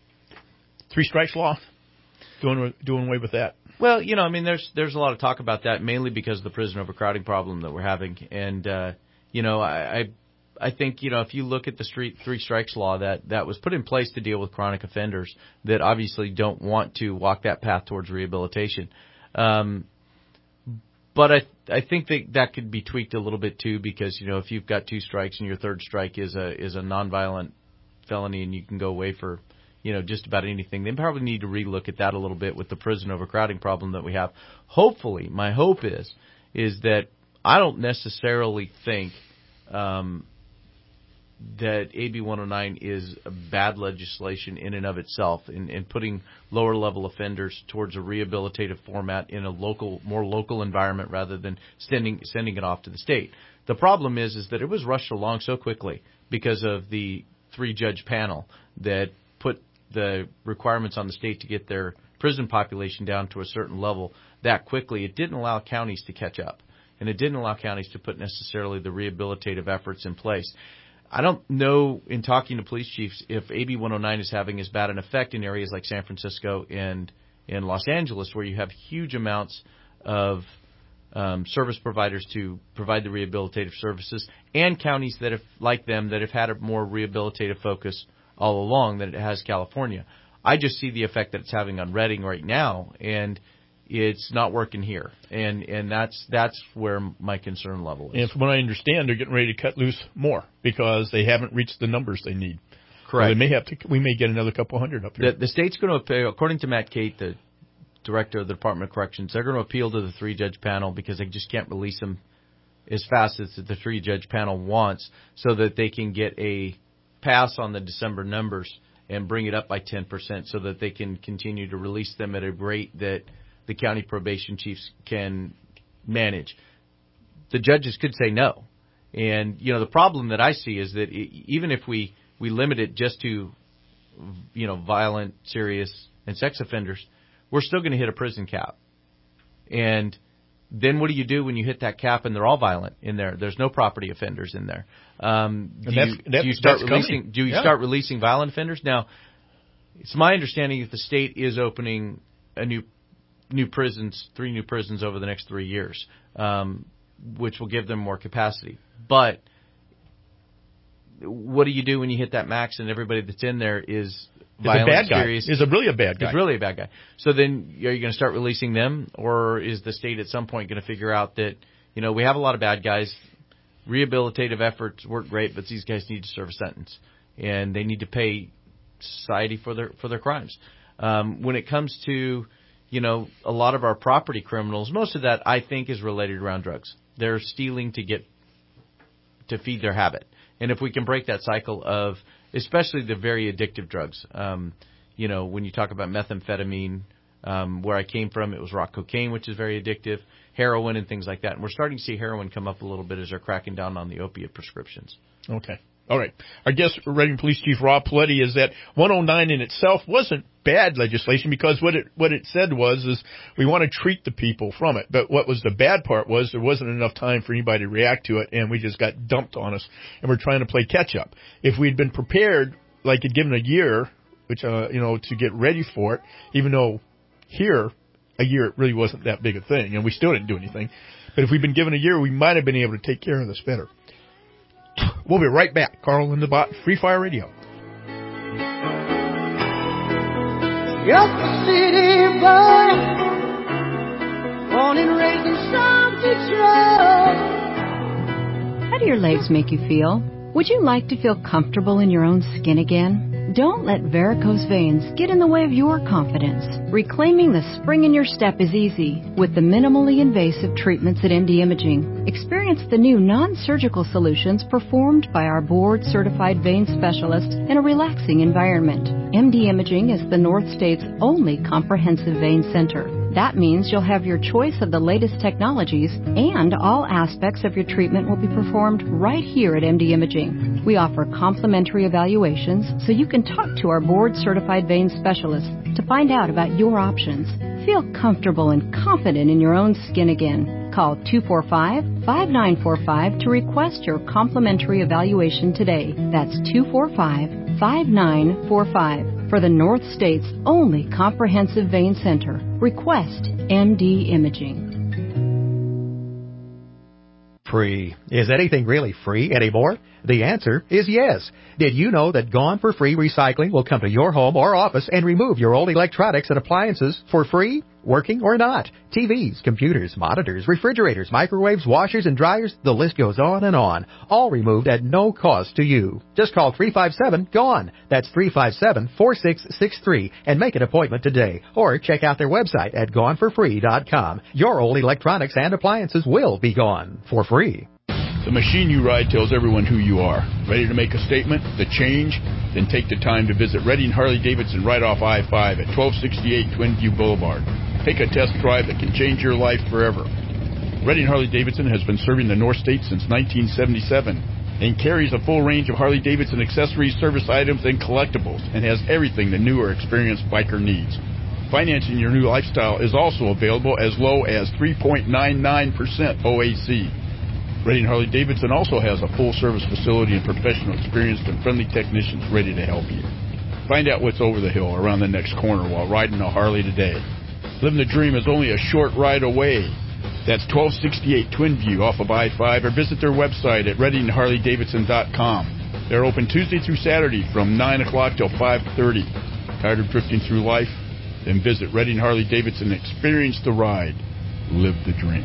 three strikes law, doing doing away with that. Well, you know, I mean, there's there's a lot of talk about that, mainly because of the prison overcrowding problem that we're having, and uh, you know, I, I I think, you know, if you look at the street three strikes law that that was put in place to deal with chronic offenders that obviously don't want to walk that path towards rehabilitation. Um, But I I think that that could be tweaked a little bit too, because, you know, if you've got two strikes and your third strike is a is a nonviolent felony and you can go away for, you know, just about anything, they probably need to relook at that a little bit with the prison overcrowding problem that we have. Hopefully, my hope is is that I don't necessarily think um, that A B one oh nine is a bad legislation in and of itself, in, in putting lower level offenders towards a rehabilitative format in a local, more local environment rather than sending sending it off to the state. The problem is is that it was rushed along so quickly because of the three judge panel that put the requirements on the state to get their prison population down to a certain level that quickly. It didn't allow counties to catch up, and it didn't allow counties to put necessarily the rehabilitative efforts in place. I don't know, in talking to police chiefs, if A B one oh nine is having as bad an effect in areas like San Francisco and in Los Angeles, where you have huge amounts of um, service providers to provide the rehabilitative services, and counties that have, like them, that have had a more rehabilitative focus all along than it has California. I just see the effect that it's having on Redding right now, and it's not working here, and and that's that's where my concern level is. And from what I understand, they're getting ready to cut loose more because they haven't reached the numbers they need. Correct. So they may have to. We may get another couple hundred up here. The, the state's going to appeal, according to Matt Cate, the director of the Department of Corrections. They're going to appeal to the three-judge panel because they just can't release them as fast as the three-judge panel wants, so that they can get a pass on the December numbers and bring it up by ten percent, so that they can continue to release them at a rate that the county probation chiefs can manage. The judges could say no. And, you know, the problem that I see is that even if we, we limit it just to, you know, violent, serious, and sex offenders, we're still going to hit a prison cap. And then what do you do when you hit that cap and they're all violent in there? There's no property offenders in there. Um, do, that's, you, that, do you start that's releasing? coming. Do you yeah. start releasing violent offenders? Now, it's my understanding that the state is opening a new new prisons, three new prisons over the next three years, um, which will give them more capacity. But what do you do when you hit that max and everybody that's in there is violent, a bad guy. serious? Is a really a bad guy. Is really a bad guy. So then, are you going to start releasing them, or is the state at some point going to figure out that, you know, we have a lot of bad guys, rehabilitative efforts work great, but these guys need to serve a sentence, and they need to pay society for their for their crimes. Um, when it comes to, you know, a lot of our property criminals, most of that I think is related around drugs. They're stealing to get to feed their habit. And if we can break that cycle of, especially the very addictive drugs, um, you know, when you talk about methamphetamine, um, where I came from, it was rock cocaine, which is very addictive, heroin and things like that. And we're starting to see heroin come up a little bit as they're cracking down on the opiate prescriptions. Okay. All right. Our guest, Redding Police Chief Rob Paletti, is that one oh nine in itself wasn't bad legislation, because what it what it said was is we want to treat the people from it. But what was the bad part was there wasn't enough time for anybody to react to it, and we just got dumped on us, and we're trying to play catch up. If we'd been prepared, like it given a year, which uh, you know, to get ready for it, even though here a year it really wasn't that big a thing, and we still didn't do anything. But if we'd been given a year, we might have been able to take care of this better. We'll be right back. Carl and the Bot, Free Fire Radio. You're the city boy, born and raised in South Detroit. How do your legs make you feel? Would you like to feel comfortable in your own skin again? Don't let varicose veins get in the way of your confidence. Reclaiming the spring in your step is easy with the minimally invasive treatments at M D Imaging. Experience the new non-surgical solutions performed by our board-certified vein specialists in a relaxing environment. M D Imaging is the North State's only comprehensive vein center. That means you'll have your choice of the latest technologies, and all aspects of your treatment will be performed right here at M D Imaging. We offer complimentary evaluations so you can talk to our board-certified vein specialists to find out about your options. Feel comfortable and confident in your own skin again. Call two four five, five nine four five to request your complimentary evaluation today. That's two four five, five nine four five. For the North State's only comprehensive vein center, request M D Imaging. Free. Is anything really free anymore? The answer is yes. Did you know that Gone for Free Recycling will come to your home or office and remove your old electronics and appliances for free, working or not? T Vs, computers, monitors, refrigerators, microwaves, washers, and dryers, the list goes on and on, all removed at no cost to you. Just call three five seven, G O N E. That's three five seven, four six six three and make an appointment today. Or check out their website at gone for free dot com. Your old electronics and appliances will be gone for free. The machine you ride tells everyone who you are. Ready to make a statement? The change? Then take the time to visit Redding Harley-Davidson right off I five at twelve sixty-eight Twin View Boulevard. Take a test drive that can change your life forever. Redding Harley-Davidson has been serving the North State since nineteen seventy-seven and carries a full range of Harley-Davidson accessories, service items, and collectibles, and has everything the new or experienced biker needs. Financing your new lifestyle is also available as low as three point nine nine percent O A C. Redding Harley-Davidson also has a full-service facility and professional, experienced, and friendly technicians ready to help you. Find out what's over the hill around the next corner while riding a Harley today. Living the Dream is only a short ride away. That's twelve sixty-eight Twin View off of I five, or visit their website at redding harley davidson dot com. They're open Tuesday through Saturday from nine o'clock till five thirty. Tired of drifting through life? Then visit Redding Harley-Davidson and experience the ride. Live the dream.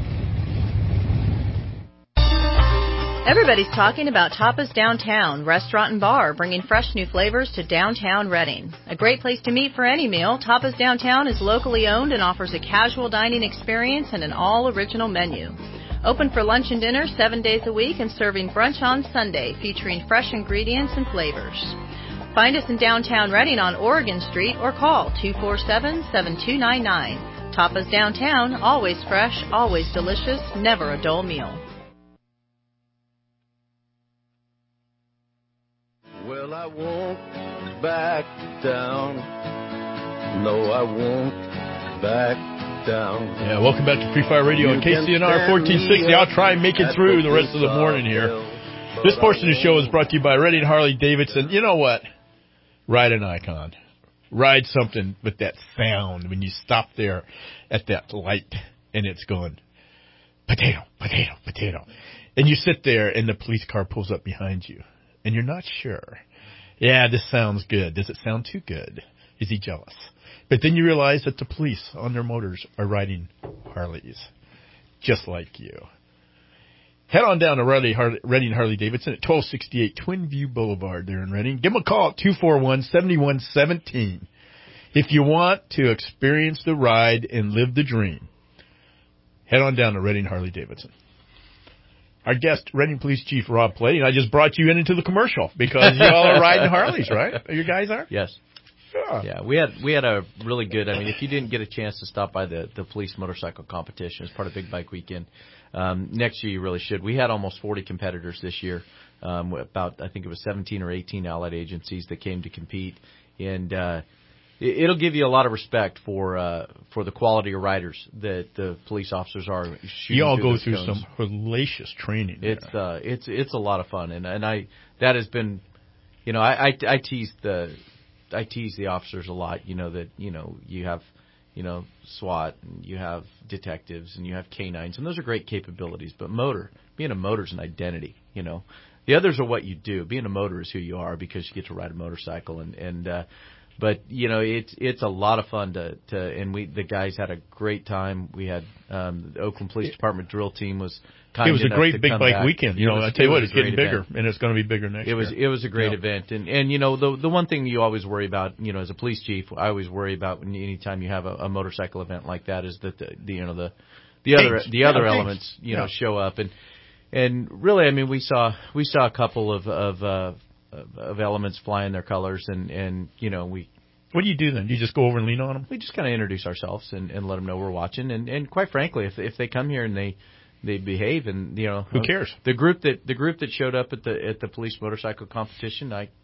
Everybody's talking about Tapas Downtown, restaurant and bar, bringing fresh new flavors to downtown Redding. A great place to meet for any meal, Tapas Downtown is locally owned and offers a casual dining experience and an all-original menu. Open for lunch and dinner seven days a week and serving brunch on Sunday, featuring fresh ingredients and flavors. Find us in downtown Redding on Oregon Street or call two four seven, seven two nine nine. Tapas Downtown, always fresh, always delicious, never a dull meal. Well, I won't back down. No, I won't back down. Yeah, welcome back to Free Fire Radio on K C N R fourteen sixty. I'll try and make it through the rest of the morning here. This portion of the show is brought to you by Redding Harley-Davidson. You know what? Ride an Icon. Ride something with that sound when you stop there at that light and it's going, potato, potato, potato. And you sit there and the police car pulls up behind you. And you're not sure. Yeah, this sounds good. Does it sound too good? Is he jealous? But then you realize that the police on their motors are riding Harleys, just like you. Head on down to Redding Harley-Davidson at twelve sixty-eight Twin View Boulevard there in Redding. Give them a call at two four one, seven one one seven. If you want to experience the ride and live the dream, head on down to Redding Harley-Davidson. Our guest, Redding Police Chief Rob Plady, and I just brought you into the commercial because you all are riding Harleys, right? You guys are? Yes. Yeah. Yeah, we had we had a really good. I mean, if you didn't get a chance to stop by the the police motorcycle competition as part of Big Bike Weekend, um, next year you really should. We had almost forty competitors this year. Um, about I think it was seventeen or eighteen allied agencies that came to compete, and uh, it, it'll give you a lot of respect for uh, for the quality of riders that the police officers are shooting. You all through go through cones. some hellacious training. It's uh, it's it's a lot of fun, and and I that has been, you know, I I, I tease the. I tease the officers a lot, you know, that, you know, you have, you know, SWAT and you have detectives and you have canines, and those are great capabilities. But motor, being a motor is an identity, you know. The others are what you do. Being a motor is who you are because you get to ride a motorcycle. And, and uh, but, you know, it's it's a lot of fun to, to and we the guys had a great time. We had um, the Oakland Police Department drill team was kind enough. It was a great big bike back. weekend. You know, I tell you what, it's getting bigger, event. and it's going to be bigger next year. It was year. it was a great yeah. event, and and you know the the one thing you always worry about, you know, as a police chief, I always worry about when anytime you have a, a motorcycle event like that is that the, the you know the the other things. the yeah, other things. elements you yeah. know show up, and and really, I mean, we saw we saw a couple of of uh, of, of elements flying their colors, and and you know we. What do you do then? Do you just go over and lean on them? We just kind of introduce ourselves and, and let them know we're watching. And, and quite frankly, if if they come here and they, they behave, and you know, who cares? The group that the group that showed up at the at the police motorcycle competition, I,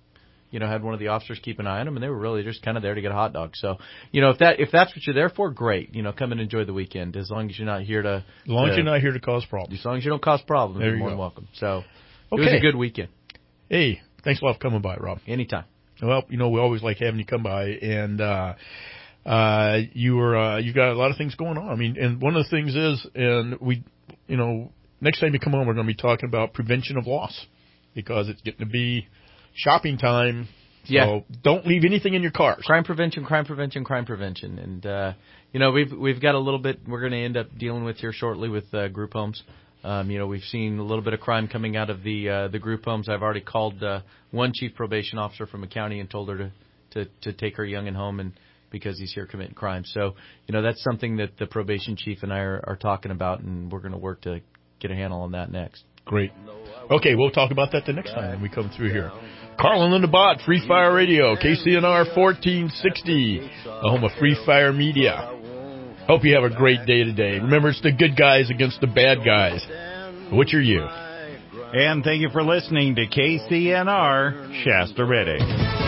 you know, had one of the officers keep an eye on them, and they were really just kind of there to get a hot dog. So, you know, if that if that's what you're there for, great. You know, come and enjoy the weekend. As long as you're not here to, as long to, as you're not here to cause problems. As long as you don't cause problems, there you're you more go. than welcome. So, it okay. was a good weekend. Hey, thanks a lot for coming by, Rob. Anytime. Well, you know, we always like having you come by, and uh, uh, you were uh, you've got a lot of things going on. I mean, and one of the things is, and we, you know, next time you come on, we're going to be talking about prevention of loss because it's getting to be shopping time. So yeah. don't leave anything in your cars. Crime prevention, crime prevention, crime prevention, and uh, you know, we've we've got a little bit we're going to end up dealing with here shortly with uh, group homes. Um, you know, we've seen a little bit of crime coming out of the uh, the group homes. I've already called uh, one chief probation officer from a county and told her to, to, to take her youngin' home and because he's here committing crime. So, you know, that's something that the probation chief and I are, are talking about, and we're going to work to get a handle on that next. Great. Okay, we'll talk about that the next time when we come through here. Carl and Linda Bott, Free Fire Radio, K C N R fourteen sixty, the home of Free Fire Media. Hope you have a great day today. Remember, it's the good guys against the bad guys. Which are you? And thank you for listening to K C N R Shasta Redding.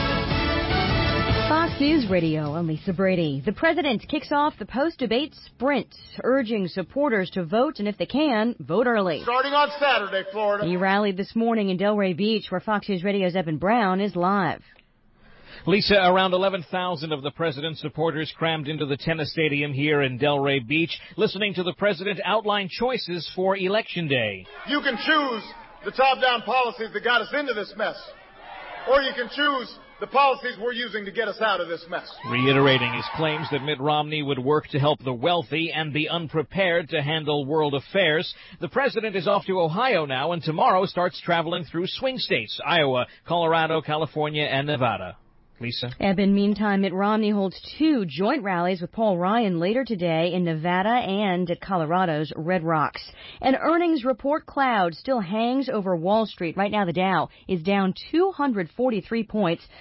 Fox News Radio, I'm Lisa Brady. The president kicks off the post-debate sprint, urging supporters to vote, and if they can, vote early. Starting on Saturday, Florida. He rallied this morning in Delray Beach, where Fox News Radio's Evan Brown is live. Lisa, around eleven thousand of the president's supporters crammed into the tennis stadium here in Delray Beach, listening to the president outline choices for Election Day. You can choose the top-down policies that got us into this mess, or you can choose the policies we're using to get us out of this mess. Reiterating his claims that Mitt Romney would work to help the wealthy and the unprepared to handle world affairs, the president is off to Ohio now and tomorrow starts traveling through swing states, Iowa, Colorado, California, and Nevada. Lisa? Eben, meantime, Mitt Romney holds two joint rallies with Paul Ryan later today in Nevada and at Colorado's Red Rocks. An earnings report cloud still hangs over Wall Street. Right now, the Dow is down two hundred forty-three points